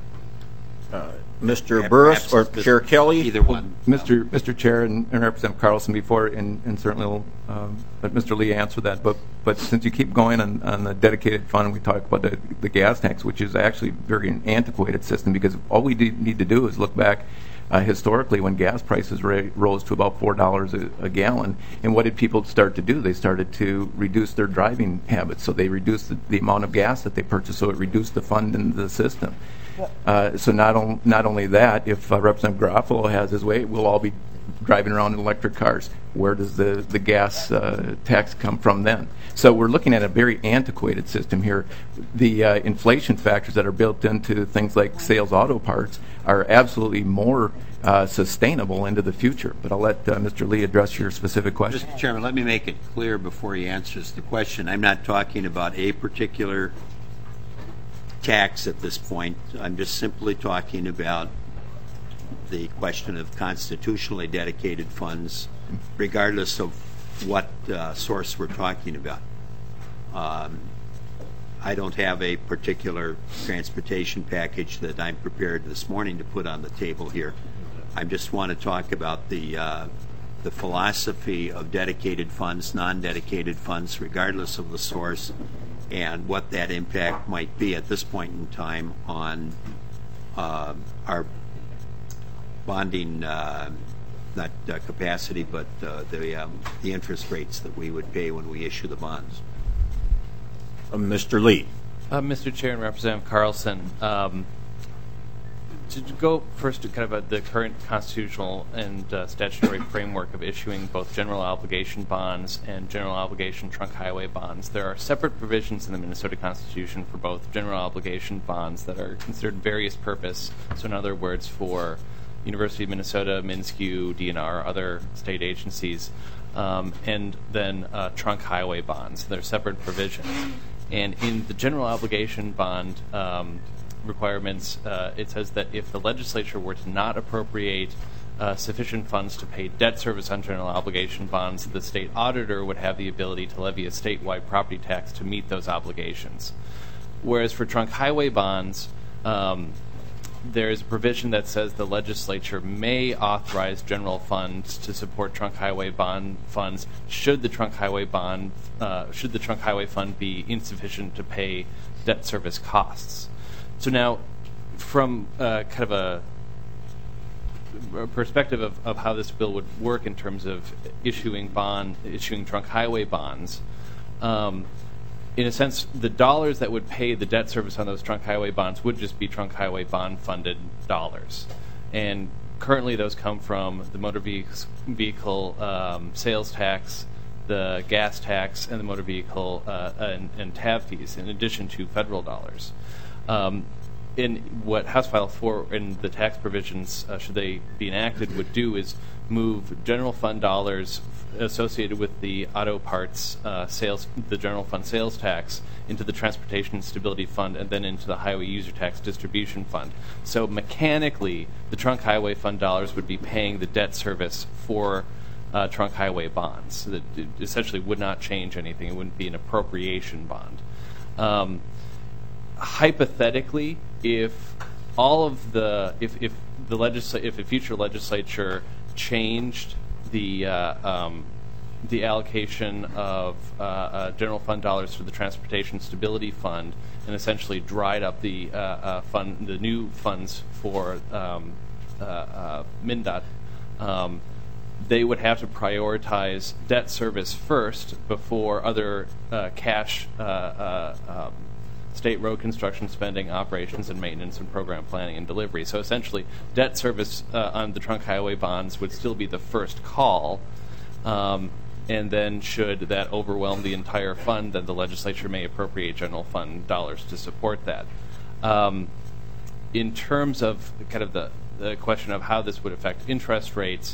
Uh, Mister Burris or Chair Kelly? Either one. Mister Mister Chair and, and Representative Carlson before, and, and certainly will um, let Mister Lee answer that. But but since you keep going on, on the dedicated fund, we talk about the, the gas tax, which is actually a very antiquated system, because all we do, need to do is look back uh, historically when gas prices ra- rose to about four dollars a, a gallon. And what did people start to do? They started to reduce their driving habits. So they reduced the, the amount of gas that they purchased, so it reduced the fund in the system. Uh, so not, on, not only that, if uh, Representative Garofalo has his way, we'll all be driving around in electric cars. Where does the, the gas uh, tax come from then? So we're looking at a very antiquated system here. The uh, inflation factors that are built into things like sales auto parts are absolutely more uh, sustainable into the future. But I'll let uh, Mister Lee address your specific question. Mister Chairman, let me make it clear before he answers the question. I'm not talking about a particular tax at this point. I'm just simply talking about the question of constitutionally dedicated funds, regardless of what uh, source we're talking about. Um, I don't have a particular transportation package that I'm prepared this morning to put on the table here. I just want to talk about the uh, the philosophy of dedicated funds, non-dedicated funds, regardless of the source, and what that impact might be at this point in time on uh, our bonding, uh, not uh, capacity, but uh, the um, the interest rates that we would pay when we issue the bonds. Uh, Mister Lee. Uh, Mister Chair and Representative Carlson, um, to go first to kind of a, the current constitutional and uh, statutory framework of issuing both general obligation bonds and general obligation trunk highway bonds, there are separate provisions in the Minnesota Constitution for both general obligation bonds that are considered various purpose. So in other words, for University of Minnesota, MnSCU, D N R, other state agencies, um, and then uh, trunk highway bonds. They're separate provisions. And in the general obligation bond um, requirements, uh, it says that if the legislature were to not appropriate uh, sufficient funds to pay debt service on general obligation bonds, the state auditor would have the ability to levy a statewide property tax to meet those obligations. Whereas for trunk highway bonds, um, there is a provision that says the legislature may authorize general funds to support trunk highway bond funds should the trunk highway bond uh, should the trunk highway fund be insufficient to pay debt service costs. So now, from uh, kind of a a perspective of, of how this bill would work in terms of issuing bond, issuing trunk highway bonds. Um, in a sense, the dollars that would pay the debt service on those trunk highway bonds would just be trunk highway bond funded dollars. And currently those come from the motor vehicle um, sales tax, the gas tax, and the motor vehicle uh, and, and T A V fees, in addition to federal dollars. Um, in what House File four and the tax provisions, uh, should they be enacted, would do is move general fund dollars associated with the auto parts uh, sales, the general fund sales tax, into the Transportation and Stability Fund, and then into the Highway User Tax Distribution Fund. So mechanically, the trunk highway fund dollars would be paying the debt service for uh, trunk highway bonds. So that it essentially would not change anything. It wouldn't be an appropriation bond. Um, hypothetically, if all of the if if the legisla- if a future legislature changed the uh, um, the allocation of uh, uh, general fund dollars for the Transportation Stability Fund and essentially dried up the uh, uh, fund, the new funds for um, uh, uh, MnDOT, um, they would have to prioritize debt service first before other uh, cash uh, uh, um, state road construction spending, operations and maintenance, and program planning and delivery. So essentially, debt service uh, on the trunk highway bonds would still be the first call. Um, and then should that overwhelm the entire fund, then the legislature may appropriate general fund dollars to support that. Um, in terms of kind of the, the question of how this would affect interest rates,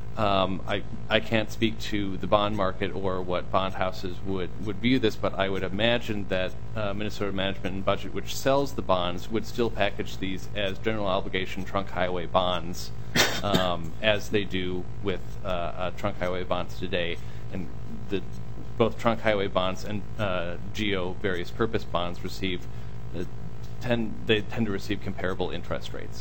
Um, I, I can't speak to the bond market or what bond houses would, would view this, but I would imagine that uh, Minnesota Management and Budget, which sells the bonds, would still package these as general obligation trunk highway bonds, um, as they do with uh, uh, trunk highway bonds today. And the, both trunk highway bonds and uh, GEO various purpose bonds receive uh, tend they tend to receive comparable interest rates.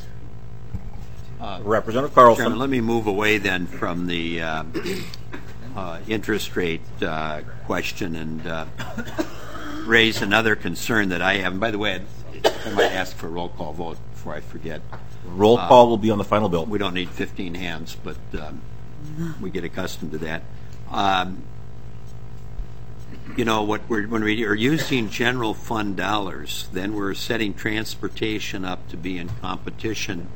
Uh, Representative Carlson. Chairman, let me move away then from the uh, uh, interest rate uh, question and uh, raise another concern that I have. And by the way, I might ask for a roll call vote before I forget. Roll call uh, will be on the final bill. We don't need fifteen hands, but um, we get accustomed to that. Um, you know, what we're, when we are using general fund dollars, then we're setting transportation up to be in competition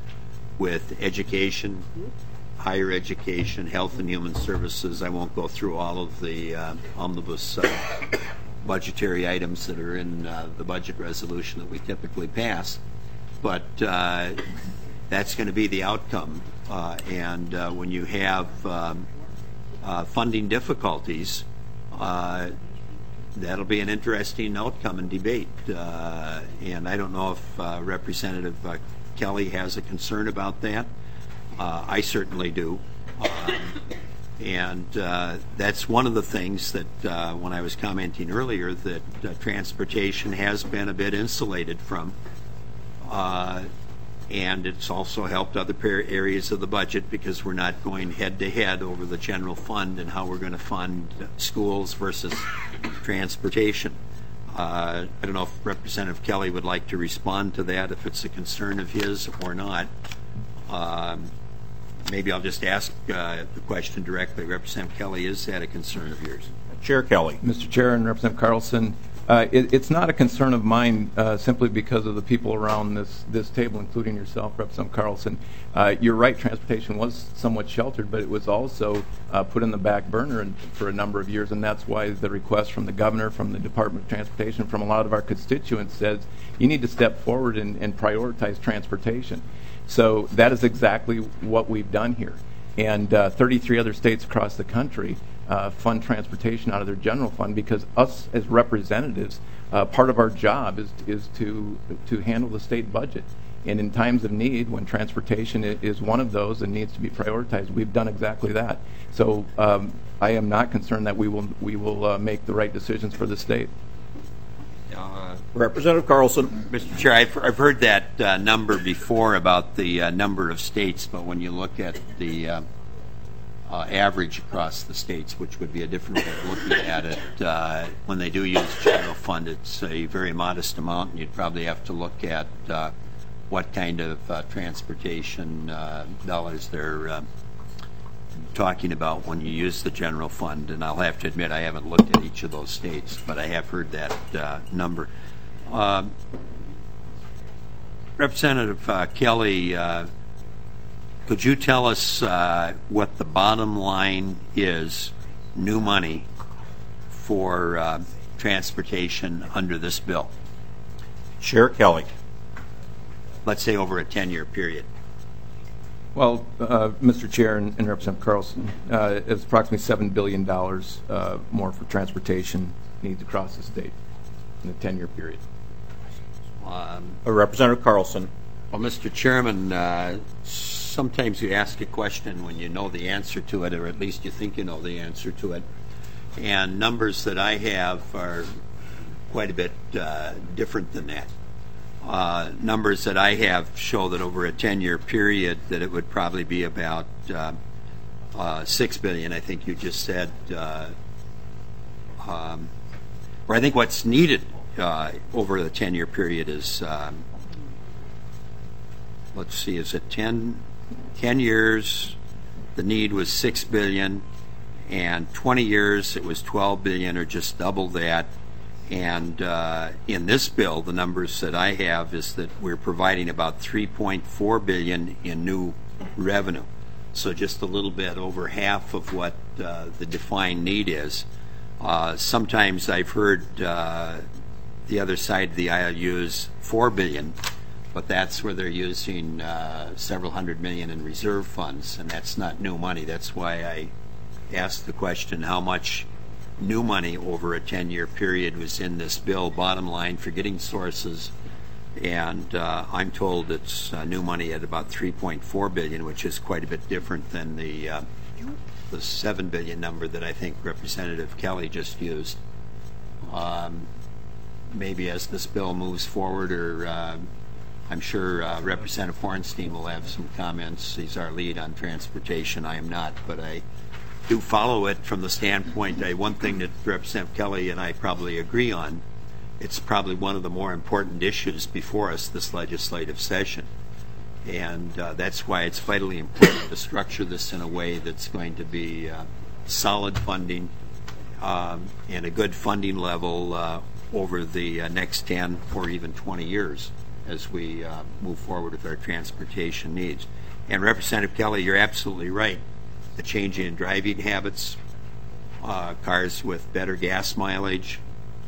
with education, higher education, health and human services. I won't go through all of the uh, omnibus uh, budgetary items that are in uh, the budget resolution that we typically pass, but uh, that's going to be the outcome. Uh, and uh, when you have um, uh, funding difficulties, uh, that'll be an interesting outcome and debate. Uh, and I don't know if uh, Representative uh, Kelly has a concern about that. Uh, I certainly do. Um, and uh, that's one of the things that uh, when I was commenting earlier that uh, transportation has been a bit insulated from. Uh, and it's also helped other areas of the budget because we're not going head to head over the general fund and how we're going to fund schools versus transportation. Uh, I don't know if Representative Kelly would like to respond to that, if it's a concern of his or not. Um, maybe I'll just ask uh, the question directly. Representative Kelly, is that a concern of yours? Chair Kelly. Mister Chair and Representative Carlson, uh, it, it's not a concern of mine uh, simply because of the people around this, this table, including yourself, Representative Carlson. Uh, you're right, transportation was somewhat sheltered, but it was also uh, put in the back burner in, for a number of years, and that's why the request from the governor, from the Department of Transportation, from a lot of our constituents says you need to step forward and, and prioritize transportation. So that is exactly what we've done here. And uh, thirty-three other states across the country uh, fund transportation out of their general fund because us as representatives, uh, part of our job is is to to handle the state budget. And in times of need, when transportation is one of those and needs to be prioritized, we've done exactly that. So um, I am not concerned that we will we will uh, make the right decisions for the state. Uh, Representative Carlson. Mister Chair, I've, I've heard that uh, number before about the uh, number of states, but when you look at the uh, uh, average across the states, which would be a different way of looking at it, uh, when they do use general fund, it's a very modest amount, and you'd probably have to look at uh, what kind of uh, transportation uh, dollars they're uh, talking about when you use the general fund. And I'll have to admit I haven't looked at each of those states, but I have heard that uh, number. Um, Representative uh, Kelly, uh, could you tell us uh, what the bottom line is, new money, for uh, transportation under this bill? Chair Kelly. Let's say over a ten-year period. Well, uh, Mister Chair and, and Representative Carlson, uh, it's approximately seven billion dollars uh, more for transportation needs across the state in a ten-year period. Um, uh, Representative Carlson. Well, Mister Chairman, uh, sometimes you ask a question when you know the answer to it, or at least you think you know the answer to it. And numbers that I have are quite a bit uh, different than that. Uh, numbers that I have show that over a ten-year period that it would probably be about uh, uh, six billion dollars, I think you just said. Uh, um, or I think what's needed uh, over the ten-year period is, um, let's see, is it ten, ten years, the need was six billion dollars, and twenty years it was twelve billion dollars, or just double that. And uh, in this bill, the numbers that I have is that we're providing about three point four billion dollars in new revenue. So just a little bit over half of what uh, the defined need is. Uh, sometimes I've heard uh, the other side of the aisle use four billion dollars, but that's where they're using uh, several hundred million in reserve funds, and that's not new money. That's why I asked the question, how much new money over a ten-year period was in this bill, bottom line, forgetting sources. And uh, I'm told it's uh, new money at about three point four billion dollars, which is quite a bit different than the uh, the seven billion dollars number that I think Representative Kelly just used. Um, maybe as this bill moves forward, or uh, I'm sure uh, Representative Hornstein will have some comments. He's our lead on transportation. I am not, but I do follow it from the standpoint, uh, one thing that Representative Kelly and I probably agree on, it's probably one of the more important issues before us this legislative session. And uh, that's why it's vitally important to structure this in a way that's going to be uh, solid funding um, and a good funding level uh, over the uh, next ten or even twenty years as we uh, move forward with our transportation needs. And Representative Kelly, you're absolutely right. The changing in driving habits, uh, cars with better gas mileage,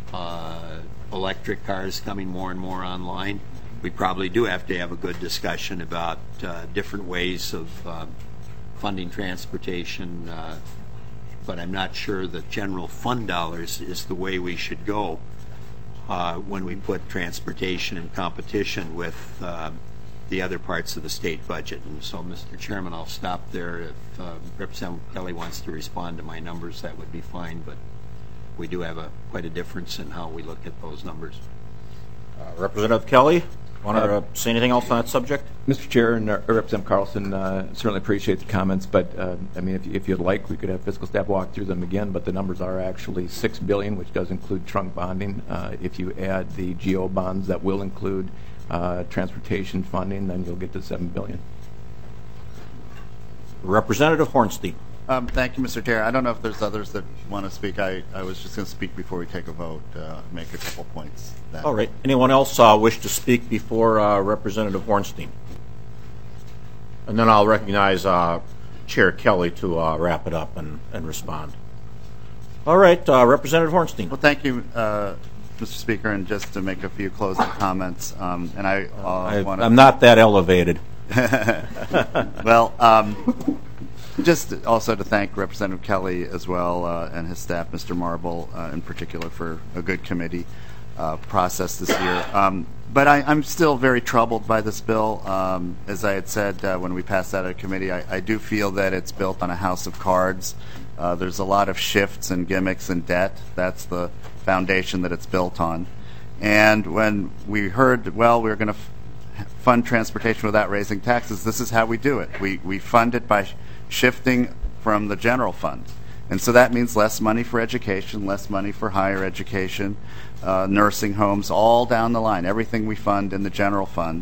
uh, electric cars coming more and more online. We probably do have to have a good discussion about uh, different ways of uh, funding transportation, uh, but I'm not sure that general fund dollars is the way we should go uh, when we put transportation in competition with uh, the other parts of the state budget. And so, Mister Chairman, I'll stop there. If uh, Representative Kelly wants to respond to my numbers, that would be fine, but we do have a quite a difference in how we look at those numbers. Uh, Representative Kelly, want to uh, say anything else on that subject? Mister Chair and uh, Representative Carlson, uh, certainly appreciate the comments, but uh, I mean, if, if you'd like, we could have fiscal staff walk through them again, but the numbers are actually six billion dollars, which does include trunk bonding. Uh, if you add the G O bonds, that will include Uh, transportation funding, then you'll get to seven billion dollars. Representative Hornstein. Um, thank you, Mister Chair. I don't know if there's others that want to speak. I, I was just going to speak before we take a vote, uh, make a couple points. That All right. Anyone else uh, wish to speak before uh, Representative Hornstein? And then I'll recognize uh, Chair Kelly to uh, wrap it up and, and respond. All right, uh, Representative Hornstein. Well, thank you, uh, Mister Speaker, and just to make a few closing comments, um, and I, uh, I want I'm not that elevated. Well, um, just also to thank Representative Kelly as well uh, and his staff, Mister Marble uh, in particular, for a good committee uh, process this year. Um, but I, I'm still very troubled by this bill. Um, as I had said uh, when we passed out of committee, I, I do feel that it's built on a house of cards. Uh, there's a lot of shifts and gimmicks and debt. That's the foundation that it's built on. And when we heard, well, we we're going to f- fund transportation without raising taxes, this is how we do it. We, we fund it by sh- shifting from the general fund. And so that means less money for education, less money for higher education, uh, nursing homes, all down the line. Everything we fund in the general fund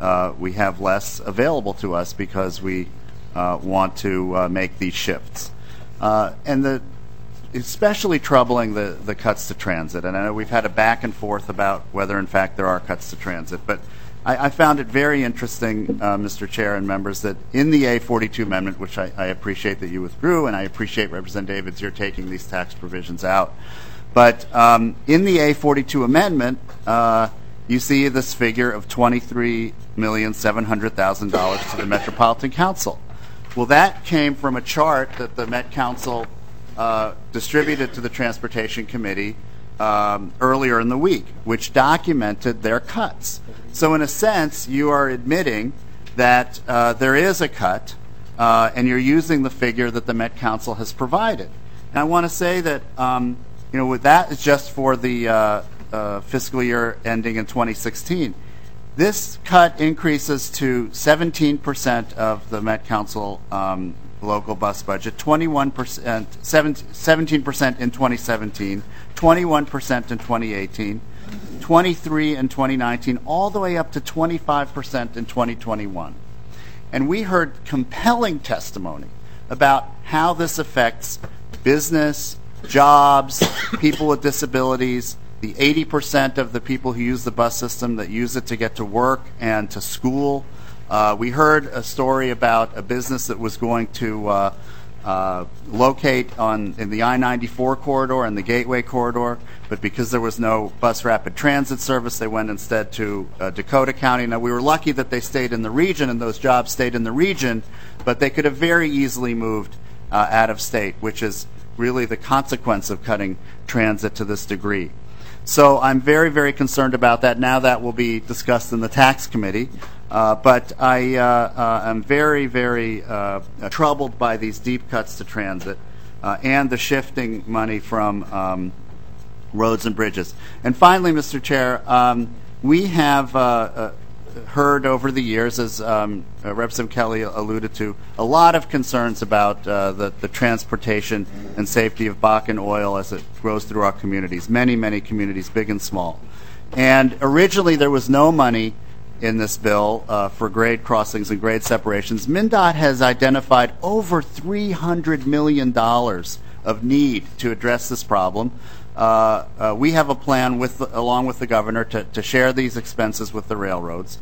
uh, we have less available to us because we uh, want to uh, make these shifts. Uh, and the especially troubling the, the cuts to transit. And I know we've had a back and forth about whether, in fact, there are cuts to transit. But I, I found it very interesting, uh, Mister Chair and members, that in the A forty-two amendment, which I, I appreciate that you withdrew, and I appreciate, Representative Davids, you're taking these tax provisions out. But um, in the A forty-two amendment, uh, you see this figure of twenty-three million seven hundred thousand dollars to the Metropolitan Council. Well, that came from a chart that the Met Council uh, distributed to the Transportation Committee um, earlier in the week, which documented their cuts. So in a sense, you are admitting that uh, there is a cut, uh, and you're using the figure that the Met Council has provided. And I want to say that um, you know, with that is just for the uh, uh, fiscal year ending in twenty sixteen. This cut increases to seventeen percent of the Met Council um, local bus budget, twenty-one percent, seventeen percent in twenty seventeen, twenty-one percent in twenty eighteen, twenty-three in twenty nineteen, all the way up to twenty-five percent in twenty twenty-one. And we heard compelling testimony about how this affects business, jobs, people with disabilities, the eighty percent of the people who use the bus system that use it to get to work and to school. Uh, we heard a story about a business that was going to uh, uh, locate on in the I ninety-four corridor and the Gateway corridor, but because there was no bus rapid transit service, they went instead to uh, Dakota County. Now, we were lucky that they stayed in the region and those jobs stayed in the region, but they could have very easily moved uh, out of state, which is really the consequence of cutting transit to this degree. So I'm very, very concerned about that. Now that will be discussed in the tax committee. Uh, but I uh, uh, am very, very uh, troubled by these deep cuts to transit uh, and the shifting money from um, roads and bridges. And finally, Mister Chair, um, we have uh, uh, heard over the years, as um, uh, Representative Kelly alluded to, a lot of concerns about uh, the, the transportation and safety of Bakken oil as it goes through our communities, many, many communities, big and small. And originally there was no money in this bill uh, for grade crossings and grade separations. MnDOT has identified over three hundred million dollars of need to address this problem. Uh, uh, we have a plan, with the, along with the governor, to, to share these expenses with the railroads.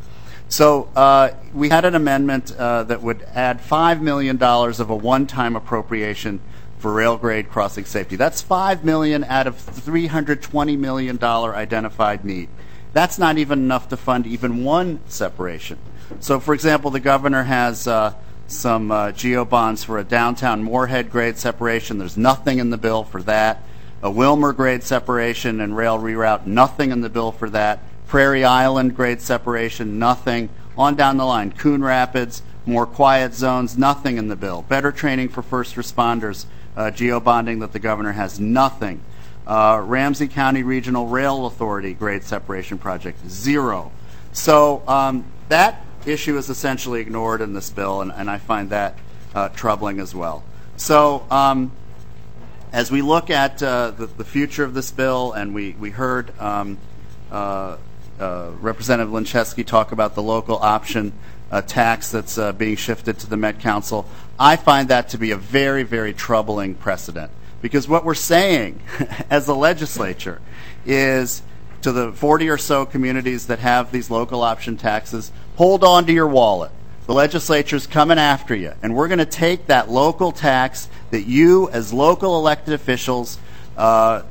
So uh, we had an amendment uh, that would add five million dollars of a one-time appropriation for rail grade crossing safety. That's five million dollars out of three hundred twenty million dollars identified need. That's not even enough to fund even one separation. So, for example, the governor has uh, some uh, geo bonds for a downtown Moorhead grade separation. There's nothing in the bill for that. A Wilmer grade separation and rail reroute, nothing in the bill for that. Prairie Island grade separation, nothing. On down the line, Coon Rapids, more quiet zones, nothing in the bill. Better training for first responders, uh, geo bonding that the governor has, nothing. Uh, Ramsey County Regional Rail Authority grade separation project, zero. So um, that issue is essentially ignored in this bill, and, and I find that uh, troubling as well. So um, as we look at uh, the, the future of this bill, and we, we heard um, uh, uh, Representative Lincheski talk about the local option uh, tax that's uh, being shifted to the Met Council, I find that to be a very, very troubling precedent. Because what we're saying as a legislature is to the forty or so communities that have these local option taxes, hold on to your wallet. The legislature's coming after you, and we're going to take that local tax that you as local elected officials uh,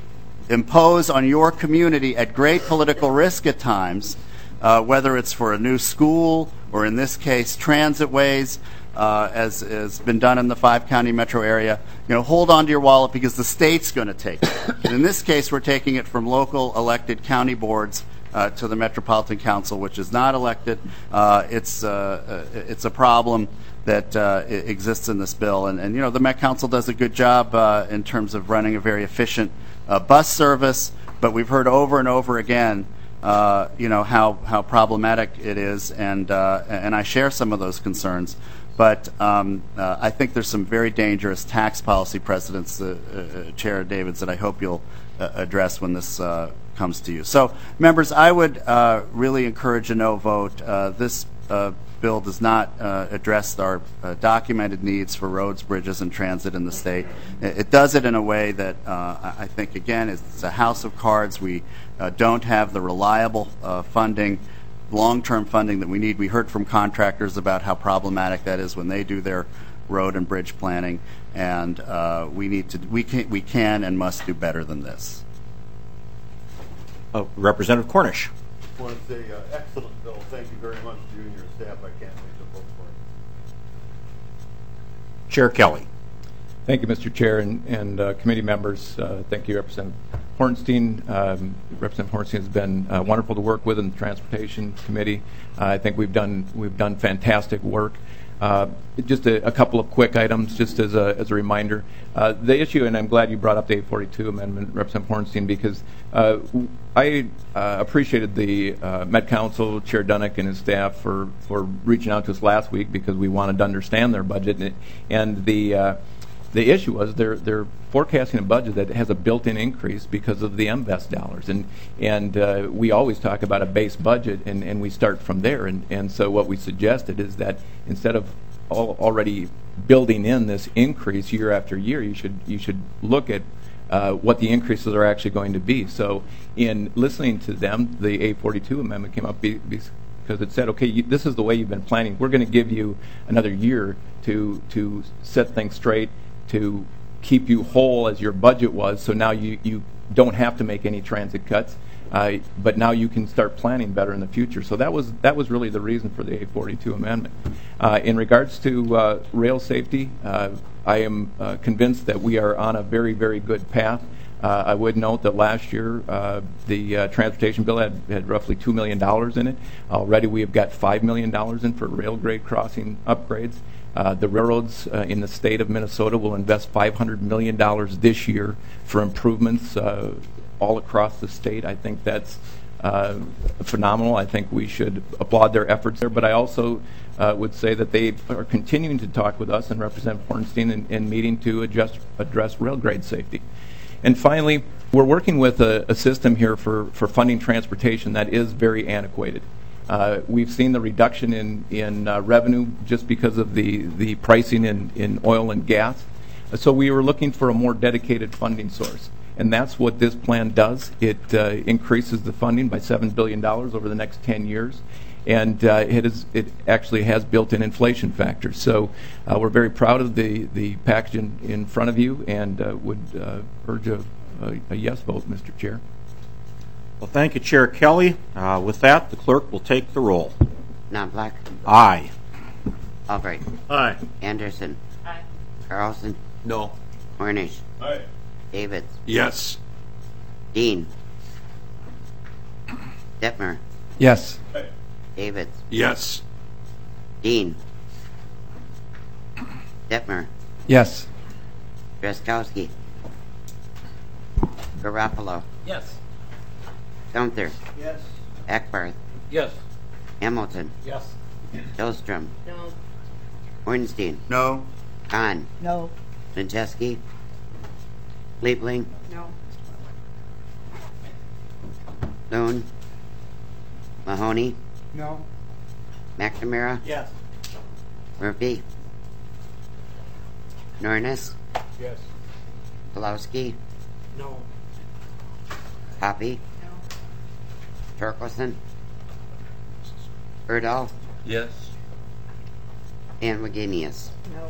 impose on your community at great political risk at times, uh, whether it's for a new school or, in this case, transitways, Uh, as has been done in the five-county metro area. You know, hold on to your wallet because the state's going to take it. And in this case, we're taking it from local elected county boards uh, to the Metropolitan Council, which is not elected. Uh, it's uh, it's a problem that uh, exists in this bill. And, and, you know, the Met Council does a good job uh, in terms of running a very efficient uh, bus service, but we've heard over and over again uh, you know, how, how problematic it is, and, uh, and I share some of those concerns. But um, uh, I think there's some very dangerous tax policy precedents, uh, uh, Chair Davids, that I hope you'll uh, address when this uh, comes to you. So, members, I would uh, really encourage a no vote. Uh, this uh, bill does not uh, address our uh, documented needs for roads, bridges, and transit in the state. It, it does it in a way that uh, I think, again, is a house of cards. We uh, don't have the reliable uh, funding, long-term funding that we need. We heard from contractors about how problematic that is when they do their road and bridge planning, and uh, we need to, we can, we can and must do better than this. Uh, Representative Cornish. I want to say, uh, excellent bill. Thank you very much to you and your staff. I can't wait to vote for it. Chair Kelly. Thank you, Mister Chair, and, and uh, committee members. Uh, thank you, Representative Hornstein. Um, Representative Hornstein has been uh, wonderful to work with in the Transportation Committee. Uh, I think we've done we've done fantastic work. Uh, just a, a couple of quick items, just as a, as a reminder. Uh, the issue, and I'm glad you brought up the eight forty-two amendment, Representative Hornstein, because uh, I uh, appreciated the uh, Met Council, Chair Dunnick and his staff for, for reaching out to us last week because we wanted to understand their budget. And, it, and the uh, the issue was they're they're forecasting a budget that has a built-in increase because of the M V E S dollars, and and uh, we always talk about a base budget, and, and we start from there. And, and so what we suggested is that instead of all, already building in this increase year after year, you should you should look at uh, what the increases are actually going to be. So in listening to them, the eight forty-two amendment came up be, be, because it said, okay, you, this is the way you've been planning. We're going to give you another year to to set things straight, to keep you whole as your budget was, so now you, you don't have to make any transit cuts, uh, but now you can start planning better in the future. So that was that was really the reason for the eight forty-two amendment. Uh, in regards to uh, rail safety, uh, I am uh, convinced that we are on a very, very good path. Uh, I would note that last year uh, the uh, transportation bill had, had roughly two million dollars in it. Already we have got five million dollars in for rail grade crossing upgrades. Uh, the railroads uh, in the state of Minnesota will invest five hundred million dollars this year for improvements uh, all across the state. I think that's uh, phenomenal. I think we should applaud their efforts there. But I also uh, would say that they are continuing to talk with us and Representative Hornstein in, in meeting to adjust, address rail grade safety. And finally, we're working with a, a system here for, for funding transportation that is very antiquated. Uh, we've seen the reduction in, in uh, revenue just because of the, the pricing in, in oil and gas. So we were looking for a more dedicated funding source. And that's what this plan does. It uh, increases the funding by seven billion dollars over the next ten years. And uh, it, is, it actually has built-in inflation factors. So uh, we're very proud of the, the package in, in front of you, and uh, would uh, urge a, a, a yes vote, Mister Chair. Well, thank you, Chair Kelly. Uh, with that, the clerk will take the roll. Knobloch. Aye. Albright. Aye. Anderson. Aye. Carlson. No. Cornish. Aye. Davids. Yes. Dean. Detmer. Yes. Aye. Davids. Yes. Dean. Detmer. Yes. Drazkowski. Garoppolo. Yes. Gunther. Yes. Ackbarth. Yes. Hamilton. Yes. Hillstrom. No. Ornstein. No. Hahn. No. Lincheski. Liebling. No. Loon. Mahoney. No. McNamara. Yes. Murphy. Nornis. Yes. Pulowski. No. Hoppy. No. Torkelson. Erdahl. Yes. And Wagenius. No.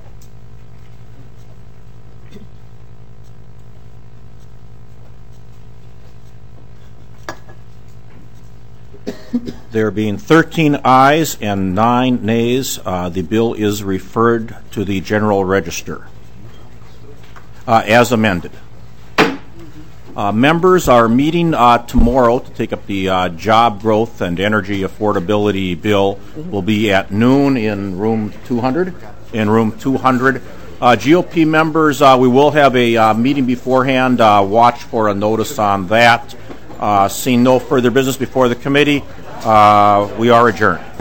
There being thirteen ayes and nine nays, uh, the bill is referred to the General Register uh, as amended. Uh, members, our meeting uh, tomorrow to take up the uh, job growth and energy affordability bill will be at noon in room two hundred. In room two hundred. Uh, G O P members, uh, we will have a uh, meeting beforehand. Uh, watch for a notice on that. Uh, seeing no further business before the committee, uh, we are adjourned.